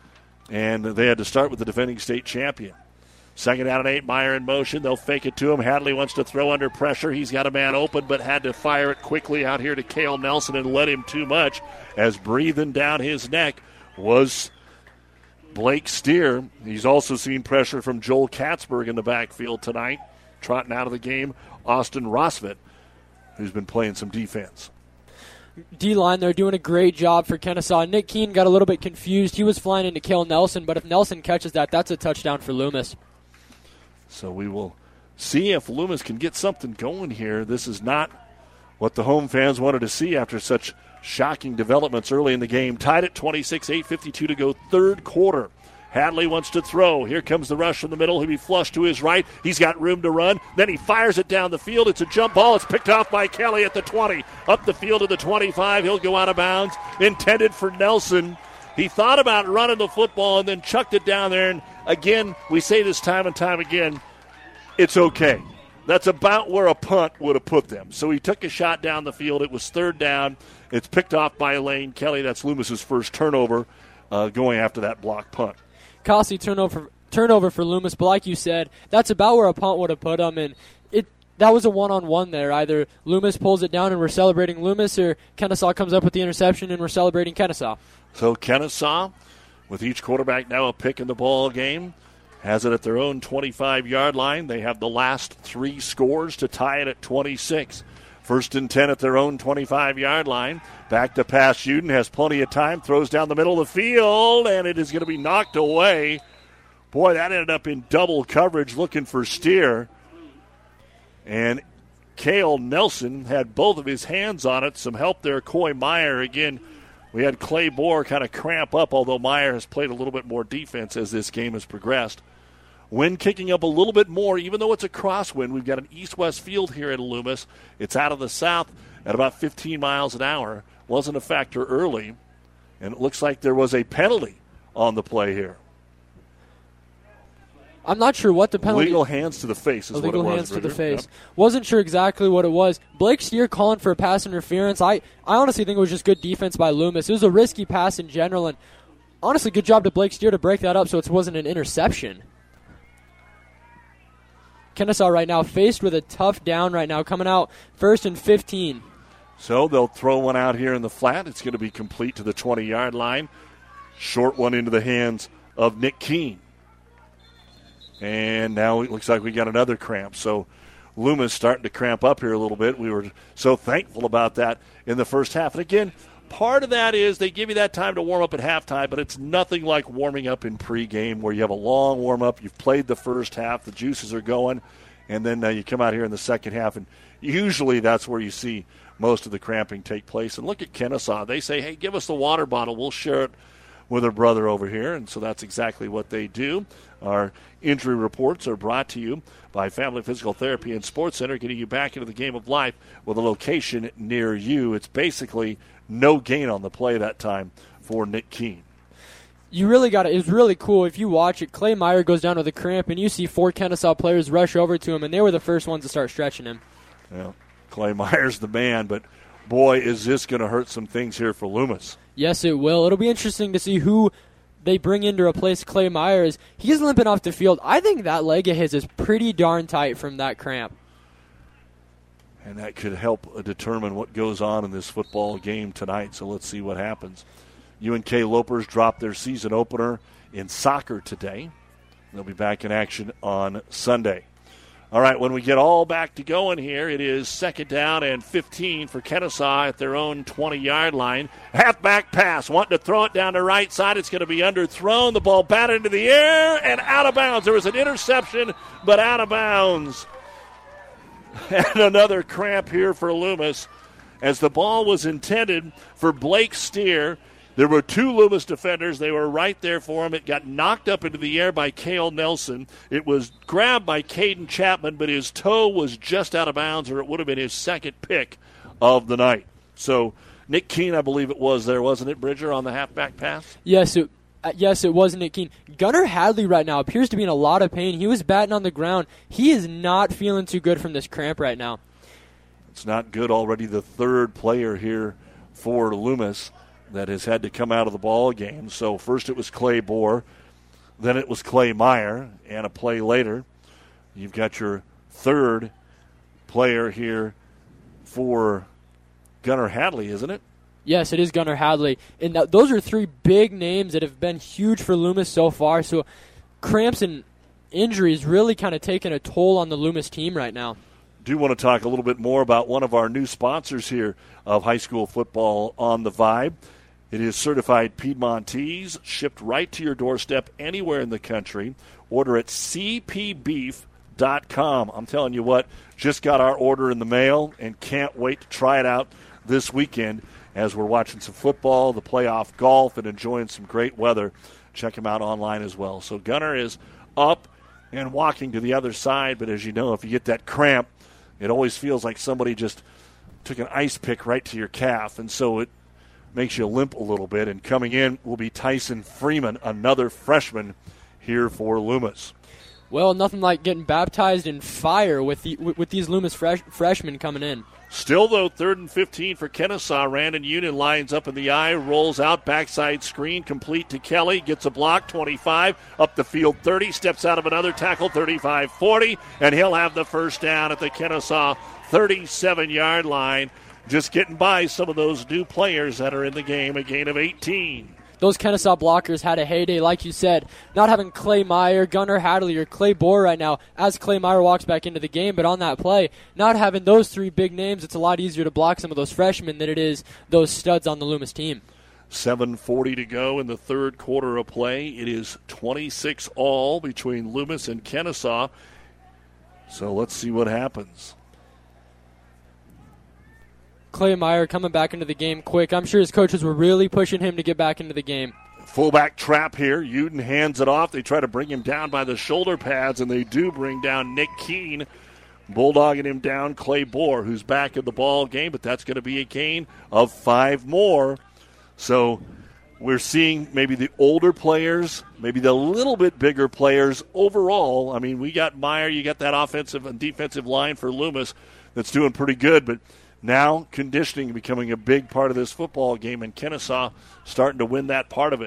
And they had to start with the defending state champion. Second down and 8, Meyer in motion. They'll fake it to him. Hadley wants to throw under pressure. He's got a man open, but had to fire it quickly out here to Cale Nelson and let him too much, as breathing down his neck was Blake Steer. He's also seen pressure from Joel Katzberg in the backfield tonight. Trotting out of the game, Austin Rosvet, who's been playing some defense. D-line, they're doing a great job for Kennesaw. Nick Keene got a little bit confused. He was flying into Cale Nelson, but if Nelson catches that, that's a touchdown for Loomis. So we will see if Loomis can get something going here. This is not what the home fans wanted to see after such shocking developments early in the game. Tied at 26, 8:52 to go, third quarter. Hadley wants to throw. Here comes the rush from the middle. He'll be flushed to his right. He's got room to run. Then he fires it down the field. It's a jump ball. It's picked off by Kelly at the 20. Up the field to the 25. He'll go out of bounds. Intended for Nelson. He thought about running the football and then chucked it down there. And again, we say this time and time again, it's okay. That's about where a punt would have put them. So he took a shot down the field. It was third down. It's picked off by Lane Kelly. That's Loomis's first turnover going after that block punt. Costly turnover for Loomis, but like you said, that's about where a punt would have put him, and that was a one-on-one there. Either Loomis pulls it down and we're celebrating Loomis, or Kennesaw comes up with the interception and we're celebrating Kennesaw. So Kennesaw, with each quarterback now a pick in the ball game, has it at their own 25-yard line. They have the last 3 scores to tie it at 26. First and 10 at their own 25-yard line. Back to pass. Uden has plenty of time. Throws down the middle of the field, and it is going to be knocked away. Boy, that ended up in double coverage looking for Steer. And Cale Nelson had both of his hands on it. Some help there. Coy Meyer. Again, we had Clay Bohr kind of cramp up, although Meyer has played a little bit more defense as this game has progressed. Wind kicking up a little bit more, even though it's a crosswind. We've got an east-west field here at Loomis. It's out of the south at about 15 miles an hour. Wasn't a factor early, and it looks like there was a penalty on the play here. I'm not sure what the penalty. Illegal hands to the face is what it was. Illegal hands to the face. Yep. Wasn't sure exactly what it was. Blake Steer calling for a pass interference. I honestly think it was just good defense by Loomis. It was a risky pass in general, and honestly, good job to Blake Steer to break that up so it wasn't an interception. Kennesaw right now faced with a tough down right now, coming out 1st and 15. So they'll throw one out here in the flat. It's going to be complete to the 20-yard line. Short one into the hands of Nick Keene. And now it looks like we got another cramp. So Loomis starting to cramp up here a little bit. We were so thankful about that in the first half. And again, part of that is they give you that time to warm up at halftime, but it's nothing like warming up in pregame where you have a long warm-up. You've played the first half. The juices are going. And then you come out here in the second half, and usually that's where you see most of the cramping take place. And look at Kennesaw. They say, hey, give us the water bottle. We'll share it with our brother over here. And so that's exactly what they do. Our injury reports are brought to you by Family Physical Therapy and Sports Center, getting you back into the game of life with a location near you. It's basically no gain on the play that time for Nick Keene. You really got it. It was really cool. If you watch it, Clay Meyer goes down with a cramp, and you see 4 Kennesaw players rush over to him, and they were the first ones to start stretching him. Yeah, Clay Meyer's the man, but boy, is this going to hurt some things here for Loomis. Yes, it will. It'll be interesting to see who they bring in to replace Clay Myers. He's limping off the field. I think that leg of his is pretty darn tight from that cramp. And that could help determine what goes on in this football game tonight, so let's see what happens. UNK Lopers dropped their season opener in soccer today. They'll be back in action on Sunday. All right, when we get all back to going here, it is 2nd down and 15 for Kennesaw at their own 20-yard line. Halfback pass, wanting to throw it down the right side. It's going to be underthrown. The ball batted into the air and out of bounds. There was an interception, but out of bounds. And another cramp here for Loomis as the ball was intended for Blake Steer. There were 2 Loomis defenders. They were right there for him. It got knocked up into the air by Cale Nelson. It was grabbed by Caden Chapman, but his toe was just out of bounds, or it would have been his second pick of the night. So Nick Keene, I believe it was there, wasn't it, Bridger, on the halfback pass? Yes, it was Nick Keene. Gunnar Hadley right now appears to be in a lot of pain. He was batting on the ground. He is not feeling too good from this cramp right now. It's not good. Already the 3rd player here for Loomis that has had to come out of the ball game. So first it was Clay Bohr, then it was Clay Meyer, and a play later, you've got your 3rd player here for Gunnar Hadley, isn't it? Yes, it is Gunnar Hadley. And those are 3 big names that have been huge for Loomis so far. So cramps and injuries really kind of taking a toll on the Loomis team right now. Do want to talk a little bit more about one of our new sponsors here of high school football on the Vibe. It is certified Piedmontese, shipped right to your doorstep anywhere in the country. Order at cpbeef.com. I'm telling you what, just got our order in the mail and can't wait to try it out this weekend as we're watching some football, the playoff golf, and enjoying some great weather. Check them out online as well. So Gunnar is up and walking to the other side, but as you know, if you get that cramp, it always feels like somebody just took an ice pick right to your calf, and so it makes you limp a little bit. And coming in will be Tyson Freeman, another freshman here for Loomis. Well, nothing like getting baptized in fire with these Loomis freshmen coming in. Still, though, 3rd and 15 for Kennesaw. Randon Union lines up in the eye, rolls out, backside screen, complete to Kelly, gets a block, 25, up the field 30, steps out of another tackle, 35-40, and he'll have the first down at the Kennesaw 37-yard line. Just getting by some of those new players that are in the game, a gain of 18. Those Kennesaw blockers had a heyday, like you said. Not having Clay Meyer, Gunnar Hadley, or Clay Bohr right now as Clay Meyer walks back into the game, but on that play, not having those 3 big names, it's a lot easier to block some of those freshmen than it is those studs on the Loomis team. 7:40 to go in the 3rd quarter of play. It is 26-all between Loomis and Kennesaw. So let's see what happens. Clay Meyer coming back into the game quick. I'm sure his coaches were really pushing him to get back into the game. Fullback trap here. Uden hands it off. They try to bring him down by the shoulder pads, and they do bring down Nick Keene. Bulldogging him down, Clay Bohr, who's back in the ball game, but that's going to be a gain of 5 more. So we're seeing maybe the older players, maybe the little bit bigger players overall. I mean, we got Meyer, you got that offensive and defensive line for Loomis that's doing pretty good, but now conditioning becoming a big part of this football game, and Kennesaw starting to win that part of it.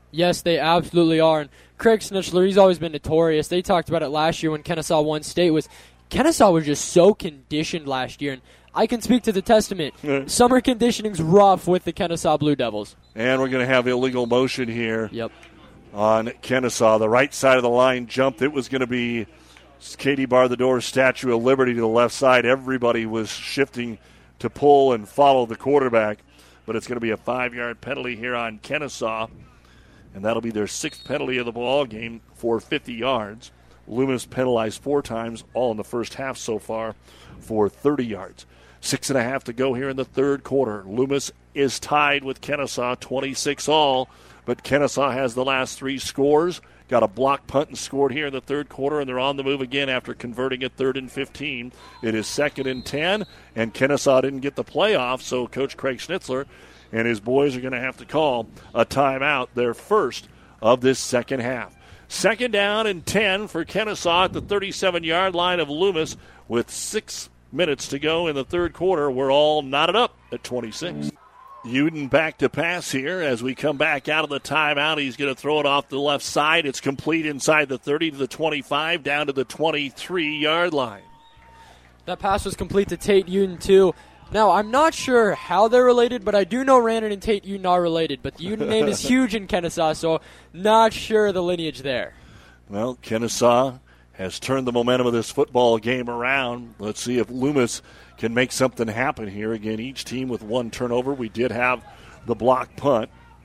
Yes, they absolutely are. And Craig Schnitzler, he's always been notorious. They talked about it last year when Kennesaw won state. Kennesaw was just so conditioned last year. And I can speak to the testament. Summer conditioning's rough with the Kennesaw Blue Devils. And we're going to have illegal motion here. Yep. On Kennesaw. The right side of the line jumped. It was going to be Katie Bar the Door, Statue of Liberty to the left side. Everybody was shifting to pull and follow the quarterback. But it's going to be a 5-yard penalty here on Kennesaw. And that'll be their 6th penalty of the ball game for 50 yards. Loomis penalized 4 times, all in the first half so far, for 30 yards. 6.5 to go here in the third quarter. Loomis is tied with Kennesaw, 26-all. But Kennesaw has the last 3 scores. Got a block punt and scored here in the third quarter, and they're on the move again after converting it 3rd and 15. It is 2nd and 10, and Kennesaw didn't get the playoff, so Coach Craig Schnitzler and his boys are going to have to call a timeout, their first of this second half. 2nd down and 10 for Kennesaw at the 37-yard line of Loomis with 6 minutes to go in the third quarter. We're all knotted up at 26. Uden back to pass here as we come back out of the timeout. He's going to throw it off the left side. It's complete inside the 30 to the 25, down to the 23-yard line. That pass was complete to Tate Uden, too. Now, I'm not sure how they're related, but I do know Rannon and Tate Uden are related. But the Uden name is huge in Kennesaw, so not sure the lineage there. Well, Kennesaw has turned the momentum of this football game around. Let's see if Loomis can make something happen here. Again, each team with 1 turnover. We did have the block punt.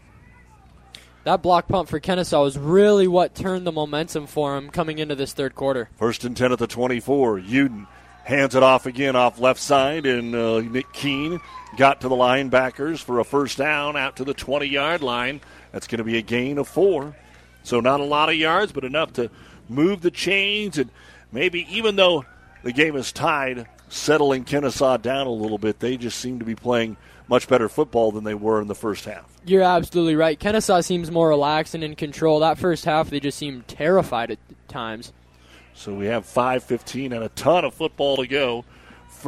That block punt for Kennesaw was really what turned the momentum for him coming into this third quarter. 1st and 10 at the 24. Uden hands it off again off left side, and Nick Keene got to the linebackers for a first down out to the 20-yard line. That's going to be a gain of 4. So not a lot of yards, but enough to move the chains, and maybe even though the game is tied, settling Kennesaw down a little bit. They just seem to be playing much better football than they were in the first half. You're absolutely right. Kennesaw seems more relaxed and in control. That first half, they just seemed terrified at times. So we have 5:15 and a ton of football to go. A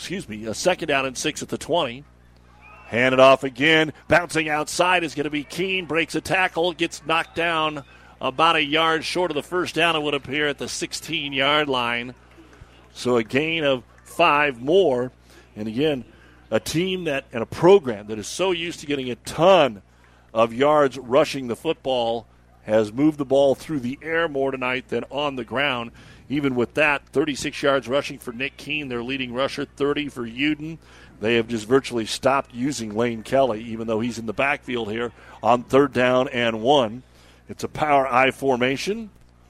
2nd down and 6 at the 20. Hand it off again. Bouncing outside is going to be Keene. Breaks a tackle. Gets knocked down about a yard short of the first down, it would appear, at the 16-yard line. So a gain of 5 more. And again, a team and a program that is so used to getting a ton of yards rushing the football has moved the ball through the air more tonight than on the ground. Even with that, 36 yards rushing for Nick Keene, their leading rusher, 30 for Uden. They have just virtually stopped using Lane Kelly, even though he's in the backfield here on 3rd down and 1. It's a power I formation.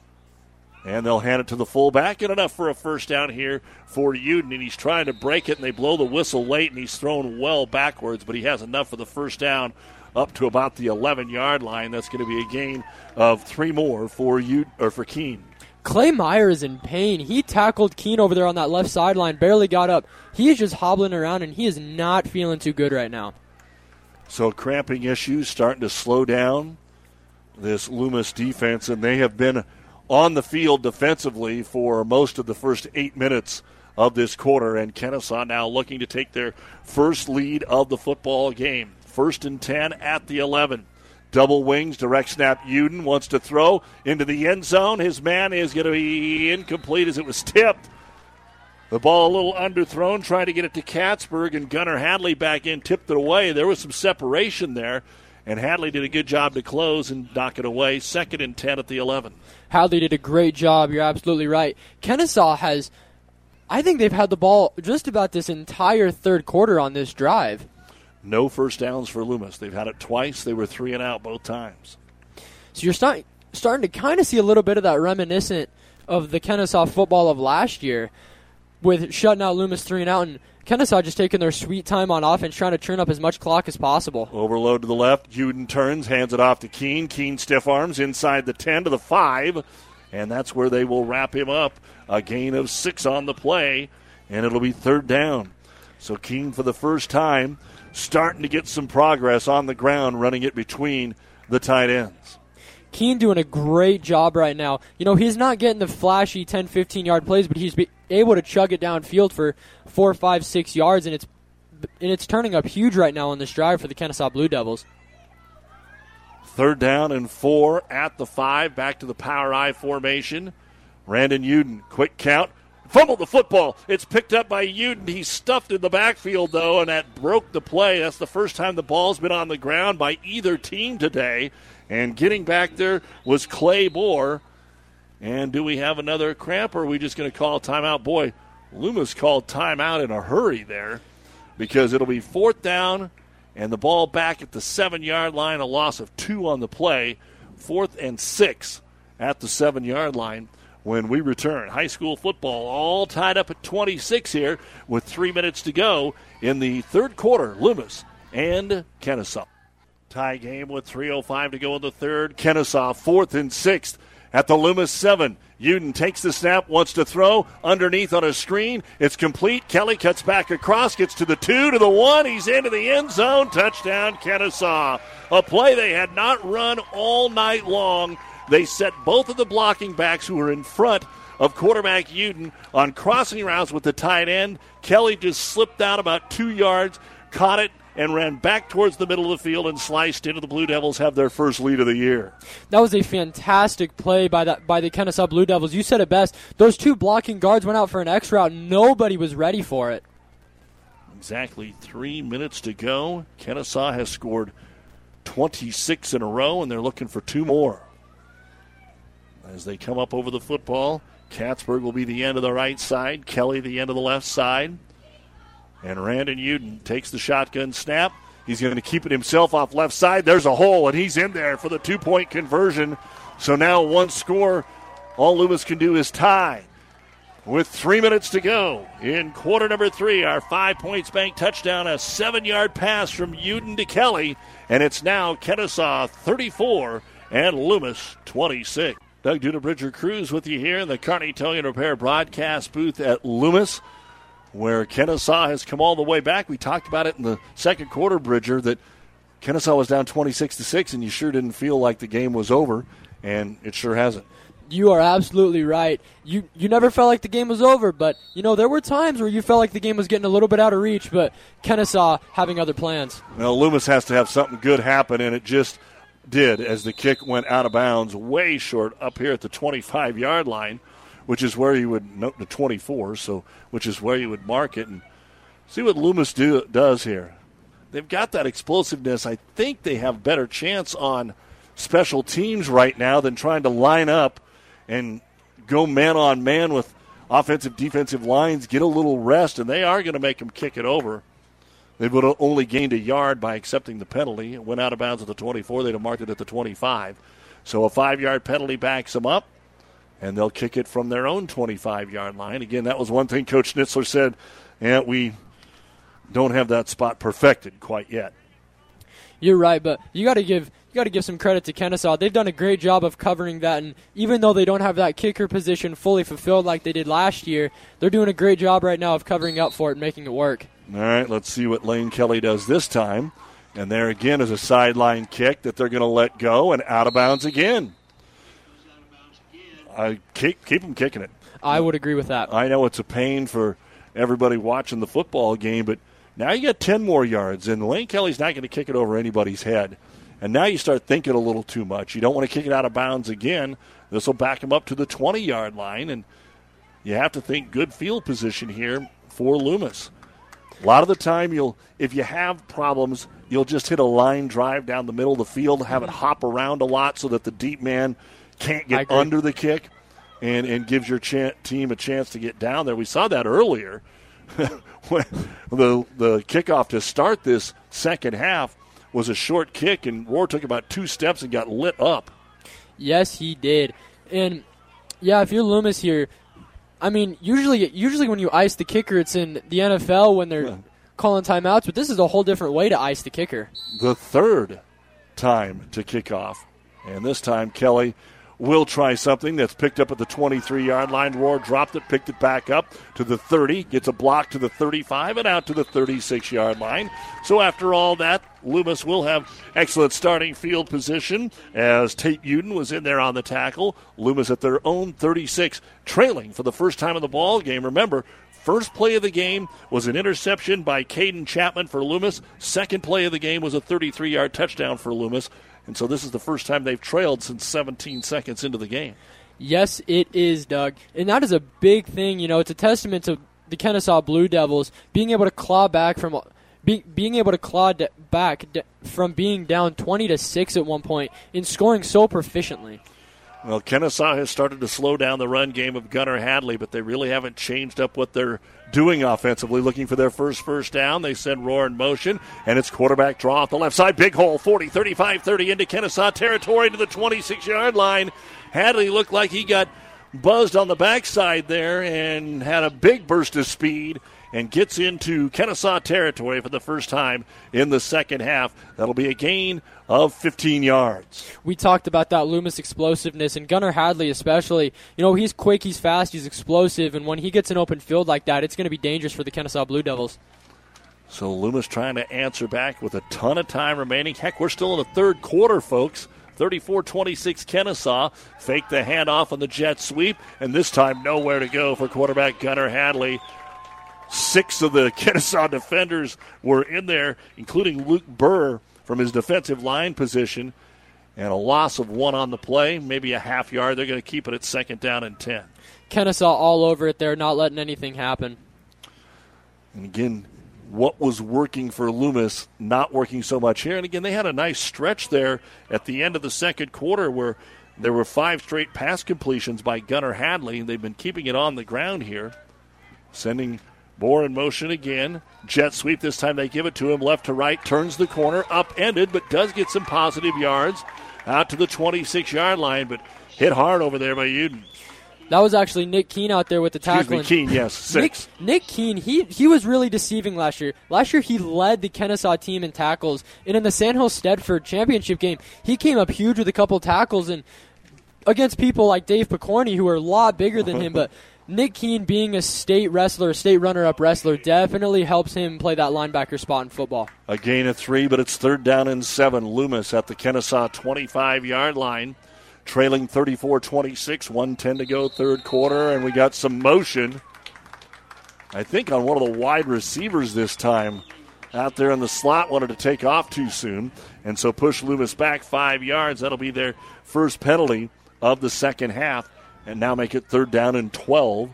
And they'll hand it to the fullback, and enough for a first down here for Uden. And he's trying to break it, and they blow the whistle late, and he's thrown well backwards, but he has enough for the first down up to about the 11-yard line. That's going to be a gain of 3 more for Keene. Clay Meyer is in pain. He tackled Keene over there on that left sideline, barely got up. He is just hobbling around, and he is not feeling too good right now. So cramping issues starting to slow down this Loomis defense, and they have been on the field defensively for most of the first 8 minutes of this quarter, and Kennesaw now looking to take their first lead of the football game. 1st and 10 at the 11. Double wings, direct snap. Uden wants to throw into the end zone. His man is going to be incomplete as it was tipped. The ball a little underthrown, trying to get it to Katzberg, and Gunnar Hadley back in, tipped it away. There was some separation there, and Hadley did a good job to close and knock it away. 2nd and 10 at the 11. Hadley did a great job. You're absolutely right. Kennesaw I think they've had the ball just about this entire third quarter on this drive. No first downs for Loomis. They've had it twice. They were 3 and out both times. So you're starting to kind of see a little bit of that reminiscent of the Kennesaw football of last year with shutting out Loomis 3 and out, and Kennesaw just taking their sweet time on offense, trying to turn up as much clock as possible. Overload to the left. Uden turns, hands it off to Keene. Keene stiff arms inside the 10 to the 5, and that's where they will wrap him up. A gain of 6 on the play, and it'll be 3rd down. So Keene, for the first time, starting to get some progress on the ground, running it between the tight ends. Keene doing a great job right now. You know, he's not getting the flashy 10, 15-yard plays, but he's able to chug it downfield for 4, 5, 6 yards, and it's turning up huge right now on this drive for the Kennesaw Blue Devils. 3rd down and 4 at the 5. Back to the power I formation. Randon Uden, quick count. Fumbled the football. It's picked up by Uden. He's stuffed in the backfield, though, and that broke the play. That's the first time the ball's been on the ground by either team today. And getting back there was Clay Moore. And do we have another cramp, or are we just going to call timeout? Boy, Loomis called timeout in a hurry there because it'll be 4th down and the ball back at the 7-yard line, a loss of 2 on the play. 4th and 6 at the 7-yard line when we return. High school football all tied up at 26 here with 3 minutes to go in the 3rd quarter. Loomis and Kennesaw. Tie game with 3:05 to go in the 3rd. Kennesaw 4th and 6 at the Loomis 7. Uden takes the snap, wants to throw underneath on a screen. It's complete. Kelly cuts back across, gets to the 2, to the 1. He's into the end zone. Touchdown, Kennesaw. A play they had not run all night long. They set both of the blocking backs who were in front of quarterback Uden on crossing routes with the tight end. Kelly just slipped out about 2 yards, caught it, and ran back towards the middle of the field and sliced into. The Blue Devils have their first lead of the year. That was a fantastic play by the Kennesaw Blue Devils. You said it best. Those 2 blocking guards went out for an X route. Nobody was ready for it. Exactly 3 minutes to go. Kennesaw has scored 26 in a row, and they're looking for 2 more. As they come up over the football, Katzberg will be the end of the right side, Kelly the end of the left side. And Randon Uden takes the shotgun snap. He's going to keep it himself off left side. There's a hole, and he's in there for the 2-point conversion. So now 1 score. All Loomis can do is tie. With 3 minutes to go in quarter number 3, our 5 Points Bank touchdown, a 7-yard pass from Uden to Kelly. And it's now Kennesaw 34 and Loomis 26. Doug Duda-Bridger Cruz with you here in the Kearney Towing and Repair broadcast booth at Loomis, where Kennesaw has come all the way back. We talked about it in the second quarter, Bridger, that Kennesaw was down 26-6, and you sure didn't feel like the game was over, and it sure hasn't. You are absolutely right. You never felt like the game was over, but, there were times where you felt like the game was getting a little bit out of reach, but Kennesaw having other plans. Well, Loomis has to have something good happen, and it just did as the kick went out of bounds way short up here at the 25-yard line, which is where you would note the 24, which is where you would mark it and see what Loomis does here. They've got that explosiveness. I think they have better chance on special teams right now than trying to line up and go man-on-man with offensive, defensive lines, get a little rest, and they are going to make them kick it over. They would have only gained a yard by accepting the penalty. It went out of bounds at the 24. They'd have marked it at the 25. So a 5-yard penalty backs them up, and they'll kick it from their own 25-yard line. Again, that was one thing Coach Schnitzler said, we don't have that spot perfected quite yet. You're right, but you got to give some credit to Kennesaw. They've done a great job of covering that, and even though they don't have that kicker position fully fulfilled like they did last year, they're doing a great job right now of covering up for it and making it work. All right, let's see what Lane Kelly does this time. And there again is a sideline kick that they're going to let go, and out of bounds again. Keep them kicking it. I would agree with that. I know it's a pain for everybody watching the football game, but now you got 10 more yards, and Lane Kelly's not going to kick it over anybody's head. And now you start thinking a little too much. You don't want to kick it out of bounds again. This will back him up to the 20-yard line, and you have to think good field position here for Loomis. A lot of the time, if you have problems, you'll just hit a line drive down the middle of the field, have it hop around a lot so that the deep man can't get under the kick and gives your team a chance to get down there. We saw that earlier when the kickoff to start this second half was a short kick, and Rohr took about 2 steps and got lit up. Yes, he did. And, if you're Loomis here, usually when you ice the kicker, it's in the NFL when they're calling timeouts, but this is a whole different way to ice the kicker. The third time to kick off, and this time Kelly will try something that's picked up at the 23-yard line. Rohr dropped it, picked it back up to the 30, gets a block to the 35, and out to the 36-yard line. So after all that, Loomis will have excellent starting field position as Tate Uden was in there on the tackle. Loomis at their own 36, trailing for the first time in the ball game. Remember, first play of the game was an interception by Caden Chapman for Loomis. Second play of the game was a 33-yard touchdown for Loomis. And so this is the first time they've trailed since 17 seconds into the game. Yes, it is, Doug. And that is a big thing. You know, it's a testament to the Kennesaw Blue Devils being able to claw back from being able to claw back from being down 20-6 at one point and scoring so proficiently. Well, Kennesaw has started to slow down the run game of Gunnar Hadley, but they really haven't changed up what they're doing offensively. Looking for their first down. They send Rohr in motion, and it's quarterback draw off the left side. Big hole, 40, 35, 30 into Kennesaw territory to the 26-yard line. Hadley looked like he got buzzed on the backside there and had a big burst of speed and gets into Kennesaw territory for the first time in the second half. That'll be a gain of 15 yards. We talked about that Loomis explosiveness, and Gunnar Hadley especially. You know, he's quick, he's fast, he's explosive, and when he gets an open field like that, it's going to be dangerous for the Kennesaw Blue Devils. So Loomis trying to answer back with a ton of time remaining. Heck, we're still in the third quarter, folks. 34-26 Kennesaw. Fake the handoff on the jet sweep, and this time nowhere to go for quarterback Gunnar Hadley. 6 of the Kennesaw defenders were in there, including Luke Burr from his defensive line position, and a loss of 1 on the play, maybe a half yard. They're going to keep it at second down and 10. Kennesaw all over it there, not letting anything happen. And again, what was working for Loomis, not working so much here. And again, they had a nice stretch there at the end of the second quarter where there were 5 straight pass completions by Gunnar Hadley, and they've been keeping it on the ground here. Sending Moore in motion again. Jet sweep. This time they give it to him left to right. Turns the corner. Upended, but does get some positive yards. Out to the 26-yard line, but hit hard over there by Uden. That was actually Nick Keene out there with the tackle. Keene, yes, 6. Nick Keene, he was really deceiving last year. Last year he led the Kennesaw team in tackles, and in the Sandhill-Stedford championship game, he came up huge with a couple tackles and against people like Dave Picorni, who are a lot bigger than him, but Nick Keene being a state runner-up wrestler, definitely helps him play that linebacker spot in football. A gain of 3, but it's third down and 7. Loomis at the Kennesaw 25-yard line, trailing 34-26, 1:10 to go, third quarter, and we got some motion, I think, on one of the wide receivers this time. Out there in the slot, wanted to take off too soon, and so push Loomis back 5 yards. That'll be their first penalty of the second half. And now make it third down and 12.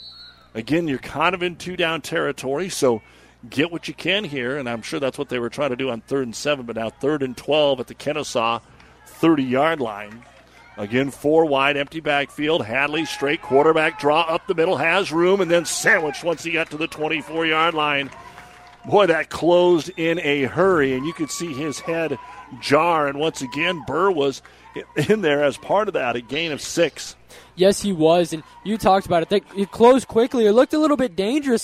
Again, you're kind of in 2-down territory, so get what you can here. And I'm sure that's what they were trying to do on 3rd and 7, but now 3rd and 12 at the Kennesaw 30-yard line. Again, 4 wide, empty backfield. Hadley straight quarterback draw up the middle, has room, and then sandwiched once he got to the 24-yard line. Boy, that closed in a hurry, and you could see his head jar. And once again, Burr was in there as part of that, a gain of 6. Yes, he was, and you talked about it. It closed quickly. It looked a little bit dangerous.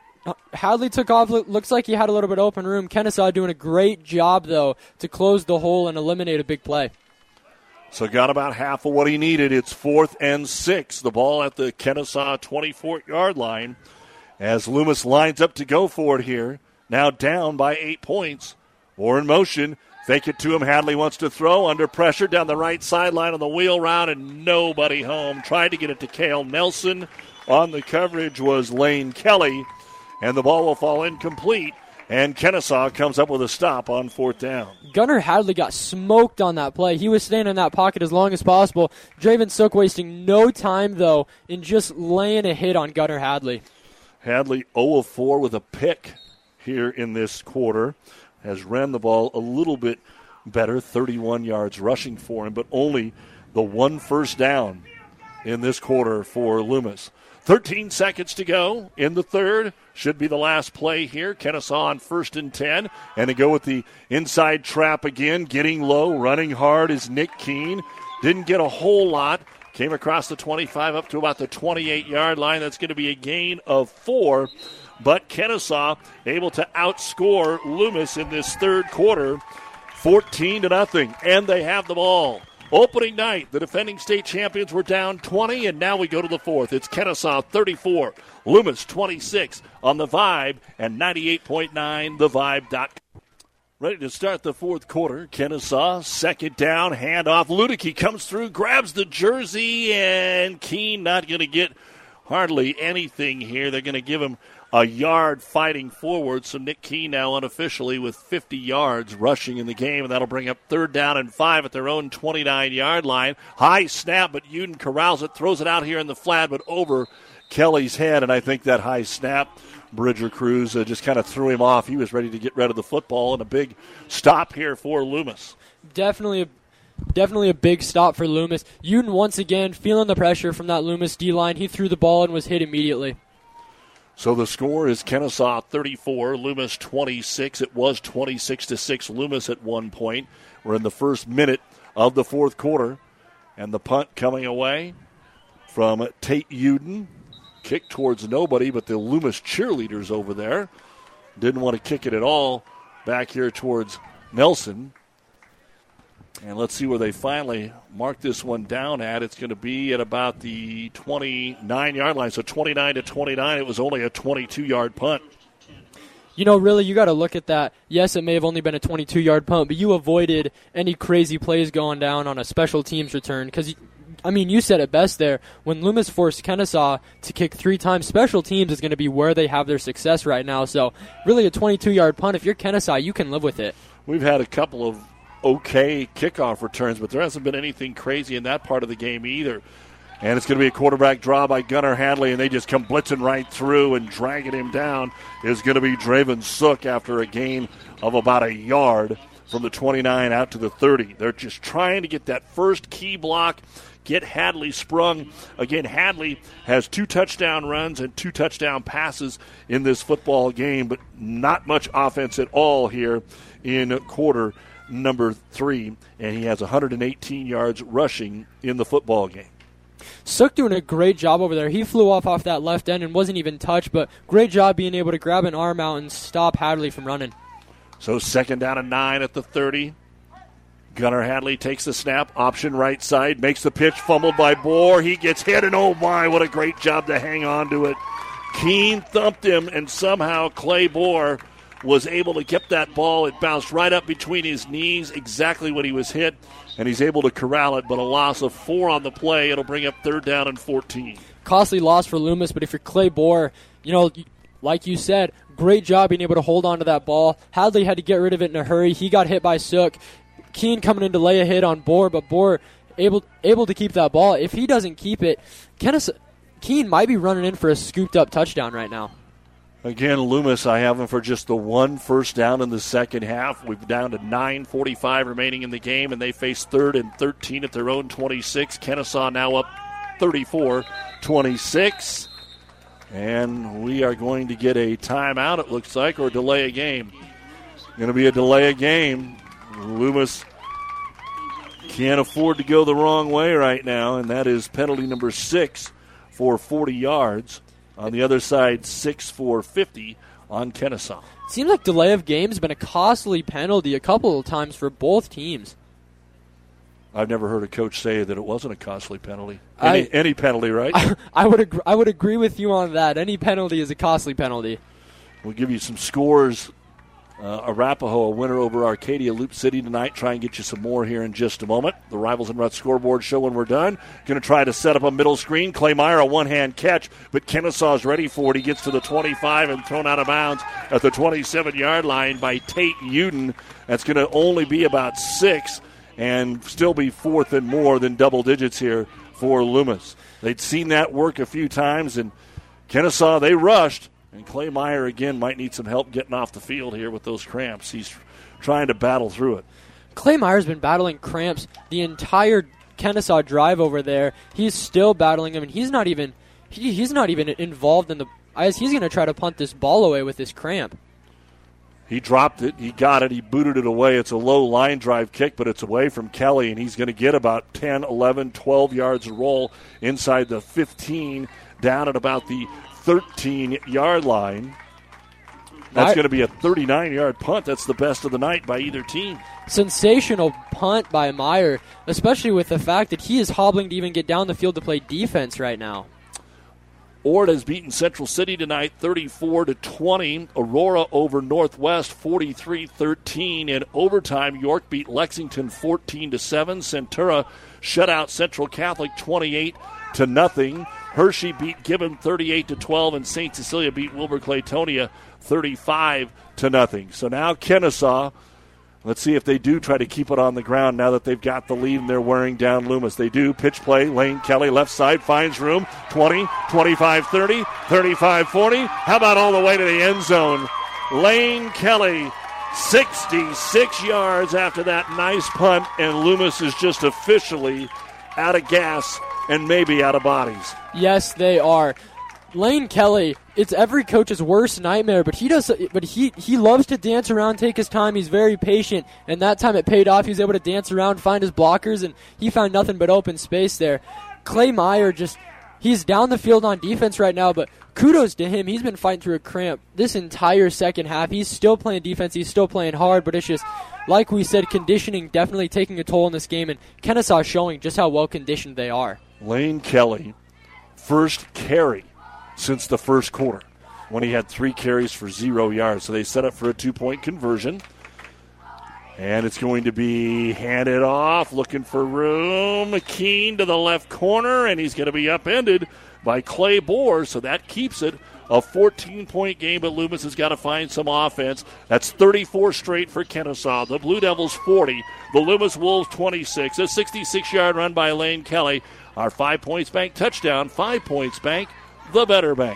Hadley took off. Looks like he had a little bit of open room. Kennesaw doing a great job, though, to close the hole and eliminate a big play. So got about half of what he needed. It's 4th and 6. The ball at the Kennesaw 24-yard line as Loomis lines up to go for it here. Now down by 8 points. Moore in motion. Fake it to him. Hadley wants to throw. Under pressure down the right sideline on the wheel route, and nobody home. Tried to get it to Cale Nelson. On the coverage was Lane Kelly, and the ball will fall incomplete. And Kennesaw comes up with a stop on 4th down. Gunnar Hadley got smoked on that play. He was staying in that pocket as long as possible. Draven Sook wasting no time, though, in just laying a hit on Gunnar Hadley. Hadley 0 of 4 with a pick here in this quarter. Has ran the ball a little bit better, 31 yards rushing for him, but only the 1 first down in this quarter for Loomis. 13 seconds to go in the third. Should be the last play here. Kennesaw on 1st and 10. And to go with the inside trap again, getting low, running hard is Nick Keene. Didn't get a whole lot. Came across the 25 up to about the 28-yard line. That's going to be a gain of 4. But Kennesaw able to outscore Loomis in this third quarter, 14-0, and they have the ball. Opening night, the defending state champions were down 20, and now we go to the fourth. It's Kennesaw 34, Loomis 26 on the Vibe and 98.9 thevibe.com. Ready to start the fourth quarter. Kennesaw, second down, handoff. Ludicky comes through, grabs the jersey, and Keene not going to get hardly anything here. They're going to give him a yard fighting forward. So Nick Keene now unofficially with 50 yards rushing in the game, and that'll bring up 3rd down and 5 at their own 29-yard line. High snap, but Uden corrals it, throws it out here in the flat, but over Kelly's head, and I think that high snap, Bridger Cruz just kind of threw him off. He was ready to get rid of the football, and a big stop here for Loomis. Definitely a big stop for Loomis. Uden once again feeling the pressure from that Loomis D-line. He threw the ball and was hit immediately. So the score is Kennesaw 34, Loomis 26. It was 26-6 Loomis at one point. We're in the first minute of the fourth quarter, and the punt coming away from Tate Uden. Kick towards nobody, but the Loomis cheerleaders over there didn't want to kick it at all. Back here towards Nelson. And let's see where they finally mark this one down at. It's going to be at about the 29-yard line. So 29-29. It was only a 22-yard punt. You know, really, you got to look at that. Yes, it may have only been a 22-yard punt, but you avoided any crazy plays going down on a special teams return because, you said it best there. When Loomis forced Kennesaw to kick 3 times, special teams is going to be where they have their success right now. So really a 22-yard punt, if you're Kennesaw, you can live with it. We've had a couple of okay kickoff returns, but there hasn't been anything crazy in that part of the game either. And it's going to be a quarterback draw by Gunnar Hadley, and they just come blitzing right through and dragging him down is going to be Draven Sook after a gain of about a yard from the 29 out to the 30. They're just trying to get that first key block, get Hadley sprung. Again, Hadley has 2 touchdown runs and 2 touchdown passes in this football game, but not much offense at all here in quarter number 3, and he has 118 yards rushing in the football game. Sook doing a great job over there. He flew off that left end and wasn't even touched, but great job being able to grab an arm out and stop Hadley from running. So 2nd down and 9 at the 30. Gunnar Hadley takes the snap, option right side, makes the pitch, fumbled by Bohr. He gets hit, and oh my, what a great job to hang on to it. Keene thumped him, and somehow Clay Bohr was able to get that ball. It bounced right up between his knees, exactly when he was hit, and he's able to corral it, but a loss of 4 on the play. It'll bring up 3rd down and 14. Costly loss for Loomis, but if you're Clay Bohr, like you said, great job being able to hold on to that ball. Hadley had to get rid of it in a hurry. He got hit by Sook. Keene coming in to lay a hit on Bohr, but Bohr able to keep that ball. If he doesn't keep it, Keene might be running in for a scooped-up touchdown right now. Again, Loomis, I have him for just the 1 first down in the second half. We're down to 9:45 remaining in the game, and they face 3rd and 13 at their own 26. Kennesaw now up 34-26. And we are going to get a timeout, it looks like, or delay a game. Going to be a delay a game. Loomis can't afford to go the wrong way right now, and that is penalty number 6 for 40 yards. On the other side, 6 for 50 on Kennesaw. Seems like delay of game has been a costly penalty a couple of times for both teams. I've never heard a coach say that it wasn't a costly penalty. Any penalty, right? I would agree with you on that. Any penalty is a costly penalty. We'll give you some scores. Arapahoe, a winner over Arcadia Loop City tonight. Try and get you some more here in just a moment. The Rivals and Ruts scoreboard show when we're done. Going to try to set up a middle screen. Clay Meyer, a one-hand catch, but Kennesaw's ready for it. He gets to the 25 and thrown out of bounds at the 27-yard line by Tate Uden. That's going to only be about 6 and still be 4th and more than double digits here for Loomis. They'd seen that work a few times, and Kennesaw, they rushed. And Clay Meyer, again, might need some help getting off the field here with those cramps. He's trying to battle through it. Clay Meyer's been battling cramps the entire Kennesaw drive over there. He's still battling them, and he's not even involved in the – as he's going to try to punt this ball away with this cramp. He dropped it. He got it. He booted it away. It's a low line drive kick, but it's away from Kelly, and he's going to get about 10, 11, 12 yards of roll inside the 15, down at about the 13-yard line. That's going to be a 39-yard punt. That's the best of the night by either team. Sensational punt by Meyer, especially with the fact that he is hobbling to even get down the field to play defense right now. Ord has beaten Central City tonight 34-20. Aurora over Northwest 43-13. In overtime, York beat Lexington 14-7. Centura shut out Central Catholic 28-0. Hershey beat Gibbon 38-12, and St. Cecilia beat Wilber-Claytonia 35-0. So now Kennesaw, let's see if they do try to keep it on the ground now that they've got the lead and they're wearing down Loomis. They do. Pitch play. Lane Kelly, left side, finds room. 20, 25-30, 35-40. How about all the way to the end zone? Lane Kelly, 66 yards after that nice punt, and Loomis is just officially out of gas and maybe out of bodies. Yes, they are. Lane Kelly, it's every coach's worst nightmare, but he loves to dance around, take his time. He's very patient, and that time it paid off. He was able to dance around, find his blockers, and he found nothing but open space there. Clay Meyer he's down the field on defense right now, but kudos to him. He's been fighting through a cramp this entire second half. He's still playing defense. He's still playing hard, but it's just, like we said, conditioning definitely taking a toll in this game, and Kennesaw showing just how well-conditioned they are. Lane Kelly, first carry since the first quarter when he had 3 carries for 0 yards. So they set up for a 2-point conversion. And it's going to be handed off, looking for room. Keene to the left corner, and he's going to be upended by Clay Bohr. So that keeps it a 14-point game, but Loomis has got to find some offense. That's 34 straight for Kennesaw. The Blue Devils 40, the Loomis Wolves 26. A 66-yard run by Lane Kelly. Our 5 Points Bank touchdown. 5 Points Bank, the better bank.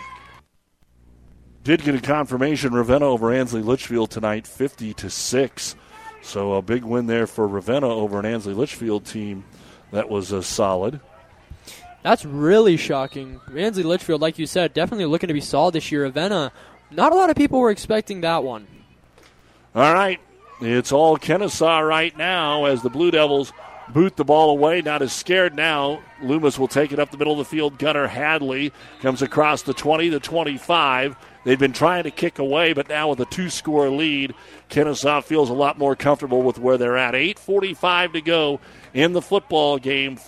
Did get a confirmation. Ravenna over Ansley Litchfield tonight, 50-6. So a big win there for Ravenna over an Ansley Litchfield team that was solid. That's really shocking. Ansley Litchfield, like you said, definitely looking to be solid this year. Ravenna, not a lot of people were expecting that one. All right. It's all Kennesaw right now as the Blue Devils boot the ball away. Not as scared now. Loomis will take it up the middle of the field. Gunnar Hadley comes across the 20, the 25. They've been trying to kick away, but now with a 2-score lead, Kennesaw feels a lot more comfortable with where they're at. 8:45 to go in the football game,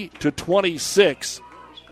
40-26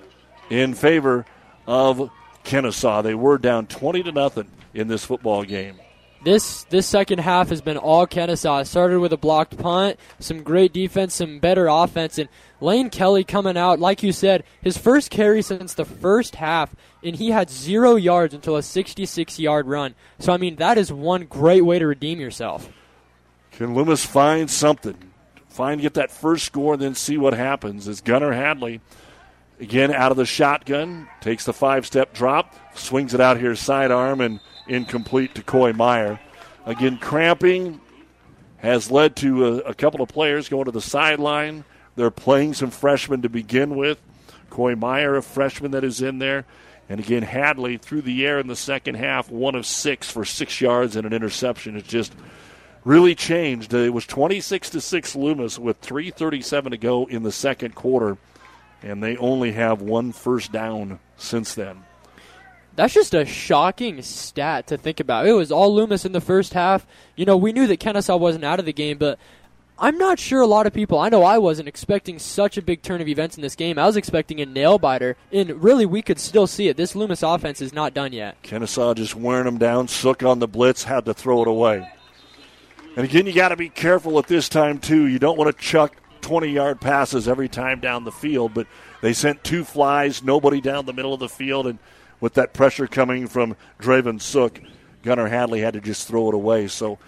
in favor of Kennesaw. They were down 20-0 in this football game. This second half has been all Kennesaw. It started with a blocked punt, some great defense, some better offense, and Lane Kelly coming out, like you said, his first carry since the first half, and he had 0 yards until a 66-yard run. So, I mean, that is one great way to redeem yourself. Can Loomis find something? Get that first score and then see what happens. As Gunnar Hadley, again, out of the shotgun, takes the 5-step drop, swings it out here sidearm, and incomplete to Coy Meyer. Again, cramping has led to a couple of players going to the sideline. They're playing some freshmen to begin with. Coy Meyer, a freshman that is in there. And again, Hadley through the air in the second half, 1 of 6 for 6 yards and an interception. It just really changed. It was 26-6 Loomis with 3:37 to go in the second quarter, and they only have 1 first down since then. That's just a shocking stat to think about. It was all Loomis in the first half. You know, we knew that Kennesaw wasn't out of the game, but I'm not sure a lot of people, I know I wasn't expecting such a big turn of events in this game. I was expecting a nail-biter, and really we could still see it. This Loomis offense is not done yet. Kennesaw just wearing them down. Sook on the blitz, had to throw it away. And again, you got to be careful at this time, too. You don't want to chuck 20-yard passes every time down the field, but they sent 2 flies, nobody down the middle of the field, and with that pressure coming from Draven Sook, Gunnar Hadley had to just throw it away. So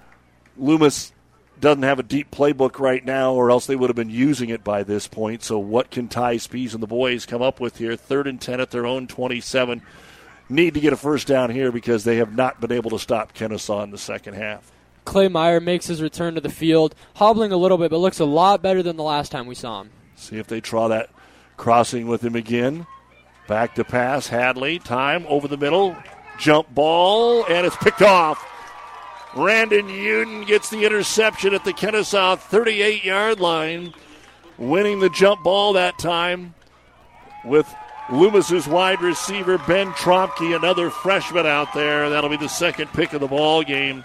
Loomis doesn't have a deep playbook right now, or else they would have been using it by this point. So what can Ty Spies and the boys come up with here? 3rd and 10 at their own 27. Need to get a first down here because they have not been able to stop Kennesaw in the second half. Clay Meyer makes his return to the field, hobbling a little bit, but looks a lot better than the last time we saw him. See if they try that crossing with him again. Back to pass, Hadley, time over the middle, jump ball, and it's picked off. Randon Uden gets the interception at the Kennesaw 38-yard line, winning the jump ball that time with Loomis's wide receiver, Ben Tromke, another freshman out there. That'll be the second pick of the ball game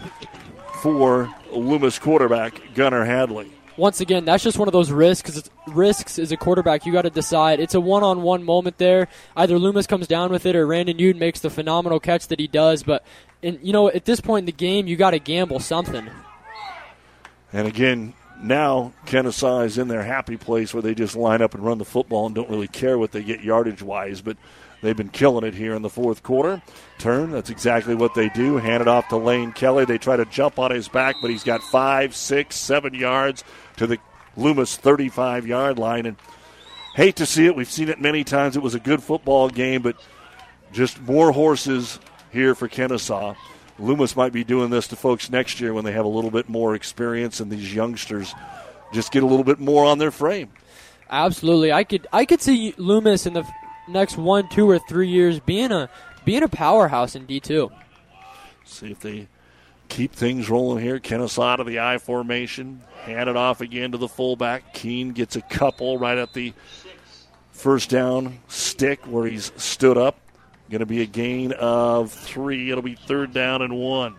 for Loomis quarterback Gunnar Hadley. Once again, that's just one of those risks as a quarterback. You got to decide. It's a one-on-one moment there. Either Loomis comes down with it or Randon Uden makes the phenomenal catch that he does. But, at this point in the game, you got to gamble something. And again, now Kennesaw is in their happy place where they just line up and run the football and don't really care what they get yardage-wise, but they've been killing it here in the fourth quarter. Turn, that's exactly what they do. Hand it off to Lane Kelly. They try to jump on his back, but he's got 5, 6, 7 yards to the Loomis 35-yard line. And hate to see it. We've seen it many times. It was a good football game, but just more horses here for Kennesaw. Loomis might be doing this to folks next year when they have a little bit more experience and these youngsters just get a little bit more on their frame. Absolutely. I could see Loomis in the next 1, 2, or 3 years being a powerhouse in D2. See if they keep things rolling here. Kennesaw to the I formation. Hand it off again to the fullback. Keene gets a couple right at the first down stick where he's stood up. Going to be a gain of 3. It'll be 3rd down and 1.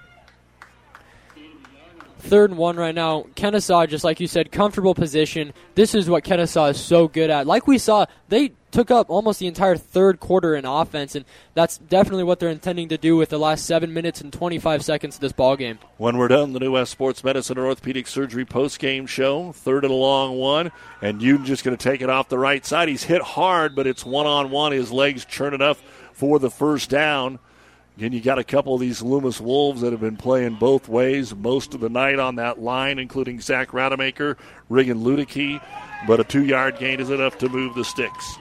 3rd and 1 right now. Kennesaw, just like you said, comfortable position. This is what Kennesaw is so good at. Like we saw, they took up almost the entire third quarter in offense, and that's definitely what they're intending to do with the last 7 minutes and 25 seconds of this ball game. When we're done, the New West Sports Medicine and Orthopedic Surgery post-game show, 3rd and a long 1, and Uden just going to take it off the right side. He's hit hard, but it's one-on-one. His legs churn enough for the first down. Again, you got a couple of these Loomis Wolves that have been playing both ways most of the night on that line, including Zach Rademacher, Regan Ludicky, but a 2-yard gain is enough to move the sticks.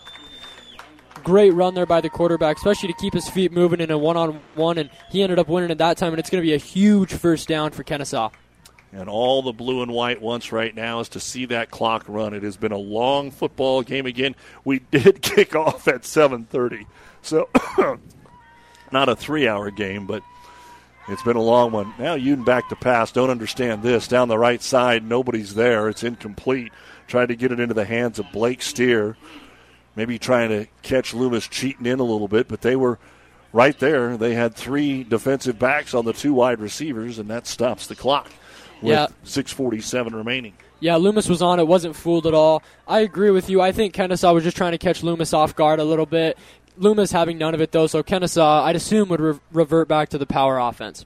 Great run there by the quarterback, especially to keep his feet moving in a one-on-one, and he ended up winning at that time, and it's going to be a huge first down for Kennesaw. And all the blue and white wants right now is to see that clock run. It has been a long football game again. We did kick off at 7:30, so not a 3-hour game, but it's been a long one. Now Uden back to pass. Don't understand this. Down the right side, nobody's there. It's incomplete. Tried to get it into the hands of Blake Steer. Maybe trying to catch Loomis cheating in a little bit, but they were right there. They had 3 defensive backs on the 2 wide receivers, and that stops the clock with 6:47 remaining. Yeah, Loomis was on it, wasn't fooled at all. I agree with you. I think Kennesaw was just trying to catch Loomis off guard a little bit. Loomis having none of it, though, so Kennesaw, I'd assume, would revert back to the power offense.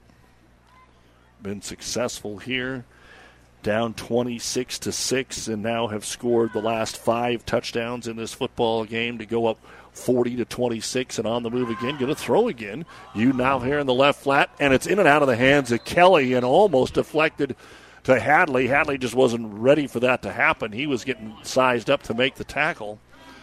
Been successful here. Down 26-6, and now have scored the last 5 touchdowns in this football game to go up 40-26 and on the move again. Going to throw again. You now here in the left flat, and it's in and out of the hands of Kelly and almost deflected to Hadley. Hadley just wasn't ready for that to happen. He was getting sized up to make the tackle.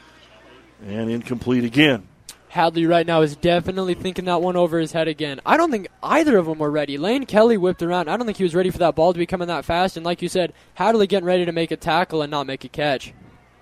And incomplete again. Hadley right now is definitely thinking that one over his head again. I don't think either of them were ready. Lane Kelly whipped around. I don't think he was ready for that ball to be coming that fast. And like you said, Hadley getting ready to make a tackle and not make a catch.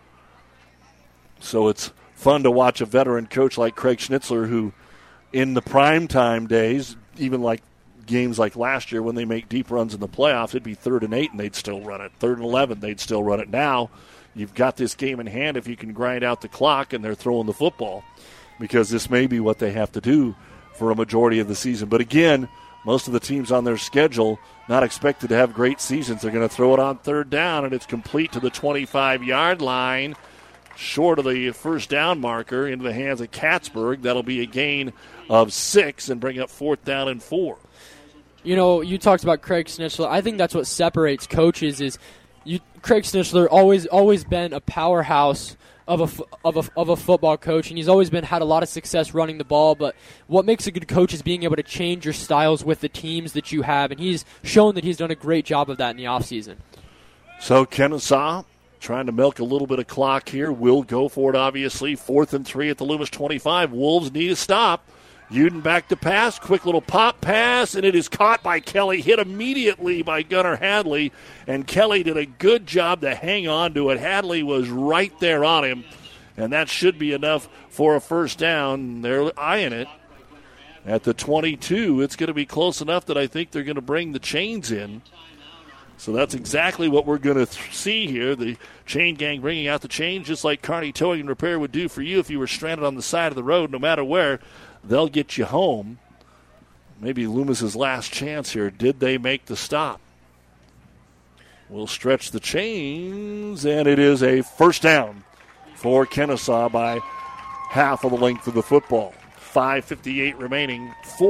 So it's fun to watch a veteran coach like Craig Schnitzler, who in the primetime days, even like games like last year when they make deep runs in the playoffs, it'd be 3rd and 8 and they'd still run it. 3rd and 11, they'd still run it. Now you've got this game in hand if you can grind out the clock and they're throwing the football, because this may be what they have to do for a majority of the season. But again, most of the teams on their schedule not expected to have great seasons. They're going to throw it on 3rd down, and it's complete to the 25-yard line, short of the first down marker, into the hands of Katzberg. That'll be a gain of 6 and bring up 4th down and 4. You know, you talked about Craig Schnitzler. I think that's what separates coaches is Craig Schnitzler always been a powerhouse of a football coach, and he's always had a lot of success running the ball. But what makes a good coach is being able to change your styles with the teams that you have, and he's shown that he's done a great job of that in the offseason. So Kennesaw trying to milk a little bit of clock here. Will go for it, obviously. 4th and 3 at the Loomis 25. Wolves need a stop. Uden back to pass. Quick little pop pass, and it is caught by Kelly. Hit immediately by Gunnar Hadley, and Kelly did a good job to hang on to it. Hadley was right there on him, and that should be enough for a first down. They're eyeing it at the 22. It's going to be close enough that I think they're going to bring the chains in. So that's exactly what we're going to see here. The chain gang bringing out the chains, just like Kearney Towing and Repair would do for you if you were stranded on the side of the road. No matter where, they'll get you home. Maybe Loomis's last chance here. Did they make the stop? We'll stretch the chains, and it is a first down for Kennesaw by half of the length of the football. 5:58 remaining,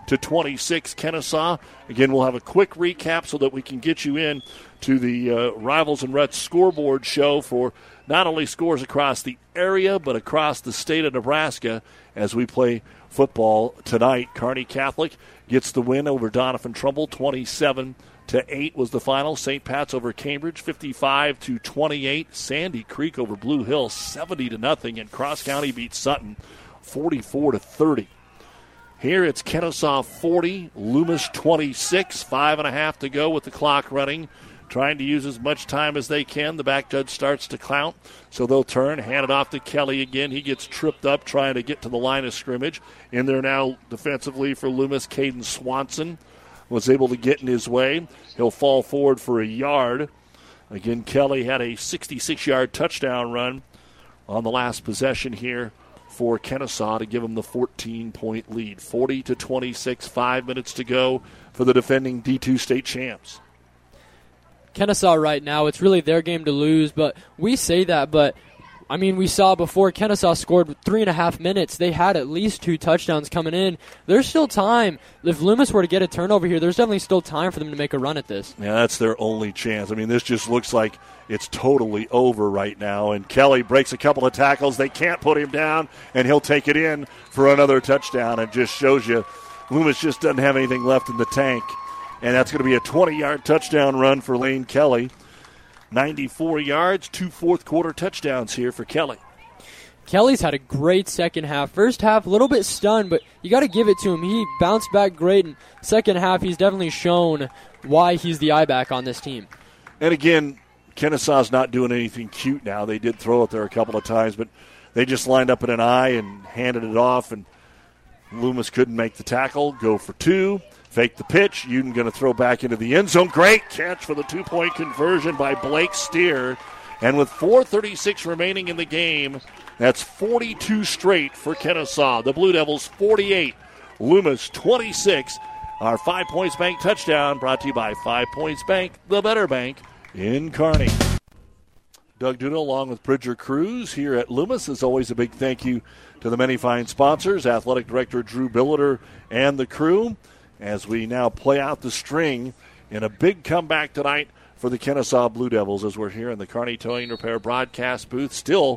40-26 Kennesaw. Again, we'll have a quick recap so that we can get you in to the Rivals and Ruts scoreboard show for not only scores across the area but across the state of Nebraska as we play football tonight. Kearney Catholic gets the win over Donovan Trumbull. 27-8 was the final. St. Pat's over Cambridge 55-28. Sandy Creek over Blue Hill 70-0, and Cross County beats Sutton 44-30. Here it's Kennesaw 40, Loomis 26, 5.5 to go with the clock running. Trying to use as much time as they can. The back judge starts to count, so they'll turn, hand it off to Kelly again. He gets tripped up trying to get to the line of scrimmage. In there now defensively for Loomis, Caden Swanson was able to get in his way. He'll fall forward for a yard. Again, Kelly had a 66-yard touchdown run on the last possession here for Kennesaw to give them the 14-point lead. 40-26, 5 minutes to go for the defending D2 state champs. Kennesaw right now, it's really their game to lose, but we say that, but I mean, we saw before Kennesaw scored 3.5 minutes. They had at least 2 touchdowns coming in. There's still time. If Loomis were to get a turnover here, there's definitely still time for them to make a run at this. Yeah, that's their only chance. I mean, this just looks like it's totally over right now. And Kelly breaks a couple of tackles. They can't put him down, and he'll take it in for another touchdown. It just shows you Loomis just doesn't have anything left in the tank. And that's going to be a 20-yard touchdown run for Lane Kelly. 94 yards, 2 fourth-quarter touchdowns here for Kelly. Kelly's had a great second half. First half, a little bit stunned, but you got to give it to him. He bounced back great. And second half, he's definitely shown why he's the I-back on this team. And again, Kennesaw's not doing anything cute now. They did throw it there a couple of times, but they just lined up in an I and handed it off, and Loomis couldn't make the tackle. Go for 2. Fake the pitch. Uden going to throw back into the end zone. Great catch for the 2-point conversion by Blake Steer. And with 4:36 remaining in the game, that's 42 straight for Kennesaw. The Blue Devils 48, Loomis 26. Our 5 Points Bank touchdown brought to you by 5 Points Bank, the better bank in Kearney. Doug Duda along with Bridger Cruz here at Loomis. As always, a big thank you to the many fine sponsors, Athletic Director Drew Billiter and the crew, as we now play out the string in a big comeback tonight for the Kennesaw Blue Devils as we're here in the Kearney Towing Repair broadcast booth. Still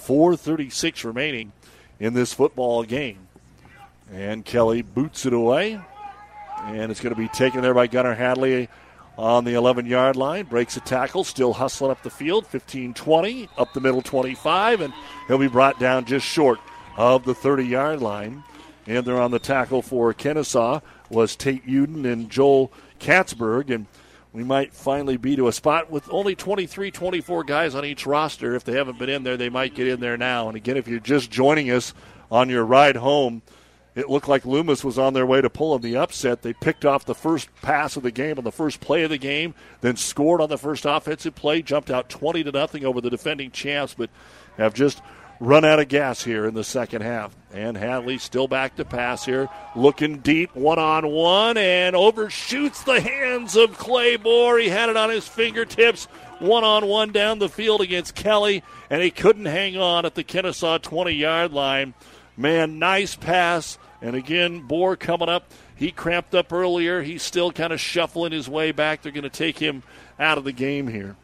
4:36 remaining in this football game. And Kelly boots it away, and it's going to be taken there by Gunnar Hadley on the 11-yard line. Breaks a tackle, still hustling up the field, 15-20, up the middle 25, and he'll be brought down just short of the 30-yard line. And they're on the tackle for Kennesaw was Tate Uden and Joel Katzberg, and we might finally be to a spot with only 23, 24 guys on each roster. If they haven't been in there, they might get in there now. And again, if you're just joining us on your ride home, it looked like Loomis was on their way to pulling the upset. They picked off the first pass of the game on the first play of the game, then scored on the first offensive play, jumped out 20-0 over the defending champs, but have just run out of gas here in the second half. And Hadley still back to pass here, looking deep, one-on-one, and overshoots the hands of Claymore. He had it on his fingertips, one-on-one down the field against Kelly, and he couldn't hang on at the Kennesaw 20-yard line. Man, nice pass. And again, Bohr coming up. He cramped up earlier. He's still kind of shuffling his way back. They're going to take him out of the game here.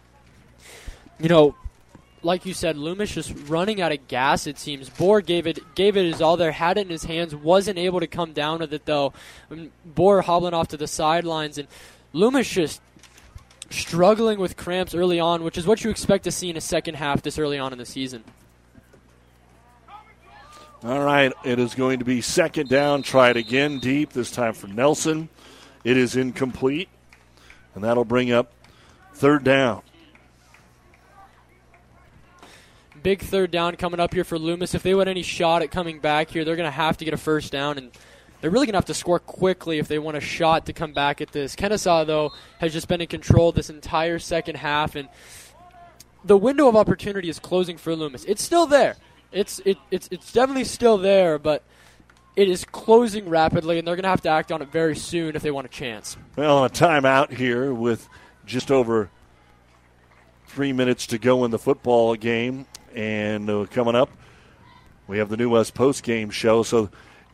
You know, like you said, Loomis just running out of gas, it seems. Bohr gave it his all there, had it in his hands, wasn't able to come down with it, though. Bohr hobbling off to the sidelines, and Loomis just struggling with cramps early on, which is what you expect to see in a second half this early on in the season. All right, it is going to be second down. Try it again deep, this time for Nelson. It is incomplete, and that'll bring up third down. Big third down coming up here for Loomis. If they want any shot at coming back here, they're going to have to get a first down, and they're really going to have to score quickly if they want a shot to come back at this. Kennesaw, though, has just been in control this entire second half, and the window of opportunity is closing for Loomis. It's still there. It's definitely still there, but it is closing rapidly, and they're going to have to act on it very soon if they want a chance. Well, a timeout here with just over 3 minutes to go in the football game. And coming up, we have the New West post-game show. So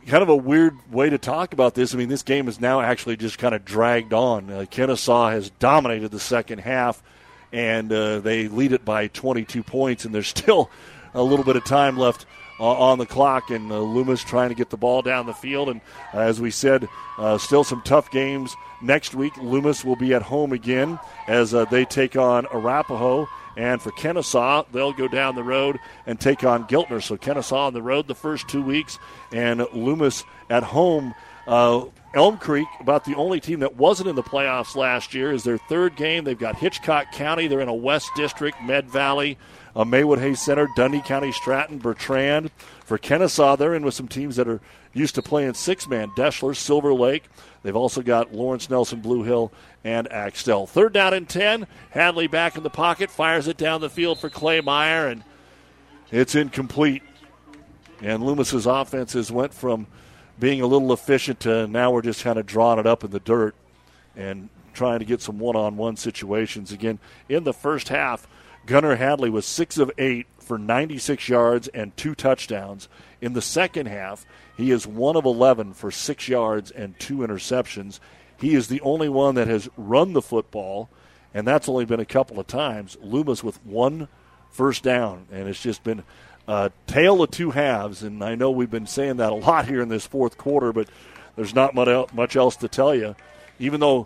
kind of a weird way to talk about this. I mean, this game is now actually just kind of dragged on. Kennesaw has dominated the second half, and they lead it by 22 points, and there's still a little bit of time left on the clock, and Loomis trying to get the ball down the field. And as we said, still some tough games. Next week, Loomis will be at home again as they take on Arapahoe. And for Kennesaw, they'll go down the road and take on Giltner. So Kennesaw on the road the first 2 weeks, and Loomis at home. Elm Creek, about the only team that wasn't in the playoffs last year, is their third game. They've got Hitchcock County. They're in a West District, Med Valley, Maywood Hayes Center, Dundee County, Stratton, Bertrand. For Kennesaw, they're in with some teams that are used to playing six-man. Deschler, Silver Lake. They've also got Lawrence Nelson, Blue Hill, and Axtell. Third down and 10. Hadley back in the pocket, fires it down the field for Clay Meyer, and it's incomplete. And Loomis's offenses went from being a little efficient to now we're just kind of drawing it up in the dirt and trying to get some one-on-one situations. Again, in the first half, Gunnar Hadley was 6 of 8 for 96 yards and 2 touchdowns. In the second half, he is 1 of 11 for 6 yards and 2 interceptions. He is the only one that has run the football, and that's only been a couple of times. Loomis with 1 first down, and it's just been a tale of two halves, and I know we've been saying that a lot here in this fourth quarter, but there's not much else to tell you. Even though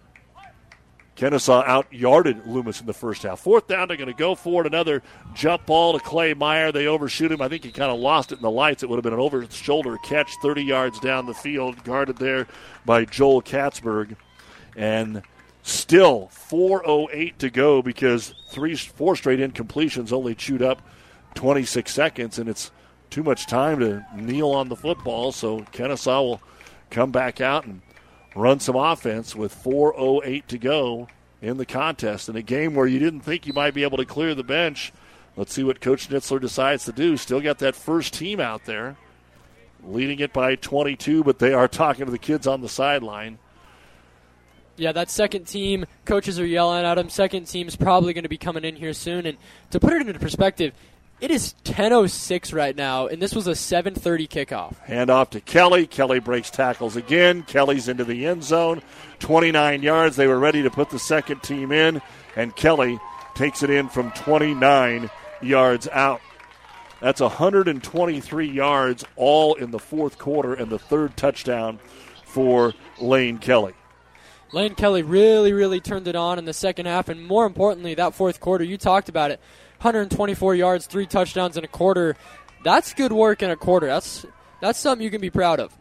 Kennesaw out-yarded Loomis in the first half. Fourth down, they're going to go for it. Another jump ball to Clay Meyer. They overshoot him. I think he kind of lost it in the lights. It would have been an over-the-shoulder catch 30 yards down the field, guarded there by Joel Katzberg. And still 4:08 to go because 4 straight incompletions only chewed up 26 seconds, and it's too much time to kneel on the football. So Kennesaw will come back out and run some offense with 4:08 to go in the contest. In a game where you didn't think you might be able to clear the bench, let's see what Coach Nitzler decides to do. Still got that first team out there, leading it by 22, but they are talking to the kids on the sideline. Yeah, that second team, coaches are yelling at them. Second team's probably going to be coming in here soon. And to put it into perspective, it is 10:06 right now, and this was a 7:30 kickoff. Hand off to Kelly. Kelly breaks tackles again. Kelly's into the end zone. 29 yards. They were ready to put the second team in, and Kelly takes it in from 29 yards out. That's 123 yards all in the fourth quarter and the third touchdown for Lane Kelly. Lane Kelly really, really turned it on in the second half, and more importantly, that fourth quarter, you talked about it. 124 yards, 3 touchdowns in a quarter. That's good work in a quarter. That's something you can be proud of.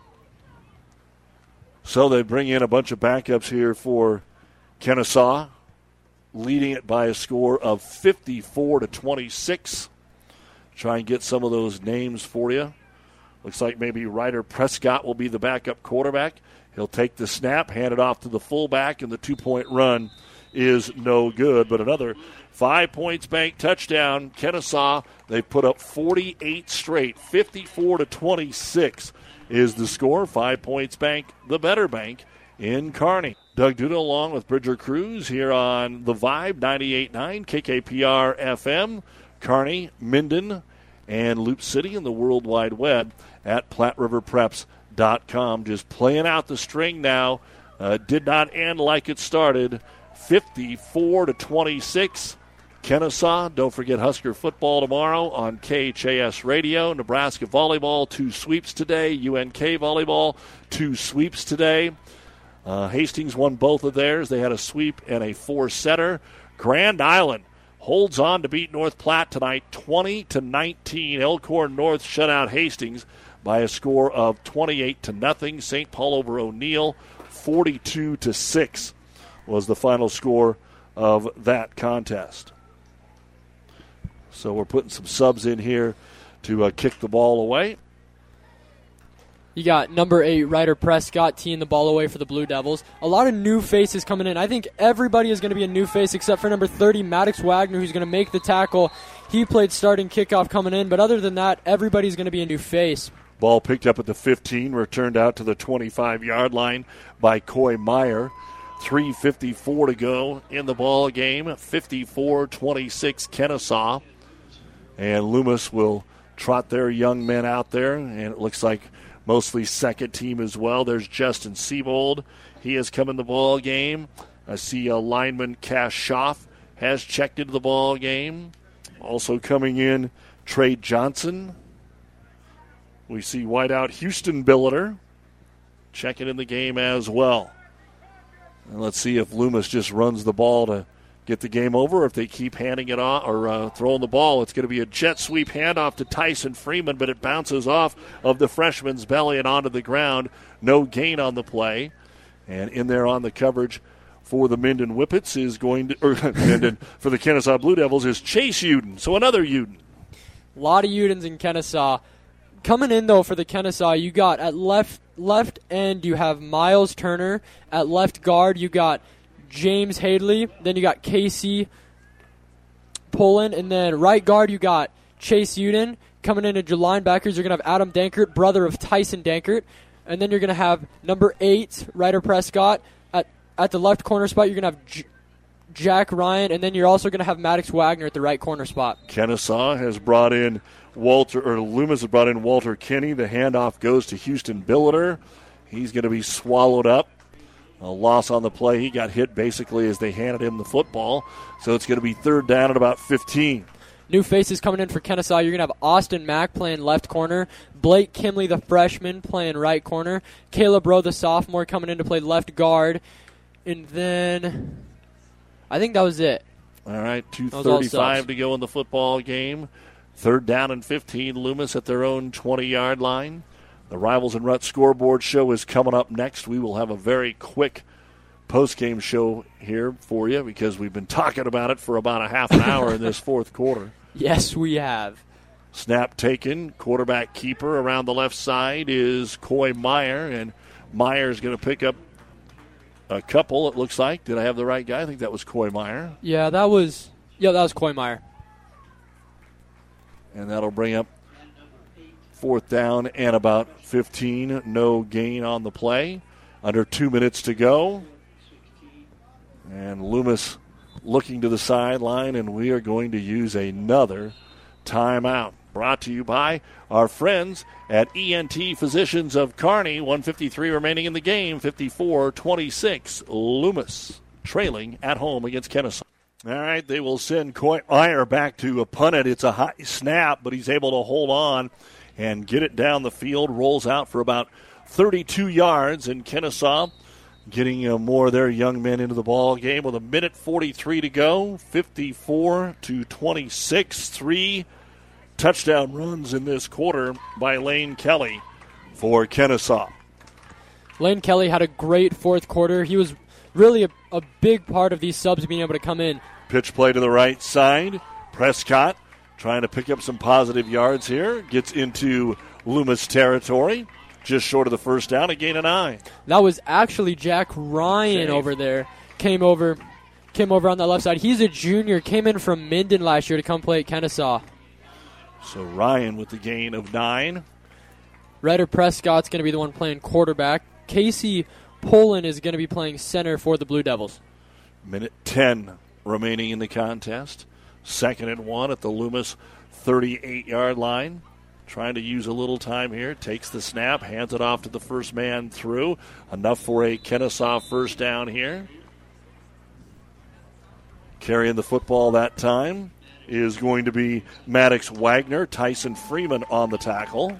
So they bring in a bunch of backups here for Kennesaw, leading it by a score of 54-26. Try and get some of those names for you. Looks like maybe Ryder Prescott will be the backup quarterback. He'll take the snap, hand it off to the fullback, and the 2-point run is no good. But another 5 points bank touchdown. Kennesaw, they put up 48 straight. 54-26 is the score. 5 points bank, the better bank in Kearney. Doug Duda along with Bridger Cruz here on The Vibe, 98.9 KKPR FM, Kearney, Minden, and Loop City, and the World Wide Web at PlatteRiverPreps.com. Just playing out the string now. Did not end like it started. 54-26. Kennesaw. Don't forget Husker football tomorrow on KHAS Radio. Nebraska volleyball, 2 sweeps today. UNK volleyball, 2 sweeps today. Hastings won both of theirs. They had a sweep and a 4-setter. Grand Island holds on to beat North Platte tonight, 20-19. Elkhorn North shut out Hastings by a score of 28-0. St. Paul over O'Neill, 42-6 was the final score of that contest. So we're putting some subs in here to kick the ball away. You got number 8, Ryder Prescott, teeing the ball away for the Blue Devils. A lot of new faces coming in. I think everybody is going to be a new face except for number 30, Maddox Wagner, who's going to make the tackle. He played starting kickoff coming in, but other than that, everybody's going to be a new face. Ball picked up at the 15, returned out to the 25-yard line by Coy Meyer. 3:54 to go in the ball game. 54-26 Kennesaw. And Loomis will trot their young men out there, and it looks like mostly second team as well. There's Justin Siebold. He has come in the ball game. I see lineman Cash Schaff has checked into the ball game. Also coming in, Trey Johnson. We see wideout Houston Billiter checking in the game as well. And let's see if Loomis just runs the ball to get the game over, or if they keep handing it off or throwing the ball. It's going to be a jet sweep handoff to Tyson Freeman, but it bounces off of the freshman's belly and onto the ground. No gain on the play. And in there on the coverage for the Minden Whippets is going to, or Minden for the Kennesaw Blue Devils is Chase Uden. So another Uden. A lot of Udens in Kennesaw. Coming in, though, for the Kennesaw, you got at left end, you have Miles Turner. At left guard, you got James Hadley. Then you got Casey Pullen. And then right guard, you got Chase Uden. Coming in at your linebackers, you're going to have Adam Dankert, brother of Tyson Dankert. And then you're going to have number 8, Ryder Prescott. At the left corner spot, you're going to have Jack Ryan. And then you're also going to have Maddox Wagner at the right corner spot. Kennesaw has brought in Loomis has brought in Walter Kinney. The handoff goes to Houston Billiter. He's going to be swallowed up. A loss on the play. He got hit basically as they handed him the football. So it's going to be third down at about 15. New faces coming in for Kennesaw. You're going to have Austin Mack playing left corner. Blake Kimley, the freshman, playing right corner. Caleb Rowe, the sophomore, coming in to play left guard. And then I think that was it. All right, 2:35 to go in the football game. Third down and 15. Loomis at their own 20-yard line. The Rivals and Rut scoreboard show is coming up next. We will have a very quick post-game show here for you because we've been talking about it for about a half an hour in this fourth quarter. Yes, we have. Snap taken. Quarterback keeper around the left side is Coy Meyer, and Meyer's going to pick up a couple, it looks like. Did I have the right guy? I think that was Coy Meyer. Yeah, that was Coy Meyer. And that'll bring up fourth down and about 15. No gain on the play. Under 2 minutes to go. And Loomis looking to the sideline, and we are going to use another timeout. Brought to you by our friends at ENT Physicians of Kearney. 1:53 remaining in the game. 54-26. Loomis trailing at home against Kennesaw. All right, they will send Coy Meyer back to punt it. It's a high snap, but he's able to hold on and get it down the field. Rolls out for about 32 yards, and Kennesaw getting more of their young men into the ball game with 1:43 to go. 54-26. 3 touchdown runs in this quarter by Lane Kelly for Kennesaw. Lane Kelly had a great fourth quarter. He was really a big part of these subs being able to come in. Pitch play to the right side. Prescott trying to pick up some positive yards here. Gets into Loomis territory. Just short of the first down, a gain of 9. That was actually Jack Ryan over there. Came over on that left side. He's a junior. Came in from Minden last year to come play at Kennesaw. So Ryan with the gain of 9. Ryder Prescott's going to be the one playing quarterback. Casey Pullen is going to be playing center for the Blue Devils. Minute 10 remaining in the contest. 2nd and 1 at the Loomis 38-yard line. Trying to use a little time here. Takes the snap, hands it off to the first man through. Enough for a Kennesaw first down here. Carrying the football that time is going to be Maddox Wagner. Tyson Freeman on the tackle.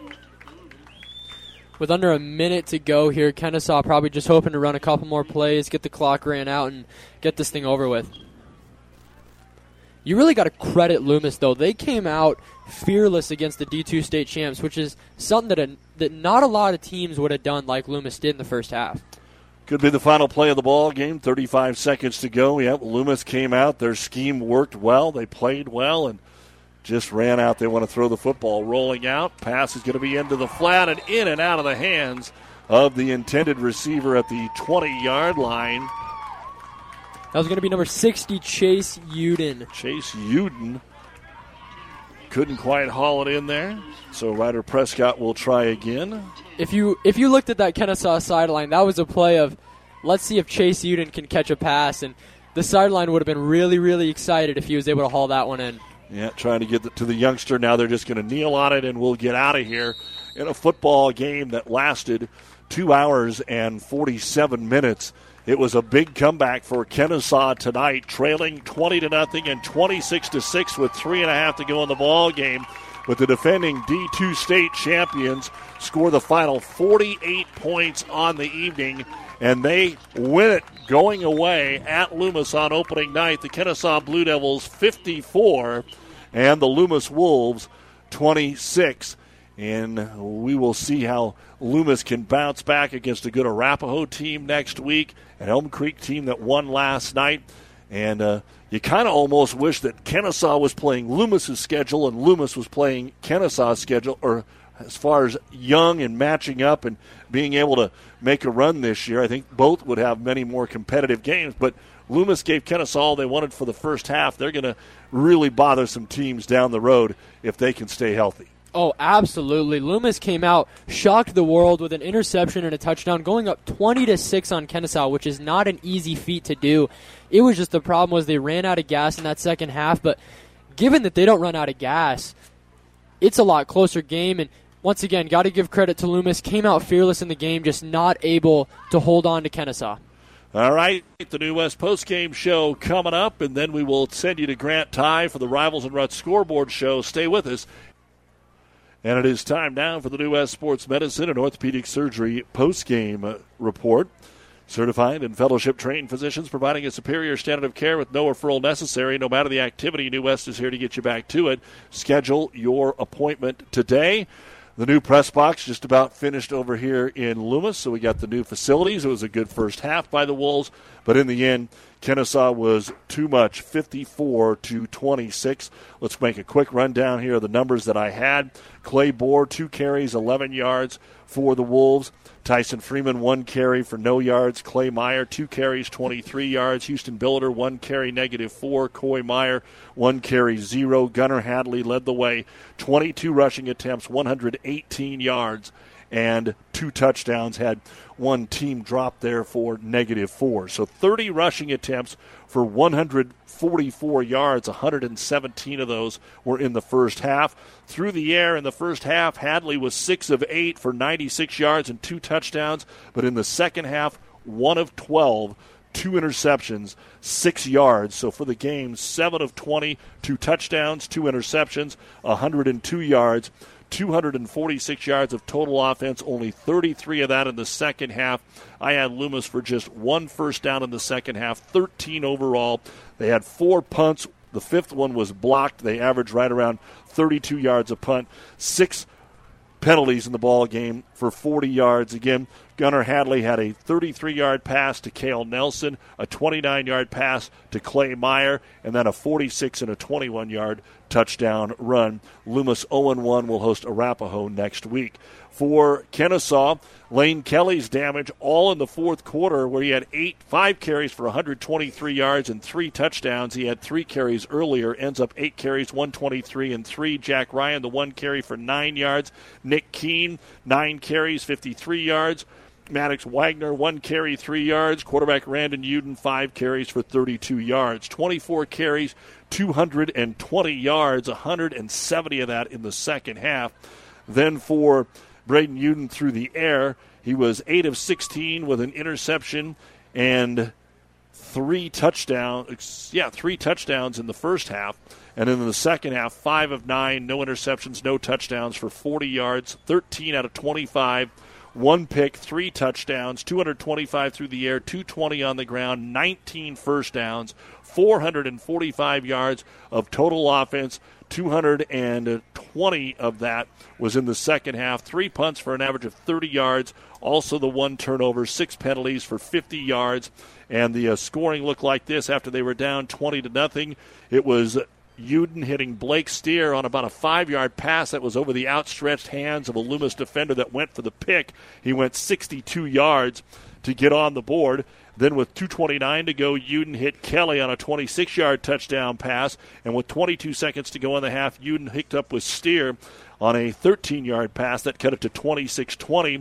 With under a minute to go here, Kennesaw probably just hoping to run a couple more plays, get the clock ran out, and get this thing over with. You really got to credit Loomis, though. They came out fearless against the D2 state champs, which is something that not a lot of teams would have done like Loomis did in the first half. Could be the final play of the ball game. 35 seconds to go. Yep, Loomis came out. Their scheme worked well. They played well and just ran out. They want to throw the football. Rolling out. Pass is going to be into the flat and in and out of the hands of the intended receiver at the 20-yard line. That was going to be number 60, Chase Uden. Chase Uden couldn't quite haul it in there, so Ryder Prescott will try again. If you looked at that Kennesaw sideline, that was a play of, let's see if Chase Uden can catch a pass, and the sideline would have been really, really excited if he was able to haul that one in. Yeah, trying to get to the youngster. Now they're just going to kneel on it, and we'll get out of here. in a football game that lasted 2 hours and 47 minutes. It was a big comeback for Kennesaw tonight, trailing 20-0 and 26-6 with 3.5 to go in the ball game. But the defending D2 state champions score the final 48 points on the evening, and they win it going away at Loomis on opening night. The Kennesaw Blue Devils 54 and the Loomis Wolves 26. And we will see how Loomis can bounce back against a good Arapahoe team next week, an Elm Creek team that won last night. And you kind of almost wish that Kennesaw was playing Loomis's schedule and Loomis was playing Kennesaw's schedule, or as far as young and matching up and being able to make a run this year. I think both would have many more competitive games, but Loomis gave Kennesaw all they wanted for the first half. They're going to really bother some teams down the road if they can stay healthy. Oh, absolutely. Loomis came out, shocked the world with an interception and a touchdown, going up 20-6 on Kennesaw, which is not an easy feat to do. It was just the problem was they ran out of gas in that second half, but given that they don't run out of gas, it's a lot closer game. And once again, got to give credit to Loomis. Came out fearless in the game, just not able to hold on to Kennesaw. All right, the New West postgame show coming up, and then we will send you to Grant Tye for the Rivals and Ruts scoreboard show. Stay with us. And it is time now for the New West Sports Medicine and Orthopedic Surgery postgame report. Certified and fellowship-trained physicians providing a superior standard of care with no referral necessary. No matter the activity, New West is here to get you back to it. Schedule your appointment today. The new press box just about finished over here in Loomis, so we got the new facilities. It was a good first half by the Wolves, but in the end, Kennesaw was too much, 54-26. Let's make a quick rundown here of the numbers that I had. Clay Bohr, 2 carries, 11 yards for the Wolves. Tyson Freeman, 1 carry for no yards. Clay Meyer, 2 carries, 23 yards. Houston Billiter, 1 carry, -4. Coy Meyer, 1 carry, 0. Gunnar Hadley led the way, 22 rushing attempts, 118 yards, and 2 touchdowns. Had one team drop there for -4. So 30 rushing attempts for 144 yards. 117 of those were in the first half. Through the air in the first half, Hadley was 6 of 8 for 96 yards and 2 touchdowns. But in the second half, 1 of 12, 2 interceptions, 6 yards. So for the game, 7 of 20, 2 touchdowns, 2 interceptions, 102 yards. 246 yards of total offense, only 33 of that in the second half. I had Loomis for just 1 first down in the second half, 13 overall. They had 4 punts. The 5th one was blocked. They averaged right around 32 yards a punt. 6 penalties in the ball game for 40 yards. Again, Gunnar Hadley had a 33-yard pass to Cale Nelson, a 29-yard pass to Clay Meyer, and then a 46 and a 21-yard touchdown run. Loomis 0-1 will host Arapahoe next week. For Kennesaw, Lane Kelly's damage all in the fourth quarter, where he had 5 carries for 123 yards and 3 touchdowns. He had 3 carries earlier, ends up 8 carries, 123 and 3. Jack Ryan, the 1 carry for 9 yards. Nick Keene, 9 carries, 53 yards. Maddox Wagner, 1 carry, 3 yards. Quarterback Randon Uden, 5 carries for 32 yards. 24 carries, 220 yards, 170 of that in the second half. Then for Braden Uden through the air, he was 8 of 16 with an interception and 3 touchdowns. 3 touchdowns in the first half. And then in the second half, 5 of 9, no interceptions, no touchdowns for 40 yards, 13 out of 25. 1 pick, 3 touchdowns, 225 through the air, 220 on the ground, 19 first downs, 445 yards of total offense. 220 of that was in the second half. 3 punts for an average of 30 yards. Also the 1 turnover, 6 penalties for 50 yards. And the scoring looked like this after they were down 20-0. It was Uden hitting Blake Steer on about a 5-yard pass that was over the outstretched hands of a Loomis defender that went for the pick. He went 62 yards to get on the board. Then with 2:29 to go, Uden hit Kelly on a 26-yard touchdown pass. And with 22 seconds to go in the half, Uden hooked up with Steer on a 13-yard pass that cut it to 26-20.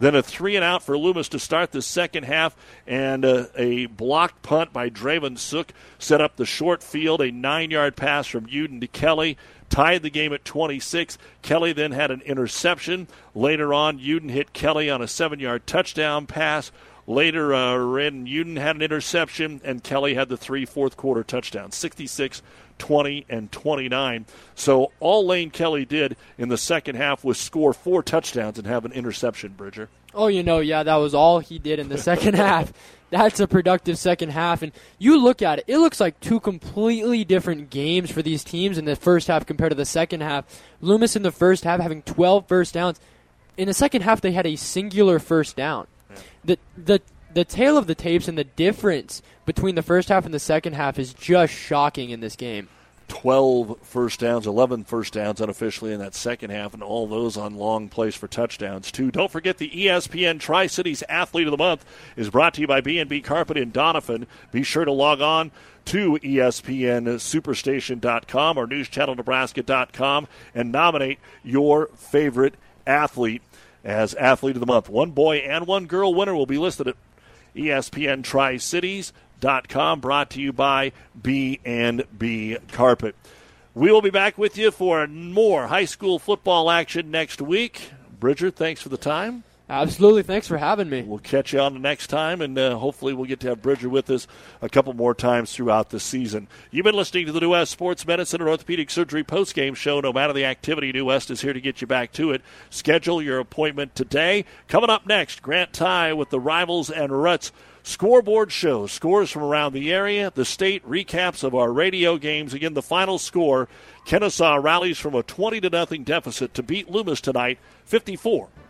Then a 3-and-out for Loomis to start the second half, and a blocked punt by Draven Sook set up the short field. A 9-yard pass from Uden to Kelly tied the game at 26. Kelly then had an interception. Later on, Uden hit Kelly on a 7-yard touchdown pass. Later, Uden had an interception, and Kelly had the 3 fourth-quarter touchdowns, 66, 20, and 29. So all Lane Kelly did in the second half was score 4 touchdowns and have an interception, Bridger. Oh, that was all he did in the second half. That's a productive second half. And you look at it, it looks like 2 completely different games for these teams in the first half compared to the second half. Loomis in the first half having 12 first downs. In the second half, they had a singular first down. The tale of the tapes and the difference between the first half and the second half is just shocking in this game. 12 first downs, 11 first downs unofficially in that second half, and all those on long plays for touchdowns, too. Don't forget the ESPN Tri-Cities Athlete of the Month is brought to you by B&B Carpet in Donovan. Be sure to log on to ESPNSuperstation.com or NewsChannelNebraska.com and nominate your favorite athlete as Athlete of the Month. One boy and one girl winner will be listed at ESPNTriCities.com, brought to you by B&B Carpet. We will be back with you for more high school football action next week. Bridger, thanks for the time. Absolutely. Thanks for having me. We'll catch you on the next time, and hopefully we'll get to have Bridger with us a couple more times throughout the season. You've been listening to the New West Sports Medicine and Orthopedic Surgery postgame show. No matter the activity, New West is here to get you back to it. Schedule your appointment today. Coming up next, Grant Tye with the Rivals and Ruts Scoreboard Show. Scores from around the area, the state, recaps of our radio games. Again, the final score, Kennesaw rallies from a 20-0 deficit to beat Loomis tonight, 54-34.